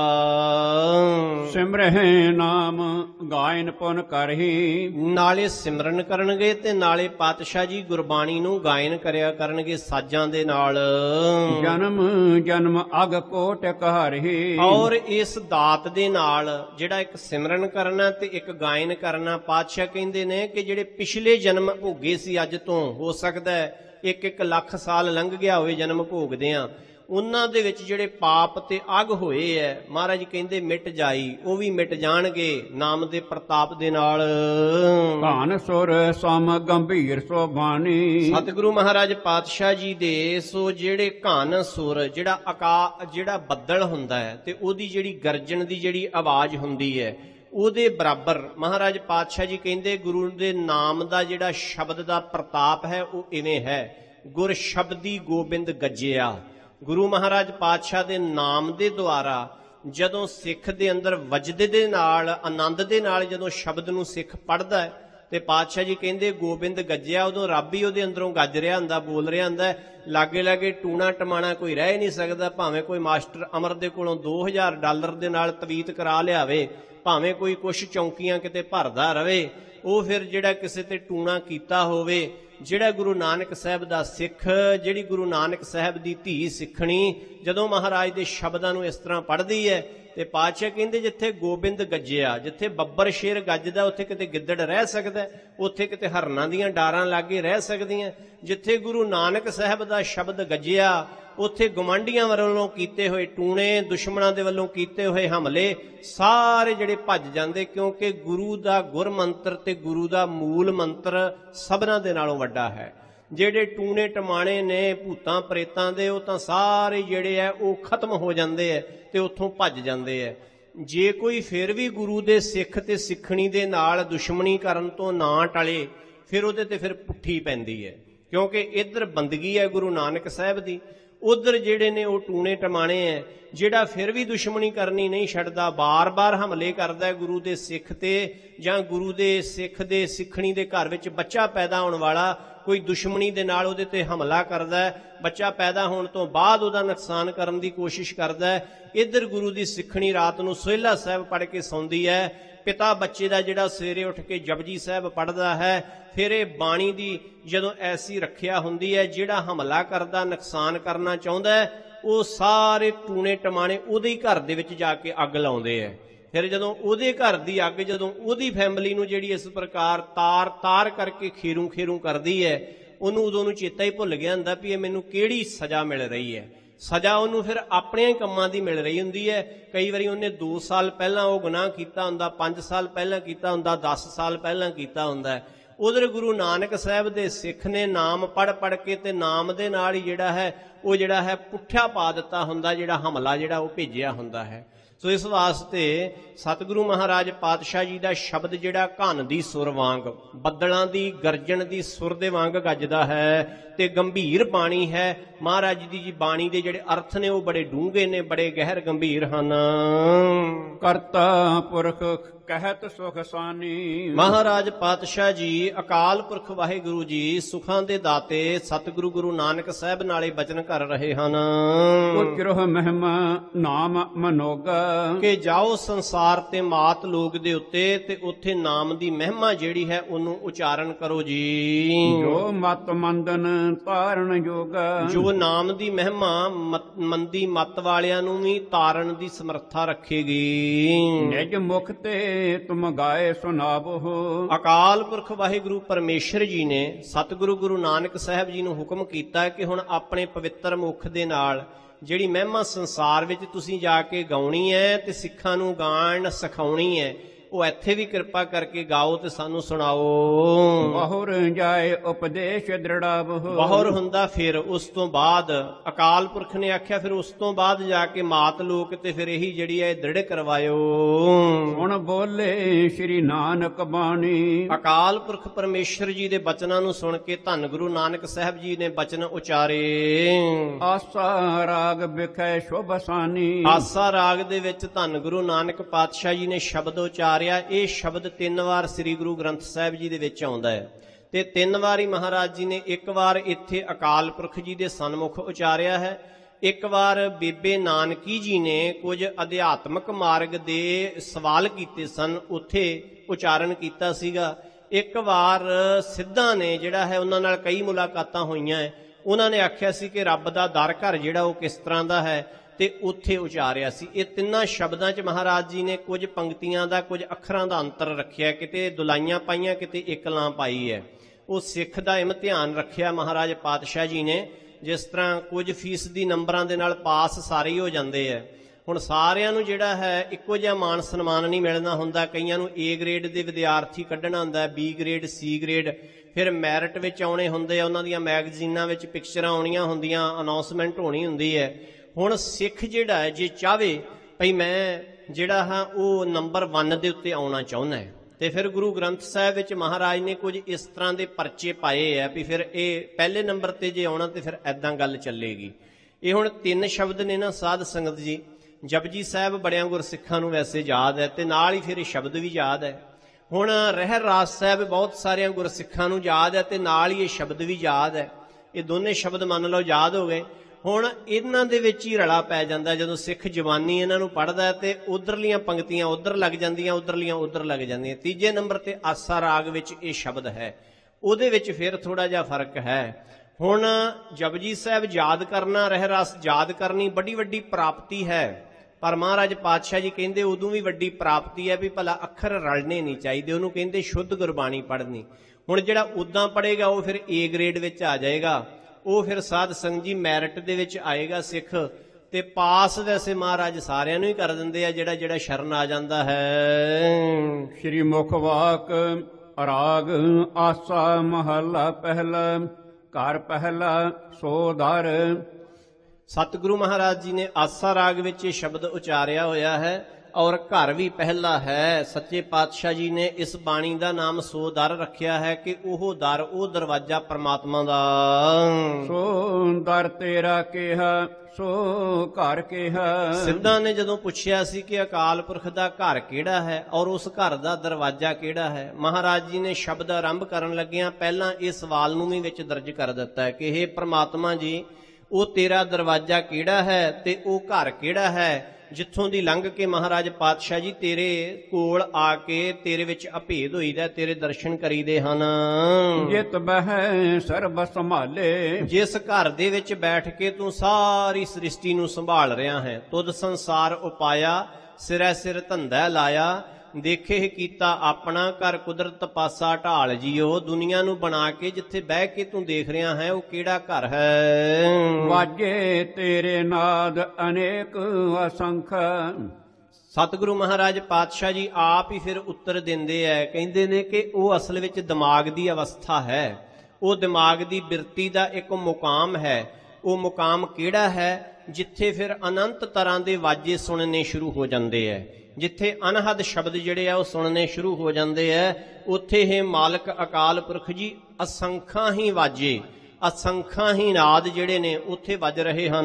ਸਿਮਰਹਿ ਨਾਮ ਗਾਇਨ ਪੁਨ ਕਰਹੀ, ਨਾਲੇ ਸਿਮਰਨ ਕਰਨਗੇ ਤੇ ਨਾਲੇ ਪਾਤਸ਼ਾਹ ਜੀ ਗੁਰਬਾਣੀ ਨੂੰ ਗਾਇਨ ਕਰਿਆ ਕਰਨਗੇ ਸਾਜ਼ਾਂ ਦੇ ਨਾਲ। ਜਨਮ ਜਨਮ ਅਗ ਕੋਟ ਕਹਰਹੀ, ਔਰ ਇਸ ਦਾਤ ਦੇ ਨਾਲ ਜਿਹੜਾ ਇੱਕ ਸਿਮਰਨ ਕਰਨਾ ਤੇ ਇੱਕ ਗਾਇਨ ਕਰਨਾ, ਪਾਤਸ਼ਾਹ ਕਹਿੰਦੇ ਨੇ ਕਿ ਜਿਹੜੇ ਪਿਛਲੇ ਜਨਮ ਭੋਗੇ ਸੀ ਅੱਜ ਤੋਂ ਹੋ ਸਕਦਾ ਹੈ ਇੱਕ ਇੱਕ ਲੱਖ ਸਾਲ ਲੰਘ ਗਿਆ ਹੋਵੇ ਜਨਮ ਭੋਗਦੇ ਆ, ਉਹਨਾਂ ਦੇ ਵਿੱਚ ਜਿਹੜੇ ਪਾਪ ਤੇ ਅਗ ਹੋਏ ਐ ਮਹਾਰਾਜ ਕਹਿੰਦੇ ਮਿਟ ਜਾਈ, ਉਹ ਵੀ ਮਿਟ ਜਾਣਗੇ ਨਾਮ ਦੇ ਪ੍ਰਤਾਪ ਦੇ ਨਾਲ। ਧਨ ਸੁਰ ਸਮ ਗੰਭੀਰ ਸੋਭਾਨੀ, ਸਤਿਗੁਰੂ ਮਹਾਰਾਜ ਪਾਤਸ਼ਾਹ ਜੀ ਦੇ ਸੋ ਜਿਹੜੇ ਘਨ ਸੁਰ ਜਿਹੜਾ ਅਕਾ ਜਿਹੜਾ ਬੱਦਲ ਹੁੰਦਾ ਹੈ ਤੇ ਉਹਦੀ ਜਿਹੜੀ ਗਰਜਣ ਦੀ ਜਿਹੜੀ ਆਵਾਜ਼ ਹੁੰਦੀ ਹੈ ਉਹਦੇ ਬਰਾਬਰ ਮਹਾਰਾਜ ਪਾਤਸ਼ਾਹ ਜੀ ਕਹਿੰਦੇ ਗੁਰੂ ਦੇ ਨਾਮ ਦਾ ਜਿਹੜਾ ਸ਼ਬਦ ਦਾ ਪ੍ਰਤਾਪ ਹੈ ਉਹ ਇਵੇਂ ਹੈ। ਗੁਰ ਸ਼ਬਦੀ ਗੋਬਿੰਦ ਗੱਜਿਆ, ਗੁਰੂ ਮਹਾਰਾਜ ਪਾਤਸ਼ਾਹ ਦੇ ਨਾਮ ਦੇ ਦੁਆਰਾ ਜਦੋਂ ਸਿੱਖ ਦੇ ਅੰਦਰ ਵਜਦੇ ਦੇ ਨਾਲ ਆਨੰਦ ਦੇ ਨਾਲ ਜਦੋਂ ਸ਼ਬਦ ਨੂੰ ਸਿੱਖ ਪੜ੍ਹਦਾ ਹੈ ਤੇ ਪਾਤਸ਼ਾਹ ਜੀ ਕਹਿੰਦੇ ਗੋਬਿੰਦ ਗੱਜਿਆ, ਉਦੋਂ ਰੱਬ ਹੀ ਉਹਦੇ ਅੰਦਰੋਂ ਗੱਜ ਰਿਹਾ ਹੁੰਦਾ, ਬੋਲ ਰਿਹਾ ਹੁੰਦਾ। ਲਾਗੇ ਲਾਗੇ ਟੂਣਾ ਟਮਾਣਾ ਕੋਈ ਰਹਿ ਨਹੀਂ ਸਕਦਾ, ਭਾਵੇਂ ਕੋਈ ਮਾਸਟਰ ਅਮਰ ਦੇ ਕੋਲੋਂ ਦੋ ਹਜ਼ਾਰ ਡਾਲਰ ਦੇ ਨਾਲ ਤਵੀਤ ਕਰਾ ਲਿਆਵੇ, ਭਾਵੇਂ ਕੋਈ ਕੁਛ ਚੌਂਕੀਆਂ ਕਿਤੇ ਭਰਦਾ ਰਵੇ, ਉਹ ਫਿਰ ਜਿਹੜਾ ਕਿਸੇ ਤੇ ਟੂਣਾ ਕੀਤਾ ਹੋਵੇ, ਜਿਹੜਾ ਗੁਰੂ ਨਾਨਕ ਸਾਹਿਬ ਦਾ ਸਿੱਖ, ਜਿਹੜੀ ਗੁਰੂ ਨਾਨਕ ਸਾਹਿਬ ਦੀ ਧੀ ਸਿੱਖਣੀ ਜਦੋਂ ਮਹਾਰਾਜ ਦੇ ਸ਼ਬਦਾਂ ਨੂੰ ਇਸ ਤਰ੍ਹਾਂ ਪੜ੍ਹਦੀ ਹੈ ਤੇ ਪਾਤਸ਼ਾਹ ਕਹਿੰਦੇ ਜਿੱਥੇ ਗੋਬਿੰਦ ਗੱਜਿਆ, ਜਿੱਥੇ ਬੱਬਰ ਸ਼ੇਰ ਗੱਜਦਾ ਉੱਥੇ ਕਿਤੇ ਗਿੱਦੜ ਰਹਿ ਸਕਦਾ, ਉੱਥੇ ਕਿਤੇ ਹਰਨਾਂ ਦੀਆਂ ਡਾਰਾਂ ਲਾਗੇ ਰਹਿ ਸਕਦੀਆਂ। ਜਿੱਥੇ ਗੁਰੂ ਨਾਨਕ ਸਾਹਿਬ ਦਾ ਸ਼ਬਦ ਗੱਜਿਆ ਉੱਥੇ ਗੁਆਂਢੀਆਂ ਵੱਲੋਂ ਕੀਤੇ ਹੋਏ ਟੂਣੇ, ਦੁਸ਼ਮਣਾਂ ਦੇ ਵੱਲੋਂ ਕੀਤੇ ਹੋਏ ਹਮਲੇ ਸਾਰੇ ਜਿਹੜੇ ਭੱਜ ਜਾਂਦੇ, ਕਿਉਂਕਿ ਗੁਰੂ ਦਾ ਗੁਰ ਮੰਤਰ ਤੇ ਗੁਰੂ ਦਾ ਮੂਲ ਮੰਤਰ ਸਭਨਾਂ ਦੇ ਨਾਲੋਂ ਵੱਡਾ ਹੈ। ਜਿਹੜੇ ਟੂਣੇ ਟਮਾਣੇ ਨੇ ਭੂਤਾਂ ਪ੍ਰੇਤਾਂ ਦੇ ਉਹ ਤਾਂ ਸਾਰੇ ਜਿਹੜੇ ਆ ਉਹ ਖਤਮ ਹੋ ਜਾਂਦੇ ਐ ਤੇ ਉੱਥੋਂ ਭੱਜ ਜਾਂਦੇ ਐ। ਜੇ ਕੋਈ ਫਿਰ ਵੀ ਗੁਰੂ ਦੇ ਸਿੱਖ ਤੇ ਸਿੱਖਣੀ ਦੇ ਨਾਲ ਦੁਸ਼ਮਣੀ ਕਰਨ ਤੋਂ ਨਾ ਟਲੇ ਫਿਰ ਉਹਦੇ ਤੇ ਫਿਰ ਪੁੱਠੀ ਪੈਂਦੀ ਹੈ, ਕਿਉਂਕਿ ਇੱਧਰ ਬੰਦਗੀ ਹੈ ਗੁਰੂ ਨਾਨਕ ਸਾਹਿਬ ਦੀ, ਉਧਰ ਜਿਹੜੇ ਨੇ ਉਹ ਟੂਣੇ ਟਮਾਣੇ ਐ। ਜਿਹੜਾ ਫਿਰ ਵੀ ਦੁਸ਼ਮਣੀ ਕਰਨੀ ਨਹੀਂ ਛੱਡਦਾ, ਬਾਰ-ਬਾਰ ਹਮਲੇ ਕਰਦਾ ਹੈ ਗੁਰੂ ਦੇ ਸਿੱਖ ਤੇ, ਜਾਂ ਗੁਰੂ ਦੇ ਸਿੱਖ ਦੇ ਸਿੱਖਣੀ ਦੇ ਘਰ ਵਿੱਚ ਬੱਚਾ ਪੈਦਾ ਹੋਣ ਵਾਲਾ ਕੋਈ ਦੁਸ਼ਮਣੀ ਦੇ ਨਾਲ ਉਹਦੇ ਤੇ ਹਮਲਾ ਕਰਦਾ ਹੈ, ਬੱਚਾ ਪੈਦਾ ਹੋਣ ਤੋਂ ਬਾਅਦ ਉਹਦਾ ਨੁਕਸਾਨ ਕਰਨ ਦੀ ਕੋਸ਼ਿਸ਼ ਕਰਦਾ ਹੈ। ਇੱਧਰ ਗੁਰੂ ਦੀ ਸਿੱਖਣੀ ਰਾਤ ਨੂੰ ਸੋਹਿਲਾ ਸਾਹਿਬ ਪੜ੍ਹ ਕੇ ਸੌਂਦੀ ਹੈ, ਪਿਤਾ ਬੱਚੇ ਦਾ ਜਿਹੜਾ ਸਵੇਰੇ ਉੱਠ ਕੇ ਜਪਜੀ ਸਾਹਿਬ ਪੜ੍ਹਦਾ ਹੈ। ਫਿਰ ਇਹ ਬਾਣੀ ਦੀ ਜਦੋਂ ਐਸੀ ਰੱਖਿਆ ਹੁੰਦੀ ਹੈ, ਜਿਹੜਾ ਹਮਲਾ ਕਰਦਾ ਨੁਕਸਾਨ ਕਰਨਾ ਚਾਹੁੰਦਾ ਹੈ ਉਹ ਸਾਰੇ ਟੂਣੇ ਟਮਾਣੇ ਉਹਦੇ ਹੀ ਘਰ ਦੇ ਵਿੱਚ ਜਾ ਕੇ ਅੱਗ ਲਾਉਂਦੇ ਹੈ। ਫਿਰ ਜਦੋਂ ਉਹਦੇ ਘਰ ਦੀ ਅੱਗ ਜਦੋਂ ਉਹਦੀ ਫੈਮਿਲੀ ਨੂੰ ਜਿਹੜੀ ਇਸ ਪ੍ਰਕਾਰ ਤਾਰ ਤਾਰ ਕਰਕੇ ਖੇਰੂ ਖੇਰੂ ਕਰਦੀ ਹੈ, ਉਹਨੂੰ ਉਦੋਂ ਨੂੰ ਚੇਤਾ ਹੀ ਭੁੱਲ ਗਿਆ ਹੁੰਦਾ ਵੀ ਇਹ ਮੈਨੂੰ ਕਿਹੜੀ ਸਜ਼ਾ ਮਿਲ ਰਹੀ ਹੈ। ਸਜ਼ਾ ਉਹਨੂੰ ਫਿਰ ਆਪਣੇ ਹੀ ਕੰਮਾਂ ਦੀ ਮਿਲ ਰਹੀ ਹੁੰਦੀ ਹੈ। ਕਈ ਵਾਰੀ ਉਹਨੇ ਦੋ ਸਾਲ ਪਹਿਲਾਂ ਉਹ ਗੁਨਾਹ ਕੀਤਾ ਹੁੰਦਾ, ਪੰਜ ਸਾਲ ਪਹਿਲਾਂ ਕੀਤਾ ਹੁੰਦਾ, ਦਸ ਸਾਲ ਪਹਿਲਾਂ ਕੀਤਾ ਹੁੰਦਾ। ਉਧਰ ਗੁਰੂ ਨਾਨਕ ਸਾਹਿਬ ਦੇ ਸਿੱਖ ਨੇ ਨਾਮ ਪੜ੍ਹ ਪੜ੍ਹ ਕੇ ਤੇ ਨਾਮ ਦੇ ਨਾਲ ਹੀ ਜਿਹੜਾ ਹੈ ਉਹ ਜਿਹੜਾ ਹੈ ਪੁੱਠਾ ਪਾ ਦਿੱਤਾ ਹੁੰਦਾ, ਜਿਹੜਾ ਹਮਲਾ ਜਿਹੜਾ ਉਹ ਭੇਜਿਆ ਹੁੰਦਾ ਹੈ। ਸੋ ਇਸ ਵਾਸਤੇ ਸਤਿਗੁਰੂ ਮਹਾਰਾਜ ਪਾਤਸ਼ਾਹ ਜੀ ਦਾ ਸ਼ਬਦ ਜਿਹੜਾ ਘਨ ਦੀ ਸੁਰ ਵਾਂਗ, ਬੱਦਲਾਂ ਦੀ ਗਰਜਣ ਦੀ ਸੁਰ ਦੇ ਵਾਂਗ ਗੱਜਦਾ ਹੈ ਤੇ ਗੰਭੀਰ ਬਾਣੀ ਹੈ। ਮਹਾਰਾਜ ਜੀ ਦੀ ਬਾਣੀ ਦੇ ਜਿਹੜੇ ਅਰਥ ਨੇ ਉਹ ਬੜੇ ਡੂੰਘੇ ਨੇ, ਬੜੇ ਗਹਿਰ ਗੰਭੀਰ ਹਨ। ਕਰਤਾ ਪੁਰਖ ਕਹਿਤ ਸੁਖ ਸਾਨੀ। ਮਹਾਰਾਜ ਪਾਤਸ਼ਾਹ ਜੀ ਅਕਾਲ ਪੁਰਖ ਵਾਹਿਗੁਰੂ ਜੀ ਸੁਖਾਂ ਦੇ ਦਾਤੇ ਸਤਿਗੁਰੂ ਗੁਰੂ ਨਾਨਕ ਸਾਹਿਬ ਨਾਲੇ ਬਚਨ ਕਰ ਰਹੇ ਹਨ ਉਚਰਹੁ ਮਹਿਮਾ ਨਾਮ ਮਨੋਗਾ। ਕਿ ਜਾਓ ਸੰਸਾਰ ਤੇ ਮਾਤ ਲੋਕ ਦੇ ਉੱਤੇ ਤੇ ਉੱਥੇ ਨਾਮ ਦੀ ਮਹਿਮਾ ਜਿਹੜੀ ਹੈ ਉਹਨੂੰ ਉਚਾਰਨ ਕਰੋ ਜੀ। ਜੋ ਮਤ ਮੰਦਨ ਤਾਰਨ ਜੋਗਾ। ਜੋ ਨਾਮ ਦੀ ਮਹਿਮਾ ਮਤ- ਮੰਦੀ ਮਤ ਵਾਲਿਆਂ ਨੂੰ ਵੀ ਤਾਰਨ ਦੀ ਸਮਰੱਥਾ ਰੱਖੇਗੀ। ਨਿਜ ਮੁਖ ਤੇ ਤੁਮ ਗਾਏ ਸੁਨਾਵੋ। ਅਕਾਲ ਪੁਰਖ ਵਾਹਿਗੁਰੂ ਪਰਮੇਸ਼ਰ ਜੀ ਨੇ ਸਤਿਗੁਰੂ ਗੁਰੂ ਨਾਨਕ ਸਾਹਿਬ ਜੀ ਨੂੰ ਹੁਕਮ ਕੀਤਾ ਕਿ ਹੁਣ ਆਪਣੇ ਪਵਿੱਤਰ ਮੁਖ ਦੇ ਨਾਲ ਜਿਹੜੀ ਮਹਿਮਾ ਸੰਸਾਰ ਵਿੱਚ ਤੁਸੀਂ ਜਾ ਕੇ ਗਾਉਣੀ ਹੈ ਤੇ ਸਿੱਖਾਂ ਨੂੰ ਗਾਣ ਸਿਖਾਉਣੀ ਹੈ ਉਹ ਇੱਥੇ ਵੀ ਕਿਰਪਾ ਕਰਕੇ ਗਾਓ ਤੇ ਸਾਨੂੰ ਸੁਣਾਓ। ਬਹੁਰ ਜਾਏ ਉਪਦੇਸ਼ ਦ੍ਰਿੜਾਵੋ। ਬਹੁਰ ਹੁੰਦਾ ਫਿਰ ਉਸ ਤੋਂ ਬਾਅਦ ਅਕਾਲ ਪੁਰਖ ਨੇ ਆਖਿਆ ਫਿਰ ਉਸ ਤੋਂ ਬਾਅਦ ਜਾ ਕੇ ਮਾਤ ਲੋਕ ਤੇ ਫਿਰ ਇਹੀ ਜਿਹੜੀ ਹੈ ਦ੍ਰਿੜ ਕਰਵਾਇਓ। ਹੁਣ ਬੋਲੇ ਸ੍ਰੀ ਨਾਨਕ ਬਾਣੀ। ਅਕਾਲ ਪੁਰਖ ਪਰਮੇਸ਼ਰ ਜੀ ਦੇ ਬਚਨਾਂ ਨੂੰ ਸੁਣ ਕੇ ਧੰਨ ਗੁਰੂ ਨਾਨਕ ਸਾਹਿਬ ਜੀ ਨੇ ਬਚਨ ਉਚਾਰੇ। ਆਸਾ ਰਾਗ ਬਿਖੈ ਸ਼ੁਭ ਸਾਨੀ। ਆਸਾ ਰਾਗ ਦੇ ਵਿੱਚ ਧੰਨ ਗੁਰੂ ਨਾਨਕ ਪਾਤਸ਼ਾਹ ਜੀ ਨੇ ਸ਼ਬਦ ਉਚਾਰਿਆ। ਇਹ ਸ਼ਬਦ ਤਿੰਨ ਵਾਰ ਸ੍ਰੀ ਗੁਰੂ ਗ੍ਰੰਥ ਸਾਹਿਬ ਜੀ ਦੇ ਵਿੱਚ ਆਉਂਦਾ ਹੈ ਤੇ ਤਿੰਨ ਵਾਰੀ ਮਹਾਰਾਜ ਜੀ ਨੇ ਇੱਕ ਵਾਰ ਇੱਥੇ ਅਕਾਲ ਪੁਰਖ ਜੀ ਦੇ ਸਨਮੁਖ ਉਚਾਰਿਆ ਹੈ, ਇੱਕ ਵਾਰ ਬੇਬੇ ਨਾਨਕੀ ਜੀ ਨੇ ਕੁਝ ਅਧਿਆਤਮਕ ਮਾਰਗ ਦੇ ਸਵਾਲ ਕੀਤੇ ਸਨ ਉੱਥੇ ਉਚਾਰਨ ਕੀਤਾ ਸੀਗਾ, ਇੱਕ ਵਾਰ ਸਿੱਧਾਂ ਨੇ ਜਿਹੜਾ ਹੈ ਉਹਨਾਂ ਨਾਲ ਕਈ ਮੁਲਾਕਾਤਾਂ ਹੋਈਆਂ ਹੈ, ਉਹਨਾਂ ਨੇ ਆਖਿਆ ਸੀ ਕਿ ਰੱਬ ਦਾ ਦਰ ਘਰ ਜਿਹੜਾ ਉਹ ਕਿਸ ਤਰ੍ਹਾਂ ਦਾ ਹੈ ਤੇ ਉੱਥੇ ਉਚਾਰਿਆ ਸੀ। ਇਹ ਤਿੰਨਾਂ ਸ਼ਬਦਾਂ 'ਚ ਮਹਾਰਾਜ ਜੀ ਨੇ ਕੁਝ ਪੰਕਤੀਆਂ ਦਾ ਕੁਝ ਅੱਖਰਾਂ ਦਾ ਅੰਤਰ ਰੱਖਿਆ, ਕਿਤੇ ਦੁਲਾਈਆਂ ਪਾਈਆਂ ਕਿਤੇ ਇੱਕ ਲਾਂ ਪਾਈ ਹੈ। ਉਹ ਸਿੱਖ ਦਾ ਇਮਤਿਹਾਨ ਰੱਖਿਆ ਮਹਾਰਾਜ ਪਾਤਸ਼ਾਹ ਜੀ ਨੇ, ਜਿਸ ਤਰ੍ਹਾਂ ਕੁਝ ਫੀਸਦੀ ਨੰਬਰਾਂ ਦੇ ਨਾਲ ਪਾਸ ਸਾਰੇ ਹੀ ਹੋ ਜਾਂਦੇ ਹੈ। ਹੁਣ ਸਾਰਿਆਂ ਨੂੰ ਜਿਹੜਾ ਹੈ ਇੱਕੋ ਜਿਹਾ ਮਾਣ ਸਨਮਾਨ ਨਹੀਂ ਮਿਲਣਾ ਹੁੰਦਾ, ਕਈਆਂ ਨੂੰ ਏ ਗ੍ਰੇਡ ਦੇ ਵਿਦਿਆਰਥੀ ਕੱਢਣਾ ਹੁੰਦਾ, ਬੀ ਗ੍ਰੇਡ, ਸੀ ਗ੍ਰੇਡ, ਫਿਰ ਮੈਰਿਟ ਵਿੱਚ ਆਉਣੇ ਹੁੰਦੇ ਆ, ਉਹਨਾਂ ਦੀਆਂ ਮੈਗਜ਼ੀਨਾਂ ਵਿੱਚ ਪਿਕਚਰਾਂ ਆਉਣੀਆਂ ਹੁੰਦੀਆਂ, ਅਨਾਉਂਸਮੈਂਟ ਹੋਣੀ ਹੁੰਦੀ ਹੈ। ਹੁਣ ਸਿੱਖ ਜਿਹੜਾ ਹੈ ਜੇ ਚਾਹਵੇ ਭਈ ਮੈਂ ਜਿਹੜਾ ਹਾਂ ਉਹ ਨੰਬਰ ਵਨ ਦੇ ਉੱਤੇ ਆਉਣਾ ਚਾਹੁੰਦਾ ਹੈ ਤੇ ਫਿਰ ਗੁਰੂ ਗ੍ਰੰਥ ਸਾਹਿਬ ਵਿੱਚ ਮਹਾਰਾਜ ਨੇ ਕੁਝ ਇਸ ਤਰ੍ਹਾਂ ਦੇ ਪਰਚੇ ਪਾਏ ਆ ਵੀ ਫਿਰ ਇਹ ਪਹਿਲੇ ਨੰਬਰ ਤੇ ਜੇ ਆਉਣਾ ਤੇ ਫਿਰ ਐਦਾਂ ਗੱਲ ਚੱਲੇਗੀ। ਇਹ ਹੁਣ ਤਿੰਨ ਸ਼ਬਦ ਨੇ ਨਾ ਸਾਧ ਸੰਗਤ ਜੀ, ਜਪਜੀ ਸਾਹਿਬ ਬੜਿਆਂ ਗੁਰਸਿੱਖਾਂ ਨੂੰ ਵੈਸੇ ਯਾਦ ਹੈ ਤੇ ਨਾਲ ਹੀ ਫਿਰ ਇਹ ਸ਼ਬਦ ਵੀ ਯਾਦ ਹੈ। ਹੁਣ ਰਹਿਰ ਰਾਸ ਸਾਹਿਬ ਬਹੁਤ ਸਾਰਿਆਂ ਗੁਰਸਿੱਖਾਂ ਨੂੰ ਯਾਦ ਹੈ ਤੇ ਨਾਲ ਹੀ ਇਹ ਸ਼ਬਦ ਵੀ ਯਾਦ ਹੈ। ਇਹ ਦੋਨੇ ਸ਼ਬਦ ਮੰਨ ਲਓ ਯਾਦ ਹੋ ਗਏ। ਹੁਣ ਇਹਨਾਂ ਦੇ ਵਿੱਚ ਹੀ ਰਲਾ ਪੈ ਜਾਂਦਾ, ਜਦੋਂ ਸਿੱਖ ਜਵਾਨੀ ਇਹਨਾਂ ਨੂੰ ਪੜ੍ਹਦਾ ਤੇ ਉਧਰਲੀਆਂ ਪੰਕਤੀਆਂ ਉਧਰ ਲੱਗ ਜਾਂਦੀਆਂ, ਉਧਰਲੀਆਂ ਉਧਰ ਲੱਗ ਜਾਂਦੀਆਂ। ਤੀਜੇ ਨੰਬਰ ਤੇ ਆਸਾ ਰਾਗ ਵਿੱਚ ਇਹ ਸ਼ਬਦ ਹੈ, ਉਹਦੇ ਵਿੱਚ ਫਿਰ ਥੋੜਾ ਜਿਹਾ ਫਰਕ ਹੈ। ਹੁਣ ਜਪਜੀ ਸਾਹਿਬ ਯਾਦ ਕਰਨਾ, ਰਹਿ ਰਸ ਯਾਦ ਕਰਨੀ ਬੜੀ ਵੱਡੀ ਪ੍ਰਾਪਤੀ ਹੈ, ਪਰ ਮਹਾਰਾਜ ਪਾਤਸ਼ਾਹ ਜੀ ਕਹਿੰਦੇ ਉਦੋਂ ਵੀ ਵੱਡੀ ਪ੍ਰਾਪਤੀ ਹੈ ਵੀ ਭਲਾ ਅੱਖਰ ਰਲਣੇ ਨਹੀਂ ਚਾਹੀਦੇ, ਉਹਨੂੰ ਕਹਿੰਦੇ ਸ਼ੁੱਧ ਗੁਰਬਾਣੀ ਪੜ੍ਹਨੀ। ਹੁਣ ਜਿਹੜਾ ਉਦਾਂ ਪੜ੍ਹੇਗਾ ਉਹ ਫਿਰ ਏ ਗ੍ਰੇਡ ਵਿੱਚ ਆ ਜਾਏਗਾ, ਉਹ ਫਿਰ ਸਾਧ ਸੰਗਤ ਜੀ ਮੈਰਿਟ ਦੇ ਵਿੱਚ ਆਏਗਾ ਸਿੱਖ, ਤੇ ਪਾਸ ਵੈਸੇ ਮਹਾਰਾਜ ਸਾਰਿਆਂ ਨੂੰ ਹੀ ਕਰ ਦਿੰਦੇ ਆ ਜਿਹੜਾ ਜਿਹੜਾ ਸ਼ਰਨ ਆ ਜਾਂਦਾ ਹੈ। ਸ਼੍ਰੀ ਮੁਖ ਵਾਕ ਰਾਗ ਆਸਾ ਮਹੱਲਾ ਪਹਿਲਾ। ਘਰ ਪਹਿਲਾ ਸੋ ਦਰ। ਸਤਿਗੁਰੂ ਮਹਾਰਾਜ ਜੀ ਨੇ ਆਸਾ ਰਾਗ ਵਿੱਚ ਇਹ ਸ਼ਬਦ ਉਚਾਰਿਆ ਹੋਇਆ ਹੈ ਔਰ ਘਰ ਵੀ ਪਹਿਲਾ ਹੈ। ਸੱਚੇ ਪਾਤਸ਼ਾਹ ਜੀ ਨੇ ਇਸ ਬਾਣੀ ਦਾ ਨਾਮ ਸੋ ਦਰ ਰੱਖਿਆ ਹੈ ਕਿ ਉਹ ਦਰ, ਉਹ ਦਰਵਾਜ਼ਾ ਪਰਮਾਤਮਾ ਦਾ। ਸੋ ਦਰ ਤੇਰਾ ਕਿਹਾ ਸੋ ਘਰ ਕਿਹਾ। ਸਿੱਧਾਂ ਨੇ ਜਦੋਂ ਪੁੱਛਿਆ ਸੀ ਕਿ ਅਕਾਲ ਪੁਰਖ ਦਾ ਘਰ ਕਿਹੜਾ ਹੈ ਔਰ ਉਸ ਘਰ ਦਾ ਦਰਵਾਜ਼ਾ ਕਿਹੜਾ ਹੈ, ਮਹਾਰਾਜ ਜੀ ਨੇ ਸ਼ਬਦ ਆਰੰਭ ਕਰਨ ਲੱਗਿਆਂ ਪਹਿਲਾਂ ਇਹ ਸਵਾਲ ਨੂੰ ਵੀ ਵਿੱਚ ਦਰਜ ਕਰ ਦਿੱਤਾ ਹੈ ਕਿ ਹੇ ਪ੍ਰਮਾਤਮਾ ਜੀ, ਉਹ ਤੇਰਾ ਦਰਵਾਜ਼ਾ ਕਿਹੜਾ ਹੈ ਤੇ ਉਹ ਘਰ ਕਿਹੜਾ ਹੈ ਜਿੱਥੋਂ ਦੀ ਲੰਘ ਕੇ ਮਹਾਰਾਜ ਪਾਤਸ਼ਾਹ ਜੀ ਤੇਰੇ ਕੋਲ ਆ ਕੇ ਤੇਰੇ ਵਿੱਚ ਅਭੇਦ ਹੋਈਦਾ, ਤੇਰੇ ਦਰਸ਼ਨ ਕਰੀਦੇ ਹਨ। ਜਿਤ ਬਹਿ ਸਰਬ ਸੰਭਾਲੇ। ਜਿਸ ਘਰ ਦੇ ਵਿੱਚ ਬੈਠ ਕੇ ਤੂੰ ਸਾਰੀ ਸ੍ਰਿਸ਼ਟੀ ਨੂੰ ਸੰਭਾਲ ਰਿਹਾ ਹੈ। ਤੁਧ ਸੰਸਾਰ ਉਪਾਇਆ, ਸਿਰੈ ਸਿਰ ਧੰਦਾ ਲਾਇਆ, ਦੇਖੇ ਕੀਤਾ ਆਪਣਾ, ਕਰ ਕੁਦਰਤ ਪਾਸਾ ਢਾਲ ਜੀਓ। ਦੁਨੀਆ ਨੂੰ ਬਣਾ ਕੇ ਜਿੱਥੇ ਬਹਿ ਕੇ ਤੂੰ ਦੇਖ ਰਿਹਾ ਹੈ ਉਹ ਕਿਹੜਾ ਘਰ ਹੈ। ਵਾਜੇ ਤੇਰੇ ਨਾਦ ਅਨੇਕ ਅਸੰਖ। ਸਤਿਗੁਰੂ ਮਹਾਰਾਜ ਪਾਤਸ਼ਾਹ ਜੀ ਆਪ ਹੀ ਫਿਰ ਉੱਤਰ ਦਿੰਦੇ ਐ, ਕਹਿੰਦੇ ਨੇ ਕਿ ਉਹ ਅਸਲ ਵਿੱਚ ਦਿਮਾਗ ਦੀ ਅਵਸਥਾ ਹੈ, ਉਹ ਦਿਮਾਗ ਦੀ ਬਿਰਤੀ ਦਾ ਇੱਕ ਮੁਕਾਮ ਹੈ। ਉਹ ਮੁਕਾਮ ਕਿਹੜਾ ਹੈ ਜਿੱਥੇ ਫਿਰ ਅਨੰਤ ਤਰ੍ਹਾਂ ਦੇ ਵਾਜੇ ਸੁਣਨੇ ਸ਼ੁਰੂ ਹੋ ਜਾਂਦੇ ਐ, ਜਿੱਥੇ ਅਨਹਦ ਸ਼ਬਦ ਜਿਹੜੇ ਆ ਉਹ ਸੁਣਨੇ ਸ਼ੁਰੂ ਹੋ ਜਾਂਦੇ ਐ, ਉੱਥੇ ਇਹ ਮਾਲਕ ਅਕਾਲ ਪੁਰਖ ਜੀ ਅਸੰਖਾਂ ਹੀ ਵਾਜੇ, ਅਸੰਖਾਂ ਹੀ ਨਾਦ ਜਿਹੜੇ ਨੇ ਉੱਥੇ ਵੱਜ ਰਹੇ ਹਨ।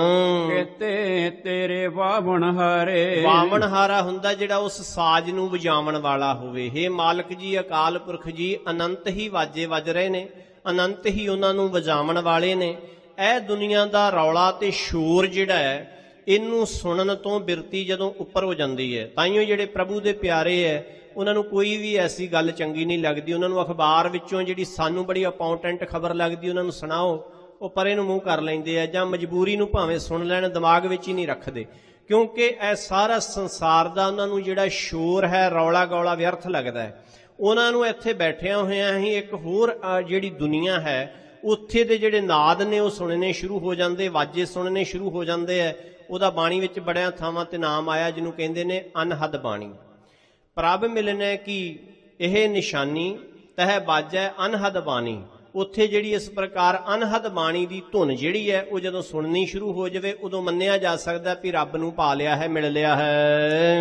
ਕੇਤੇ ਤੇਰੇ ਵਾਵਣ ਹਾਰੇ। ਵਾਵਣ ਹਾਰਾ ਹੁੰਦਾ ਜਿਹੜਾ ਉਸ ਸਾਜ਼ ਨੂੰ ਵਜਾਉਣ ਵਾਲਾ ਹੋਵੇ। ਹੇ ਮਾਲਕ ਜੀ, ਅਕਾਲ ਪੁਰਖ ਜੀ, ਅਨੰਤ ਹੀ ਵਾਜੇ ਵੱਜ ਰਹੇ ਨੇ, ਅਨੰਤ ਹੀ ਉਹਨਾਂ ਨੂੰ ਵਜਾਉਣ ਵਾਲੇ ਨੇ। ਇਹ ਦੁਨੀਆ ਦਾ ਰੌਲਾ ਤੇ ਸ਼ੋਰ ਜਿਹੜਾ ਹੈ, ਇਹਨੂੰ ਸੁਣਨ ਤੋਂ ਬਿਰਤੀ ਜਦੋਂ ਉੱਪਰ ਹੋ ਜਾਂਦੀ ਹੈ, ਤਾਈਓ ਜਿਹੜੇ ਪ੍ਰਭੂ ਦੇ ਪਿਆਰੇ ਹੈ ਉਹਨਾਂ ਨੂੰ ਕੋਈ ਵੀ ਐਸੀ ਗੱਲ ਚੰਗੀ ਨਹੀਂ ਲੱਗਦੀ। ਉਹਨਾਂ ਨੂੰ ਅਖਬਾਰ ਵਿੱਚੋਂ ਜਿਹੜੀ ਸਾਨੂੰ ਬੜੀ ਇੰਪੋਰਟੈਂਟ ਖਬਰ ਲੱਗਦੀ ਉਹਨਾਂ ਨੂੰ ਸੁਣਾਓ, ਉਹ ਪਰੇ ਨੂੰ ਮੂੰਹ ਕਰ ਲੈਂਦੇ ਆ, ਜਾਂ ਮਜਬੂਰੀ ਨੂੰ ਭਾਵੇਂ ਸੁਣ ਲੈਣ, ਦਿਮਾਗ ਵਿੱਚ ਹੀ ਨਹੀਂ ਰੱਖਦੇ, ਕਿਉਂਕਿ ਇਹ ਸਾਰਾ ਸੰਸਾਰ ਦਾ ਉਹਨਾਂ ਨੂੰ ਜਿਹੜਾ ਸ਼ੋਰ ਹੈ, ਰੌਲਾ ਗੌਲਾ ਵਿਅਰਥ ਲੱਗਦਾ ਹੈ। ਉਹਨਾਂ ਨੂੰ ਇੱਥੇ ਬੈਠਿਆਂ ਹੋਇਆਂ ਹੀ ਇੱਕ ਹੋਰ ਜਿਹੜੀ ਦੁਨੀਆ ਹੈ, ਉੱਥੇ ਦੇ ਜਿਹੜੇ ਨਾਦ ਨੇ ਉਹ ਸੁਣਨੇ ਸ਼ੁਰੂ ਹੋ ਜਾਂਦੇ, ਵਾਜੇ ਸੁਣਨੇ ਸ਼ੁਰੂ ਹੋ ਜਾਂਦੇ ਹੈ। ਉਹਦਾ ਬਾਣੀ ਵਿੱਚ ਬੜਿਆਂ ਥਾਵਾਂ ਤੇ ਨਾਮ ਆਇਆ ਜਿਹਨੂੰ ਕਹਿੰਦੇ ਨੇ ਅਨਹਦ ਬਾਣੀ। ਪ੍ਰਭ ਮਿਲਣੇ ਕੀ ਇਹ ਨਿਸ਼ਾਨੀ, ਤਹਿ ਬਾਜੈ ਅਨਹਦ ਬਾਣੀ। ਉੱਥੇ ਜਿਹੜੀ ਇਸ ਪ੍ਰਕਾਰ ਅਨਹਦ ਬਾਣੀ ਦੀ ਧੁਨ ਜਿਹੜੀ ਹੈ ਉਹ ਜਦੋਂ ਸੁਣਨੀ ਸ਼ੁਰੂ ਹੋ ਜਾਵੇ, ਉਦੋਂ ਮੰਨਿਆ ਜਾ ਸਕਦਾ ਵੀ ਰੱਬ ਨੂੰ ਪਾ ਲਿਆ ਹੈ, ਮਿਲ ਲਿਆ ਹੈ।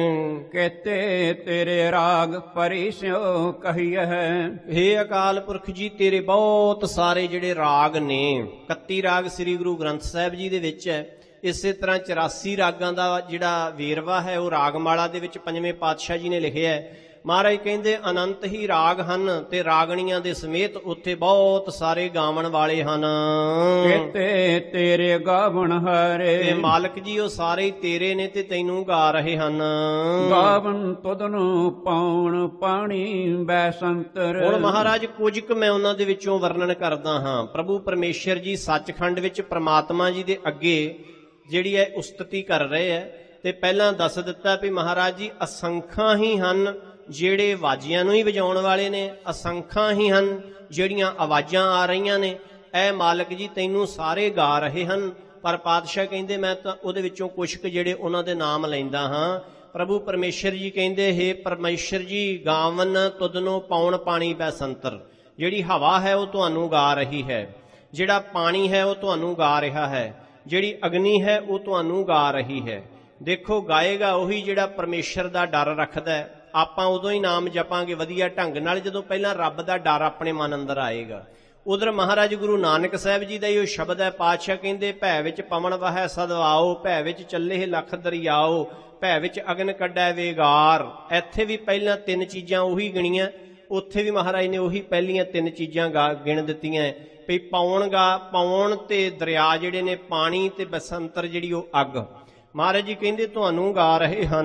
ਕੇਤੇ ਤੇਰੇ ਰਾਗ ਪਰਿਸਿਓ ਕਹੀਐ। ਹੇ ਅਕਾਲ ਪੁਰਖ ਜੀ, ਤੇਰੇ ਬਹੁਤ ਸਾਰੇ ਜਿਹੜੇ ਰਾਗ ਨੇ, ਇਕੱਤੀ ਰਾਗ ਸ੍ਰੀ ਗੁਰੂ ਗ੍ਰੰਥ ਸਾਹਿਬ ਜੀ ਦੇ ਵਿੱਚ ਹੈ। ਇਸੇ ਤਰ੍ਹਾਂ ਚੁਰਾਸੀ ਰਾਗਾਂ ਦਾ ਜਿਹੜਾ ਵੇਰਵਾ ਹੈ ਉਹ ਰਾਗਮਾਲਾ ਦੇ ਵਿੱਚ ਪੰਜਵੇਂ ਪਾਤਸ਼ਾਹ ਜੀ ਨੇ ਲਿਖਿਆ ਹੈ। ਮਹਾਰਾਜ ਕਹਿੰਦੇ ਅਨੰਤ ਹੀ ਰਾਗ ਹਨ ਤੇ ਰਾਗਣੀਆਂ ਦੇ ਸਮੇਤ ਉੱਥੇ ਬਹੁਤ ਸਾਰੇ ਗਾਵਣ ਵਾਲੇ ਹਨ। ਕੇਤੇ ਤੇਰੇ ਗਾਵਣ ਹਾਰੇ। ਤੇ ਮਾਲਕ ਜੀ ਉਹ ਸਾਰੇ ਹੀ ਤੇਰੇ ਨੇ ਤੇ ਤੈਨੂੰ ਗਾ ਰਹੇ ਹਨ। ਗਾਵਨ ਤੁਧਨੂੰ ਪਾਉਣ ਪਾਣੀ ਬੈਸੰਤਰ। ਹੁਣ ਮਹਾਰਾਜ ਕੁਝ ਕੁ ਮੈਂ ਉਹਨਾਂ ਦੇ ਵਿੱਚੋਂ ਵਰਣਨ ਕਰਦਾ ਹਾਂ। ਪ੍ਰਭੂ ਪਰਮੇਸ਼ਰ ਜੀ ਸੱਚਖੰਡ ਵਿੱਚ ਪ੍ਰਮਾਤਮਾ ਜੀ ਦੇ ਅੱਗੇ ਜਿਹੜੀ ਹੈ ਉਸਤਤੀ ਕਰ ਰਹੇ ਹੈ। ਤੇ ਪਹਿਲਾਂ ਦੱਸ ਦਿੱਤਾ ਵੀ ਮਹਾਰਾਜ ਜੀ ਅਸੰਖਾਂ ਹੀ ਹਨ ਜਿਹੜੇ ਵਾਜਿਆਂ ਨੂੰ ਹੀ ਵਜਾਉਣ ਵਾਲੇ ਨੇ, ਅਸੰਖਾਂ ਹੀ ਹਨ ਜਿਹੜੀਆਂ ਆਵਾਜ਼ਾਂ ਆ ਰਹੀਆਂ ਨੇ। ਐ ਮਾਲਕ ਜੀ ਤੈਨੂੰ ਸਾਰੇ ਗਾ ਰਹੇ ਹਨ, ਪਰ ਪਾਤਸ਼ਾਹ ਕਹਿੰਦੇ ਮੈਂ ਤਾਂ ਉਹਦੇ ਵਿੱਚੋਂ ਕੁਛ ਕੁ ਜਿਹੜੇ ਉਹਨਾਂ ਦੇ ਨਾਮ ਲੈਂਦਾ ਹਾਂ। ਪ੍ਰਭੂ ਪਰਮੇਸ਼ਰ ਜੀ ਕਹਿੰਦੇ ਹੇ ਪਰਮੇਸ਼ਰ ਜੀ, ਗਾਵਨ ਤੁਧਨੋਂ ਪਾਉਣ ਪਾਣੀ ਬੈਸੰਤਰ। ਜਿਹੜੀ ਹਵਾ ਹੈ ਉਹ ਤੁਹਾਨੂੰ ਗਾ ਰਹੀ ਹੈ, ਜਿਹੜਾ ਪਾਣੀ ਹੈ ਉਹ ਤੁਹਾਨੂੰ ਗਾ ਰਿਹਾ ਹੈ, ਜਿਹੜੀ ਅਗਨੀ ਹੈ ਉਹ ਤੁਹਾਨੂੰ ਗਾ ਰਹੀ ਹੈ। ਦੇਖੋ ਗਾਏਗਾ ਉਹੀ ਜਿਹੜਾ ਪਰਮੇਸ਼ਰ ਦਾ ਡਰ ਰੱਖਦਾ ਹੈ। ਆਪਾਂ ਉਦੋਂ ਹੀ ਨਾਮ ਜਪਾਂਗੇ ਵਧੀਆ ਢੰਗ ਨਾਲ ਜਦੋਂ ਪਹਿਲਾਂ ਰੱਬ ਦਾ ਡਰ ਆਪਣੇ ਮਨ ਅੰਦਰ ਆਏਗਾ। ਉਧਰ ਮਹਾਰਾਜ ਗੁਰੂ ਨਾਨਕ ਸਾਹਿਬ ਜੀ ਦਾ ਹੀ ਉਹ ਸ਼ਬਦ ਹੈ। ਪਾਤਸ਼ਾਹ ਕਹਿੰਦੇ ਭੈ ਵਿੱਚ ਪਵਨ ਵਹੈ ਸਦਵਾਓ, ਭੈ ਵਿੱਚ ਚੱਲੇ ਲੱਖ ਦਰਿਆਓ, ਭੈ ਵਿੱਚ ਅਗਨ ਕੱਢੈ ਵੇਗਾਰ। ਇੱਥੇ ਵੀ ਪਹਿਲਾਂ ਤਿੰਨ ਚੀਜ਼ਾਂ ਉਹੀ ਗਿਣੀਆਂ, ਉੱਥੇ ਵੀ ਮਹਾਰਾਜ ਨੇ ਉਹੀ ਪਹਿਲੀਆਂ ਤਿੰਨ ਚੀਜ਼ਾਂ ਗਾ ਗਿਣ ਦਿੱਤੀਆਂ ਵੀ ਪਾਉਣ ਗਾ ਪਾਉਣ ਤੇ ਦਰਿਆ ਜਿਹੜੇ ਨੇ ਪਾਣੀ, ਤੇ ਬਸੰਤਰ ਜਿਹੜੀ ਉਹ ਅੱਗ। ਮਹਾਰਾਜ ਜੀ ਕਹਿੰਦੇ ਤੁਹਾਨੂੰ ਗਾ ਰਹੇ ਹਨ।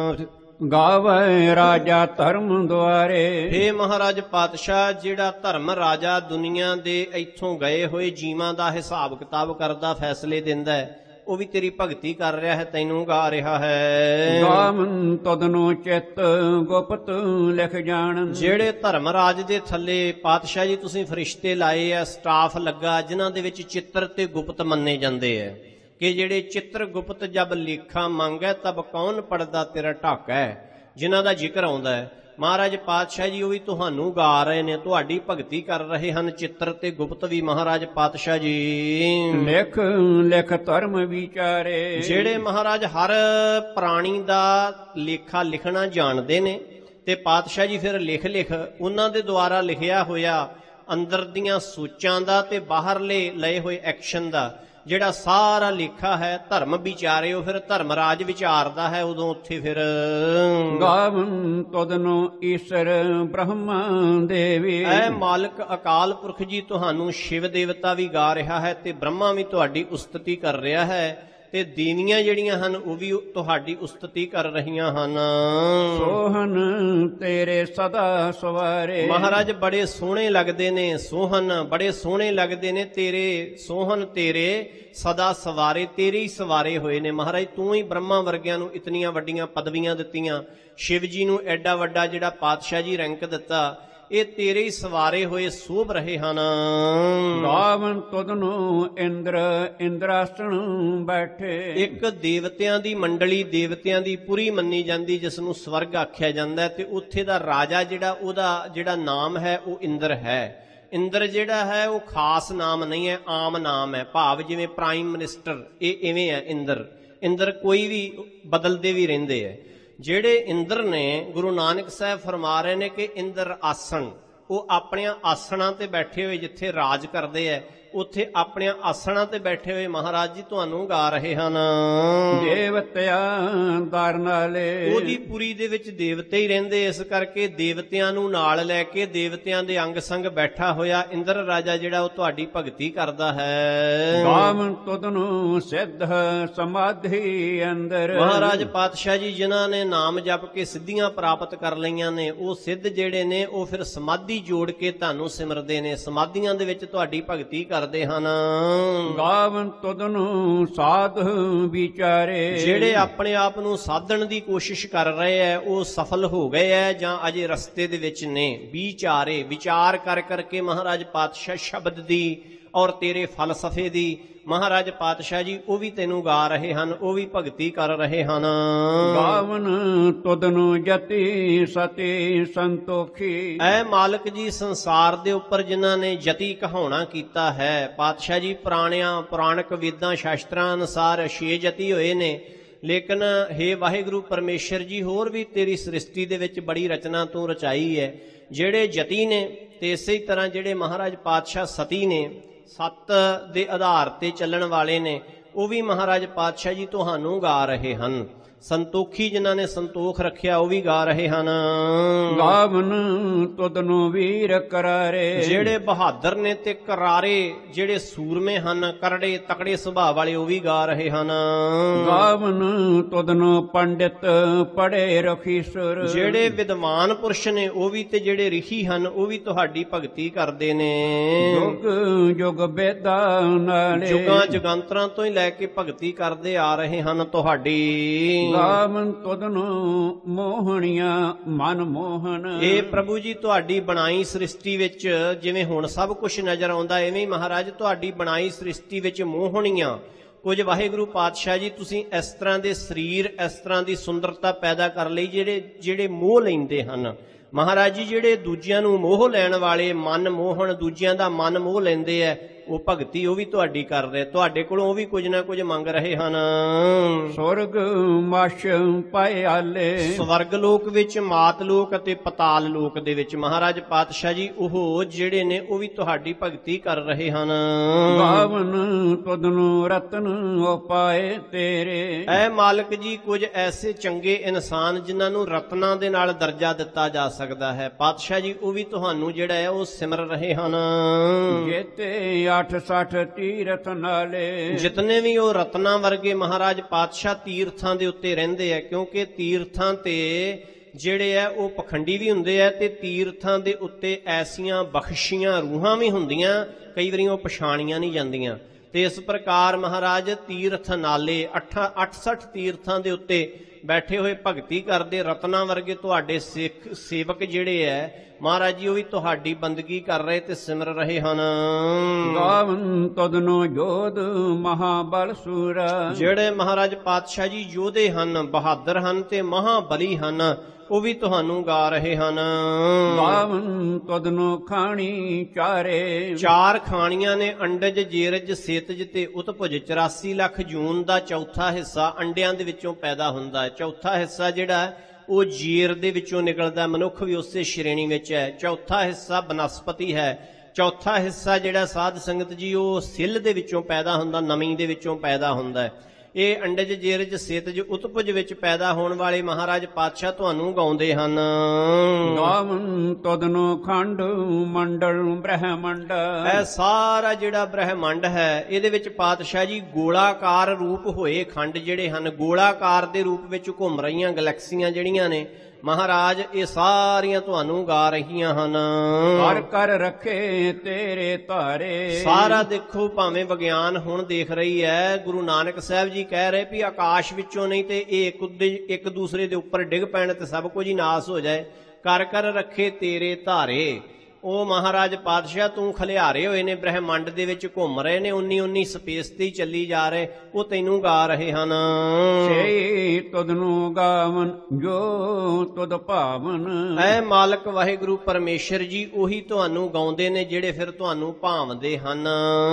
ਗਾਵੇ ਰਾਜਾ ਧਰਮ ਦੁਆਰੇ। ਹੇ ਮਹਾਰਾਜ ਪਾਤਸ਼ਾਹ, ਜਿਹੜਾ ਧਰਮ ਰਾਜਾ ਦੁਨੀਆ ਦੇ ਇੱਥੋਂ ਗਏ ਹੋਏ ਜੀਵਾਂ ਦਾ ਹਿਸਾਬ ਕਿਤਾਬ ਕਰਦਾ, ਫੈਸਲੇ ਦਿੰਦਾ ਹੈ, ਉਹ ਵੀ ਤੇਰੀ ਭਗਤੀ ਕਰ ਰਿਹਾ ਹੈ, ਤੈਨੂੰ ਗਾ ਰਿਹਾ ਹੈ। ਗਾਵਨ ਤਦਨੋਂ ਚਿੱਤ ਗੁਪਤ ਲਿਖ ਜਾਣ। ਜਿਹੜੇ ਧਰਮ ਰਾਜ ਦੇ ਥੱਲੇ ਪਾਤਸ਼ਾਹ ਜੀ ਤੁਸੀਂ ਫਰਿਸ਼ਤੇ ਲਾਏ ਆ, ਸਟਾਫ ਲੱਗਾ, ਜਿਨ੍ਹਾਂ ਦੇ ਵਿੱਚ ਚਿੱਤਰ ਤੇ ਗੁਪਤ ਮੰਨੇ ਜਾਂਦੇ ਹੈ ਕਿ ਜਿਹੜੇ ਚਿੱਤਰ ਗੁਪਤ ਜਬ ਲੇਖਾ ਮੰਗੈ ਤਬ ਕੌਣ ਪੜਦਾ ਤੇਰਾ ਢਾਕਾ ਹੈ, ਜਿਨ੍ਹਾਂ ਦਾ ਜ਼ਿਕਰ ਆਉਂਦਾ ਹੈ। ਮਹਾਰਾਜ ਪਾਤਸ਼ਾਹ ਜੀ ਉਹ ਵੀ ਤੁਹਾਨੂੰ ਗਾ ਰਹੇ ਨੇ, ਤੁਹਾਡੀ ਭਗਤੀ ਕਰ ਰਹੇ ਹਨ, ਚਿੱਤਰ ਤੇ ਗੁਪਤ ਵੀ। ਮਹਾਰਾਜ ਪਾਤਸ਼ਾਹ ਜੀ ਲਿਖ ਲਿਖ ਧਰਮ ਵਿਚਾਰੇ। ਜਿਹੜੇ ਮਹਾਰਾਜ ਹਰ ਪ੍ਰਾਣੀ ਦਾ ਲੇਖਾ ਲਿਖਣਾ ਜਾਣਦੇ ਨੇ, ਤੇ ਪਾਤਸ਼ਾਹ ਜੀ ਫਿਰ ਲਿਖ ਲਿਖ ਉਹਨਾਂ ਦੇ ਦੁਆਰਾ ਲਿਖਿਆ ਹੋਇਆ ਅੰਦਰ ਦੀਆਂ ਸੋਚਾਂ ਦਾ ਤੇ ਬਾਹਰਲੇ ਲਏ ਹੋਏ ਐਕਸ਼ਨ ਦਾ ਜਿਹੜਾ ਸਾਰਾ ਲੇਖਾ ਹੈ ਧਰਮ ਵਿਚਾਰੇ, ਉਹ ਫਿਰ ਧਰਮ ਰਾਜ ਵਿਚਾਰਦਾ ਹੈ। ਉਦੋਂ ਉੱਥੇ ਫਿਰ ਗਾਵਨ ਤਦਨੋਂ ਈਸ਼ਰ ਬ੍ਰਹਮਾ ਦੇਵੀ। ਐ ਮਾਲਕ ਅਕਾਲ ਪੁਰਖ ਜੀ ਤੁਹਾਨੂੰ ਸ਼ਿਵ ਦੇਵਤਾ ਵੀ ਗਾ ਰਿਹਾ ਹੈ ਤੇ ਬ੍ਰਹਮਾ ਵੀ ਤੁਹਾਡੀ ਉਸਤਤੀ ਕਰ ਰਿਹਾ ਹੈ, ਤੇ ਦੇਵੀਆਂ ਜਿਹੜੀਆਂ ਹਨ ਉਹ ਵੀ ਤੁਹਾਡੀ ਉਸਤਤੀ ਕਰ ਰਹੀਆਂ ਹਨ। ਸੋਹਨ ਤੇਰੇ ਸਦਾ ਸਵਾਰੇ। ਮਹਾਰਾਜ ਬੜੇ ਸੋਹਣੇ ਲੱਗਦੇ ਨੇ, ਸੋਹਨ ਬੜੇ ਸੋਹਣੇ ਲੱਗਦੇ ਨੇ ਤੇਰੇ, ਸੋਹਨ ਤੇਰੇ ਸਦਾ ਸਵਾਰੇ, ਤੇਰੇ ਹੀ ਸਵਾਰੇ ਹੋਏ ਨੇ। ਮਹਾਰਾਜ ਤੂੰ ਹੀ ਬ੍ਰਹਮਾ ਵਰਗਿਆਂ ਨੂੰ ਇਤਨੀਆਂ ਵੱਡੀਆਂ ਪਦਵੀਆਂ ਦਿੱਤੀਆਂ, ਸ਼ਿਵ ਜੀ ਨੂੰ ਐਡਾ ਵੱਡਾ ਜਿਹੜਾ ਪਾਤਸ਼ਾਹ ਜੀ ਰੈਂਕ ਦਿੱਤਾ, ਇਹ ਤੇਰੇ ਹੀ ਸਵਾਰੇ ਹੋਏ ਸੋਭ ਰਹੇ ਹਨ। ਗਾਵਨ ਤੁਧਨੂੰ ਇੰਦਰ ਇੰਦਰਾਸਣ ਬੈਠੇ। ਇੱਕ ਦੇਵਤਿਆਂ ਦੀ ਮੰਡਲੀ, ਦੇਵਤਿਆਂ ਦੀ ਪੁਰੀ ਮੰਨੀ ਜਾਂਦੀ, ਜਿਸ ਨੂੰ ਸਵਰਗ ਆਖਿਆ ਜਾਂਦਾ, ਤੇ ਉੱਥੇ ਦਾ ਰਾਜਾ ਜਿਹੜਾ ਉਹਦਾ ਜਿਹੜਾ ਨਾਮ ਹੈ ਉਹ ਇੰਦਰ ਹੈ। ਇੰਦਰ ਜਿਹੜਾ ਹੈ ਉਹ ਖਾਸ ਨਾਮ ਨਹੀਂ ਹੈ, ਆਮ ਨਾਮ ਹੈ, ਭਾਵ ਜਿਵੇਂ ਪ੍ਰਾਈਮ ਮਿਨਿਸਟਰ, ਇਹ ਇਵੇਂ ਹੈ ਇੰਦਰ। ਇੰਦਰ ਕੋਈ ਵੀ ਬਦਲਦੇ ਵੀ ਰਹਿੰਦੇ ਹੈ। ਜਿਹੜੇ ਇੰਦਰ ਨੇ, ਗੁਰੂ ਨਾਨਕ ਸਾਹਿਬ ਫਰਮਾ ਰਹੇ ਨੇ ਕਿ ਇੰਦਰ ਆਸਣ, ਉਹ ਆਪਣੀਆਂ ਆਸਣਾਂ ਤੇ ਬੈਠੇ ਹੋਏ ਜਿੱਥੇ ਰਾਜ ਕਰਦੇ ਹੈ, ਉੱਥੇ ਆਪਣਿਆਂ ਆਸਣਾਂ ਤੇ ਬੈਠੇ ਹੋਏ ਮਹਾਰਾਜ ਜੀ ਤੁਹਾਨੂੰ ਗਾ ਰਹੇ ਹਨ। ਦੇਵਤਿਆਂ ਦਰ ਨਾਲੇ ਉਹਦੀ ਪੁਰੀ ਦੇ ਵਿੱਚ ਦੇਵਤੇ ਹੀ ਰਹਿੰਦੇ, ਇਸ ਕਰਕੇ ਦੇਵਤਿਆਂ ਨੂੰ ਨਾਲ ਲੈ ਕੇ ਦੇਵਤਿਆਂ ਦੇ ਅੰਗ ਸੰਗ ਬੈਠਾ ਹੋਇਆ ਇੰਦਰ ਰਾਜਾ ਜਿਹੜਾ ਉਹ ਤੁਹਾਡੀ ਭਗਤੀ ਕਰਦਾ ਹੈ। ਗਾਵਨ ਤੁਧਨੂੰ ਸਿੱਧ ਸਮਾਧੀ ਅੰਦਰ। ਮਹਾਰਾਜ ਪਾਤਸ਼ਾਹ ਜੀ ਜਿਨ੍ਹਾਂ ਨੇ ਨਾਮ ਜਪ ਕੇ ਸਿੱਧੀਆਂ ਪ੍ਰਾਪਤ ਕਰ ਲਈਆਂ ਨੇ, ਉਹ ਸਿੱਧ ਜਿਹੜੇ ਨੇ ਉਹ ਫਿਰ ਸਮਾਧੀ ਜੋੜ ਕੇ ਤੁਹਾਨੂੰ ਸਿਮਰਦੇ ਨੇ, ਸਮਾਧੀਆਂ ਦੇ ਵਿੱਚ ਤੁਹਾਡੀ ਭਗਤੀ ਕਰਦੇ ਹਨ। ਗਾਵਨ ਤੁਧਨੂੰ ਸਾਧ ਵਿਚਾਰੇ। ਜਿਹੜੇ ਆਪਣੇ ਆਪ ਨੂੰ ਸਾਧਣ ਦੀ ਕੋਸ਼ਿਸ਼ ਕਰ ਰਹੇ ਐ ਉਹ ਸਫਲ ਹੋ ਗਏ ਐ ਜਾਂ ਅਜੇ ਰਸਤੇ ਦੇ ਵਿੱਚ ਨੇ। ਵਿਚਾਰੇ ਵਿਚਾਰ ਕਰ ਕਰਕੇ ਮਹਾਰਾਜ ਪਾਤਸ਼ਾਹ ਸ਼ਬਦ ਦੀ ਔਰ ਤੇਰੇ ਫਲਸਫੇ ਦੀ ਮਹਾਰਾਜ ਪਾਤਸ਼ਾਹ ਜੀ ਉਹ ਵੀ ਤੈਨੂੰ ਗਾ ਰਹੇ ਹਨ, ਉਹ ਵੀ ਭਗਤੀ ਕਰ ਰਹੇ ਹਨ। ਗਾਵਨ ਤੁਧਨੂੰ ਜਤੀ ਸਤੀ ਸੰਤੋਖੀ। ਐ ਮਾਲਕ ਜੀ ਸੰਸਾਰ ਦੇ ਉੱਪਰ ਜਿਨ੍ਹਾਂ ਨੇ ਜਤੀ ਕਹਾਉਣਾ ਕੀਤਾ ਹੈ, ਪਾਤਸ਼ਾਹ ਜੀ ਪੁਰਾਣਿਆਂ ਪੁਰਾਣਕ ਵੇਦਾਂ ਸ਼ਾਸਤਰਾਂ ਅਨੁਸਾਰ ਛੇ ਜਤੀ ਹੋਏ ਨੇ, ਲੇਕਿਨ ਹੇ ਵਾਹਿਗੁਰੂ ਪਰਮੇਸ਼ਰ ਜੀ ਹੋਰ ਵੀ ਤੇਰੀ ਸ੍ਰਿਸ਼ਟੀ ਦੇ ਵਿੱਚ ਬੜੀ ਰਚਨਾ ਤੂੰ ਰਚਾਈ ਹੈ। ਜਿਹੜੇ ਜਤੀ ਨੇ ਤੇ ਇਸੇ ਤਰ੍ਹਾਂ ਜਿਹੜੇ ਮਹਾਰਾਜ ਪਾਤਸ਼ਾਹ ਸਤੀ ਨੇ, ਸੱਤ ਦੇ ਆਧਾਰ ਤੇ ਚੱਲਣ ਵਾਲੇ ਨੇ, ਉਹ ਵੀ ਮਹਾਰਾਜ ਪਾਤਸ਼ਾਹ ਜੀ ਤੁਹਾਨੂੰ ਗਾ ਰਹੇ ਹਨ। ਸੰਤੋਖੀ ਜਿਨ੍ਹਾਂ ਨੇ ਸੰਤੋਖ ਰੱਖਿਆ ਉਹ ਵੀ ਗਾ ਰਹੇ ਹਨ। ਗਾਵਨ ਤੁਧਨੂੰ ਵੀਰ ਕਰਾਰੇ। ਜਿਹੜੇ ਬਹਾਦਰ ਨੇ ਤੇ ਕਰਾਰੇ, ਜਿਹੜੇ ਸੂਰਮੇ ਹਨ, ਕਰੜੇ ਤਕੜੇ ਸੁਭਾਅ ਵਾਲੇ, ਉਹ ਵੀ ਗਾ ਰਹੇ ਹਨ। ਗਾਵਨ ਤੁਧਨੂੰ ਪੰਡਿਤ ਪੜੇ ਰਖੀਸੁਰ। ਜਿਹੜੇ ਵਿਦਵਾਨ ਪੁਰਸ਼ ਨੇ ਉਹ ਵੀ ਤੇ ਜਿਹੜੇ ਰਿਸ਼ੀ ਹਨ ਉਹ ਵੀ ਤੁਹਾਡੀ ਭਗਤੀ ਕਰਦੇ ਨੇ। ਜੁਗ ਜੁਗ ਬੇਦਾ ਨਾਲੇ। ਜੁਗਾਂ ਜੁਗਾਂਤਰਾਂ ਤੋਂ ਹੀ ਲੈ ਕੇ ਭਗਤੀ ਕਰਦੇ ਆ ਰਹੇ ਹਨ ਤੁਹਾਡੀ। ਗਾਵਨ ਤੁਧਨੂੰ ਮੋਹਣੀਆਂ ਮਨ ਮੋਹਨ। ਇਹ ਪ੍ਰਭੂ ਜੀ ਤੁਹਾਡੀ ਬਣਾਈ ਸ੍ਰਿਸ਼ਟੀ ਵਿੱਚ ਜਿਵੇਂ ਹੁਣ ਸਭ ਕੁਝ ਨਜ਼ਰ ਆਉਂਦਾ, ਐਵੇਂ ਮਹਾਰਾਜ ਤੁਹਾਡੀ ਬਣਾਈ ਸ੍ਰਿਸ਼ਟੀ ਵਿੱਚ ਮੋਹਣੀਆਂ ਕੁਝ ਵਾਹਿਗੁਰੂ ਪਾਤਸ਼ਾਹ ਜੀ ਤੁਸੀਂ ਇਸ ਤਰ੍ਹਾਂ ਦੇ ਸਰੀਰ, ਇਸ ਤਰ੍ਹਾਂ ਦੀ ਸੁੰਦਰਤਾ ਪੈਦਾ ਕਰ ਲਈ ਜਿਹੜੇ ਜਿਹੜੇ ਮੋਹ ਲੈਂਦੇ ਹਨ। ਮਹਾਰਾਜ ਜੀ ਜਿਹੜੇ ਦੂਜਿਆਂ ਨੂੰ ਮੋਹ ਲੈਣ ਵਾਲੇ, ਮਨ ਮੋਹਣ, ਦੂਜਿਆਂ ਦਾ ਮਨ ਮੋਹ ਲੈਂਦੇ ਐ, ਉਹ ਭਗਤੀ ਉਹ ਵੀ ਤੁਹਾਡੀ ਕਰ ਰਹੇ, ਤੁਹਾਡੇ ਕੋਲੋਂ ਉਹ ਵੀ ਕੁਝ ਨਾ ਕੁਝ ਮੰਗ ਰਹੇ ਹਨ। ਸੁਰਗ ਮਸ਼ ਪਿਆਲੇ। ਸਵਰਗ ਲੋਕ ਵਿੱਚ, ਮਾਤ ਲੋਕ ਅਤੇ ਪਤਾਲ ਲੋਕ ਦੇ ਵਿੱਚ ਮਹਾਰਾਜ ਪਾਤਸ਼ਾਹ ਜੀ ਉਹ ਜਿਹੜੇ ਨੇ ਉਹ ਵੀ ਤੁਹਾਡੀ ਭਗਤੀ ਕਰ ਰਹੇ ਹਨ। ਗਾਵਨ ਤੁਧਨੂੰ ਰਤਨ ਉਪਾਏ ਤੇਰੇ। ਐ ਮਾਲਕ ਜੀ ਕੁਝ ਐਸੇ ਚੰਗੇ ਇਨਸਾਨ ਜਿਨ੍ਹਾਂ ਨੂੰ ਰਤਨਾਂ ਦੇ ਨਾਲ ਦਰਜਾ ਦਿੱਤਾ ਜਾ ਸਕਦਾ ਹੈ, ਪਾਤਸ਼ਾਹ ਜੀ ਉਹ ਵੀ ਤੁਹਾਨੂੰ ਜਿਹੜਾ ਹੈ ਉਹ ਸਿਮਰ ਰਹੇ ਹਨ। ਜੇਤੇ ਅੱਠ ਸੱਠ ਤੀਰਥ ਨਾਲੇ। ਜਿਤਨੇ ਵੀ ਉਹ ਰਤਨਾਂ ਵਰਗੇ ਮਹਾਰਾਜ ਪਾਤਸ਼ਾਹ ਤੀਰਥਾਂ ਦੇ ਉੱਤੇ ਰਹਿੰਦੇ ਆ, ਕਿਉਂਕਿ ਤੀਰਥਾਂ ਤੇ ਜਿਹੜੇ ਆ ਉਹ ਪਖੰਡੀ ਵੀ ਹੁੰਦੇ ਆ ਤੇ ਤੀਰਥਾਂ ਦੇ ਉੱਤੇ ਐਸੀਆਂ ਬਖਸ਼ੀਆਂ ਰੂਹਾਂ ਵੀ ਹੁੰਦੀਆਂ, ਕਈ ਵਾਰੀ ਉਹ ਪਛਾਣੀਆਂ ਨਹੀਂ ਜਾਂਦੀਆਂ। ਤੇ ਇਸ ਪ੍ਰਕਾਰ ਮਹਾਰਾਜ ਤੀਰਥ ਨਾਲੇ ਅੱਠ ਸੱਠ ਤੀਰਥਾਂ ਦੇ ਉੱਤੇ ਬੈਠੇ ਹੋਏ ਭਗਤੀ ਕਰਦੇ ਰਤਨਾਂ ਵਰਗੇ ਤੁਹਾਡੇ ਸਿੱਖ ਸੇਵਕ ਜਿਹੜੇ ਐ ਮਹਾਰਾਜ ਜੀ ਉਹ ਵੀ ਤੁਹਾਡੀ ਬੰਦਗੀ ਕਰ ਰਹੇ ਤੇ ਸਿਮਰ ਰਹੇ ਹਨ। ਗਾਵਨ ਤੁਧਨੂੰ ਜੋਧ ਮਹਾਬਲ ਸੂਰ। ਜਿਹੜੇ ਮਹਾਰਾਜ ਪਾਤਸ਼ਾਹ ਜੀ ਯੋਧੇ ਹਨ, ਬਹਾਦਰ ਹਨ ਤੇ ਮਹਾਬਲੀ ਹਨ, ਉਹ ਵੀ ਤੁਹਾਨੂੰ ਗਾ ਰਹੇ ਹਨ। ਗਾਵਨ ਤੁਧਨੂੰ ਖਾਣੀ ਚਾਰੇ। ਚਾਰ ਖਾਣੀਆਂ ਨੇ, ਅੰਡਜ, ਜੇਰਜ, ਸੇਤਜ ਤੇ ਉਤਭੁਜ। ਚੁਰਾਸੀ ਲੱਖ ਜੂਨ ਦਾ ਚੌਥਾ ਹਿੱਸਾ ਅੰਡਿਆਂ ਦੇ ਵਿੱਚੋਂ ਪੈਦਾ ਹੁੰਦਾ ਹੈ। ਚੌਥਾ ਹਿੱਸਾ ਜਿਹੜਾ ਉਹ ਜੀਰ ਦੇ ਵਿੱਚੋਂ ਨਿਕਲਦਾ, ਮਨੁੱਖ ਵੀ ਉਸੇ ਸ਼੍ਰੇਣੀ ਵਿੱਚ ਹੈ। ਚੌਥਾ ਹਿੱਸਾ ਬਨਸਪਤੀ ਹੈ। ਚੌਥਾ ਹਿੱਸਾ ਜਿਹੜਾ ਸਾਧ ਸੰਗਤ ਜੀ ਉਹ ਸਿੱਲ ਦੇ ਵਿੱਚੋਂ ਪੈਦਾ ਹੁੰਦਾ, ਨਮੀ ਦੇ ਵਿੱਚੋਂ ਪੈਦਾ ਹੁੰਦਾ ਹੈ। ਇਹ ਅੰਡਜ, ਜੇਰਜ, ਸੇਤਜ, ਉਤਪੁਜ ਵਿੱਚ ਪੈਦਾ ਹੋਣ ਵਾਲੇ ਮਹਾਰਾਜ ਪਾਤਸ਼ਾਹ ਤੁਹਾਨੂੰ ਗਾਉਂਦੇ ਹਨ। ਗਾਵਨ ਤੁਧਨੂੰ ਖੰਡ ਮੰਡਲ ਬ੍ਰਹਮੰਡ। ਇਹ ਸਾਰਾ ਜਿਹੜਾ ਬ੍ਰਹਮੰਡ ਹੈ ਇਹਦੇ ਵਿੱਚ ਪਾਤਸ਼ਾਹ ਜੀ ਗੋਲਾਕਾਰ ਰੂਪ ਹੋਏ ਖੰਡ ਜਿਹੜੇ ਹਨ, ਗੋਲਾਕਾਰ ਦੇ ਰੂਪ ਵਿੱਚ ਘੁੰਮ ਰਹੀਆਂ ਗੈਲੈਕਸੀਆਂ ਜਿਹੜੀਆਂ ਨੇ ਮਹਾਰਾਜ ਇਹ ਸਾਰੀਆਂ ਤੁਹਾਨੂੰ ਗਾ ਰਹੀਆਂ ਹਨ। ਕਰ ਕਰ ਰੱਖੇ ਤੇਰੇ ਧਾਰੇ। ਸਾਰਾ ਦੇਖੋ ਭਾਵੇਂ ਵਿਗਿਆਨ ਹੁਣ ਦੇਖ ਰਹੀ ਹੈ, ਗੁਰੂ ਨਾਨਕ ਸਾਹਿਬ ਜੀ ਕਹਿ ਰਹੇ ਵੀ ਆਕਾਸ਼ ਵਿੱਚੋਂ ਨਹੀਂ ਤੇ ਇਹ ਇੱਕ ਇੱਕ ਦੂਸਰੇ ਦੇ ਉੱਪਰ ਡਿੱਗ ਪੈਣ ਤੇ ਸਭ ਕੁਝ ਹੀ ਨਾਸ ਹੋ ਜਾਏ। ਕਰ ਕਰ ਰੱਖੇ ਤੇਰੇ ਧਾਰੇ। ਉਹ ਮਹਾਰਾਜ ਪਾਤਸ਼ਾਹ ਤੂੰ ਖਲਿਆਰੇ ਹੋਏ ਨੇ, ਬ੍ਰਹਮੰਡ ਦੇ ਵਿੱਚ ਘੁੰਮ ਰਹੇ ਨੇ, ਉਨੀ ਉਨੀ ਸਪੇਸ ਤੇ ਚੱਲੀ ਜਾ ਰਹੇ, ਉਹ ਤੈਨੂੰ ਗਾ ਰਹੇ ਹਨ। ਸੇ ਤੁਧਨੂੰ ਗਾਵਨ ਜੋ ਤੁਧ ਭਾਵਨ। ਐ ਮਾਲਕ ਵਾਹਿਗੁਰੂ ਪਰਮੇਸ਼ਰ ਜੀ ਉਹੀ ਤੁਹਾਨੂੰ ਗਾਉਂਦੇ ਨੇ ਜਿਹੜੇ ਫਿਰ ਤੁਹਾਨੂੰ ਭਾਵਦੇ ਹਨ।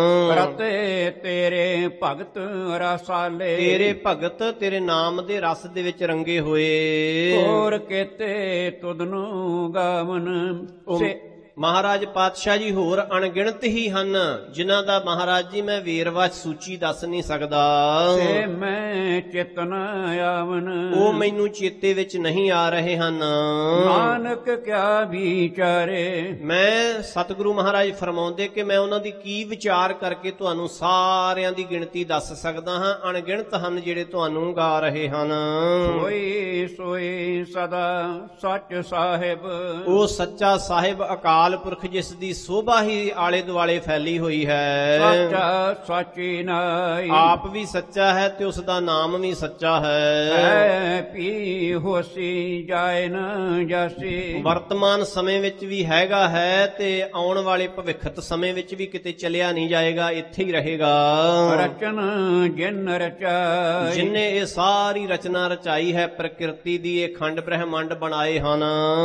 ਰਤੇ ਤੇਰੇ ਭਗਤ ਰਸਾਲੇ। ਤੇਰੇ ਭਗਤ ਤੇਰੇ ਨਾਮ ਦੇ ਰਸ ਦੇ ਵਿੱਚ ਰੰਗੇ ਹੋਏ। ਹੋਰ ਕੇਤੇ ਤੁਧਨੂੰ ਗਾਵਨ। ਮਹਾਰਾਜ ਪਾਤਸ਼ਾਹ ਜੀ ਹੋਰ ਅਣਗਿਣਤ ਹੀ ਹਨ, ਜਿਨ੍ਹਾਂ ਦਾ ਮਹਾਰਾਜ ਜੀ ਮੈਂ ਵੇਰਵਾ ਸੂਚੀ ਦੱਸ ਨਹੀਂ ਸਕਦਾ। ਤੇ ਮੈਂ ਚੇਤਨ ਆਵਨ, ਉਹ ਮੈਨੂੰ ਚੇਤੇ ਵਿੱਚ ਨਹੀਂ ਆ ਰਹੇ ਹਨ। ਨਾਨਕ ਕਿਆ ਵਿਚਾਰੇ, ਮੈਂ ਸਤਿਗੁਰੂ ਮਹਾਰਾਜ ਫਰਮਾਉਂਦੇ ਕਿ ਮੈਂ ਉਹਨਾਂ ਦੀ ਕੀ ਵਿਚਾਰ ਕਰਕੇ ਤੁਹਾਨੂੰ ਸਾਰਿਆਂ ਦੀ ਗਿਣਤੀ ਦੱਸ ਸਕਦਾ ਹਾਂ। ਅਣਗਿਣਤ ਹਨ ਜਿਹੜੇ ਤੁਹਾਨੂੰ ਗਾ ਰਹੇ ਹਨ। ਸੋਈ ਸੋਈ ਸਦਾ ਸੱਚ ਸਾਹਿਬ, ਉਹ ਸੱਚਾ ਸਾਹਿਬ ਅਕਾਲ ਪੁਰਖ ਜਿਸ ਦੀ ਸੋਭਾ ਹੀ ਆਲੇ ਦੁਆਲੇ ਫੈਲੀ ਹੋਈ ਹੈ। ਸੱਚਾ ਸਾਚੀ ਨਾਈ, ਆਪ ਵੀ ਸੱਚਾ ਹੈ ਤੇ ਉਸ ਦਾ ਨਾਮ ਵੀ ਸੱਚਾ ਹੈ। ਹੈ ਪੀ ਹੋਸੀ ਜਾਏ ਨਾ ਜਾਸੀ, ਵਰਤਮਾਨ ਸਮੇਂ ਵਿੱਚ ਵੀ ਹੈਗਾ ਹੈ ਤੇ ਆਉਣ ਵਾਲੇ ਭਵਿੱਖਤ ਸਮੇਂ ਵਿੱਚ ਵੀ ਕਿਤੇ ਚਲਿਆ ਨਹੀਂ ਜਾਏਗਾ, ਇੱਥੇ ਹੀ ਰਹੇਗਾ। ਰਚਨ ਜਿਨ ਰਚਾਈ, ਜਿਨਨੇ ਇਹ ਸਾਰੀ ਰਚਨਾ ਰਚਾਈ ਹੈ, ਪ੍ਰਕਿਰਤੀ ਦੀ ਇਹ ਖੰਡ ਬ੍ਰਹਿਮੰਡ ਬਣਾਏ ਹਨ।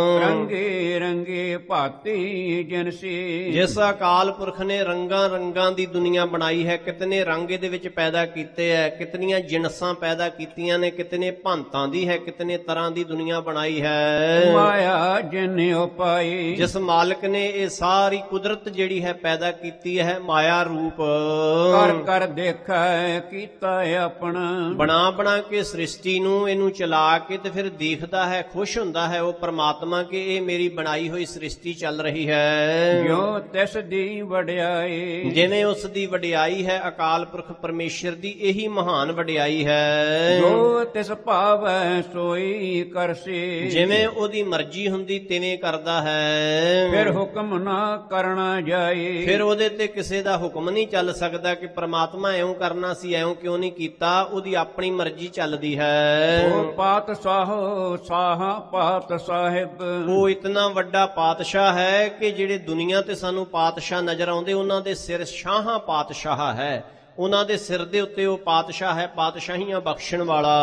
ਰੰਗੇ ਰੰਗੇ ਭਾਤੀ ਜਿਨਸੀ, ਜਿਸ ਅਕਾਲ ਪੁਰਖ ਨੇ ਰੰਗਾਂ ਰੰਗਾਂ ਦੀ ਦੁਨੀਆ ਬਣਾਈ ਹੈ, ਕਿਤਨੇ ਰੰਗ ਇਹਦੇ ਵਿੱਚ ਪੈਦਾ ਕੀਤੇ ਹੈ, ਕਿਤਨੀਆਂ ਜਿਨਸਾਂ ਪੈਦਾ ਕੀਤੀਆਂ ਨੇ, ਕਿਤਨੇ ਭਾਂਤਾਂ ਦੀ ਹੈ, ਕਿਤਨੇ ਤਰ੍ਹਾਂ ਦੀ ਦੁਨੀਆ ਬਣਾਈ ਹੈ। ਮਾਇਆ ਜਿਨ ਉਪਾਈ, ਜਿਸ ਮਾਲਕ ਨੇ ਇਹ ਸਾਰੀ ਕੁਦਰਤ ਜਿਹੜੀ ਹੈ ਪੈਦਾ ਕੀਤੀ ਹੈ, ਮਾਇਆ ਰੂਪ ਕਰ ਕਰ ਦੇਖੈ ਕੀਤਾ ਆਪਣਾ, ਬਣਾ ਬਣਾ ਕੇ ਸ੍ਰਿਸ਼ਟੀ ਨੂੰ ਇਹਨੂੰ ਚਲਾ ਕੇ ਤੇ ਫਿਰ ਦੇਖਦਾ ਹੈ, ਖੁਸ਼ ਹੁੰਦਾ ਹੈ ਉਹ ਪ੍ਰਮਾਤਮਾ ਕਿ ਇਹ ਮੇਰੀ ਬਣਾਈ ਹੋਈ ਸ੍ਰਿਸ਼ਟੀ ਚੱਲ ਰਹੀ ਹੈ। ਜੋ ਤਿਸ ਦੀ ਵਡਿਆਈ, ਜਿਵੇਂ ਉਸ ਦੀ ਵਡਿਆਈ ਹੈ ਅਕਾਲ ਪੁਰਖ ਪਰਮੇਸ਼ਰ ਦੀ, ਇਹੀ ਮਹਾਨ ਵਡਿਆਈ ਹੈ। ਜੋ ਤਿਸ ਭਾਵੈ ਸੋਈ ਕਰਸੀ, ਜਿਵੇਂ ਉਹਦੀ ਮਰਜ਼ੀ ਹੁੰਦੀ ਤਿਵੇਂ ਕਰਦਾ ਹੈ। ਫਿਰ ਹੁਕਮ ਨਾ ਕਰਨਾ ਜਾਈ, ਫਿਰ ਉਹਦੇ ਤੇ ਕਿਸੇ ਦਾ ਹੁਕਮ ਨਹੀਂ ਚੱਲ ਸਕਦਾ ਕਿ ਪ੍ਰਮਾਤਮਾ ਐਉਂ ਕਰਨਾ ਸੀ, ਐਉਂ ਕਿਉਂ ਨਹੀਂ ਕੀਤਾ। ਉਹਦੀ ਆਪਣੀ ਮਰਜ਼ੀ ਚੱਲਦੀ ਹੈ। ਉਹ ਪਾਤਸ਼ਾਹੋ ਸਾਹਾ ਪਾਤ ਸਾਹਿਬ, ਉਹ ਇਤਨਾ ਵੱਡਾ ਪਾਤਸ਼ਾਹ ਹੈ ਕਿ ਜਿਹੜੇ ਦੁਨੀਆ ਤੇ ਸਾਨੂੰ ਪਾਤਸ਼ਾਹ ਨਜ਼ਰ ਆਉਂਦੇ, ਉਹਨਾਂ ਦੇ ਸਿਰ ਸ਼ਾਹਾਂ ਪਾਤਸ਼ਾਹ ਹੈ। ਉਹਨਾਂ ਦੇ ਸਿਰ ਦੇ ਉੱਤੇ ਉਹ ਪਾਤਸ਼ਾਹ ਹੈ, ਪਾਤਸ਼ਾਹੀਆਂ ਬਖਸ਼ਣ ਵਾਲਾ।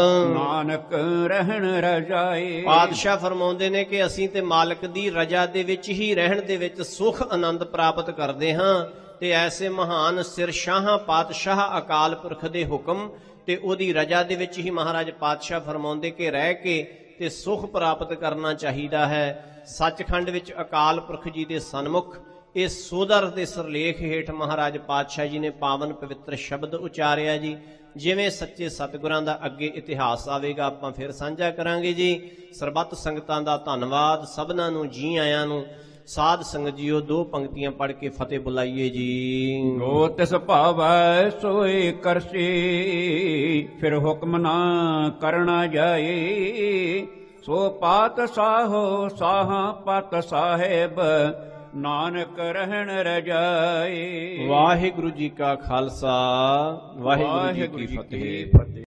ਨਾਨਕ ਰਹਿਣ ਰਜਾਈ, ਪਾਤਸ਼ਾਹ ਫਰਮਾਉਂਦੇ ਨੇ ਕਿ ਅਸੀਂ ਤੇ ਮਾਲਕ ਦੀ ਰਜਾ ਦੇ ਵਿੱਚ ਹੀ ਰਹਿਣ ਦੇ ਵਿੱਚ ਸੁਖ ਆਨੰਦ ਪ੍ਰਾਪਤ ਕਰਦੇ ਹਾਂ। ਤੇ ਐਸੇ ਮਹਾਨ ਸਿਰ ਸ਼ਾਹਾਂ ਪਾਤਸ਼ਾਹ ਅਕਾਲ ਪੁਰਖ ਦੇ ਹੁਕਮ ਤੇ ਉਹਦੀ ਰਜਾ ਦੇ ਵਿੱਚ ਹੀ ਮਹਾਰਾਜ ਪਾਤਸ਼ਾਹ ਫਰਮਾਉਂਦੇ ਕਿ ਰਹਿ ਕੇ ਤੇ ਸੁਖ ਪ੍ਰਾਪਤ ਕਰਨਾ ਚਾਹੀਦਾ ਹੈ। ਸੱਚਖੰਡ ਵਿੱਚ ਅਕਾਲ ਪੁਰਖ ਜੀ ਦੇ ਸਨਮੁਖ ਇਸ ਸੋਦਰ ਦੇ ਸਿਰਲੇਖ ਹੇਠ ਮਹਾਰਾਜ ਪਾਤਸ਼ਾਹ ਜੀ ਨੇ ਪਾਵਨ ਪਵਿੱਤਰ ਸ਼ਬਦ ਉਚਾਰਿਆ ਜੀ। ਜਿਵੇਂ ਸੱਚੇ ਸਤਿਗੁਰਾਂ ਦਾ ਅੱਗੇ ਇਤਿਹਾਸ ਆਵੇਗਾ ਆਪਾਂ ਫਿਰ ਸਾਂਝਾ ਕਰਾਂਗੇ ਜੀ। ਸਰਬੱਤ ਸੰਗਤਾਂ ਦਾ ਧੰਨਵਾਦ, ਸਭਨਾਂ ਨੂੰ ਜੀ ਆਇਆਂ ਨੂੰ। ਸਾਧ ਸੰਗਤ ਜੀਓ ਦੋ ਪੰਕਤੀਆਂ ਪੜ੍ਹ ਕੇ ਫਤਿਹ ਬੁਲਾਈਏ ਜੀ। ਜੋ ਤਿਸ ਭਾਵੈ ਸੋਈ ਕਰਸੀ, ਫਿਰ ਹੁਕਮ ਨਾ ਕਰਨਾ ਜਾਈ। ਸੋ ਪਾਤਸ਼ਾਹੋ ਸਾਹਾ ਪਤ ਸਾਹਿਬ, ਨਾਨਕ ਰਹਿਣ ਰਜਾਈ। ਵਾਹਿਗੁਰੂ ਜੀ ਕਾ ਖਾਲਸਾ, ਵਾਹਿਗੁਰੂ ਜੀ ਕੀ ਫਤਿਹ।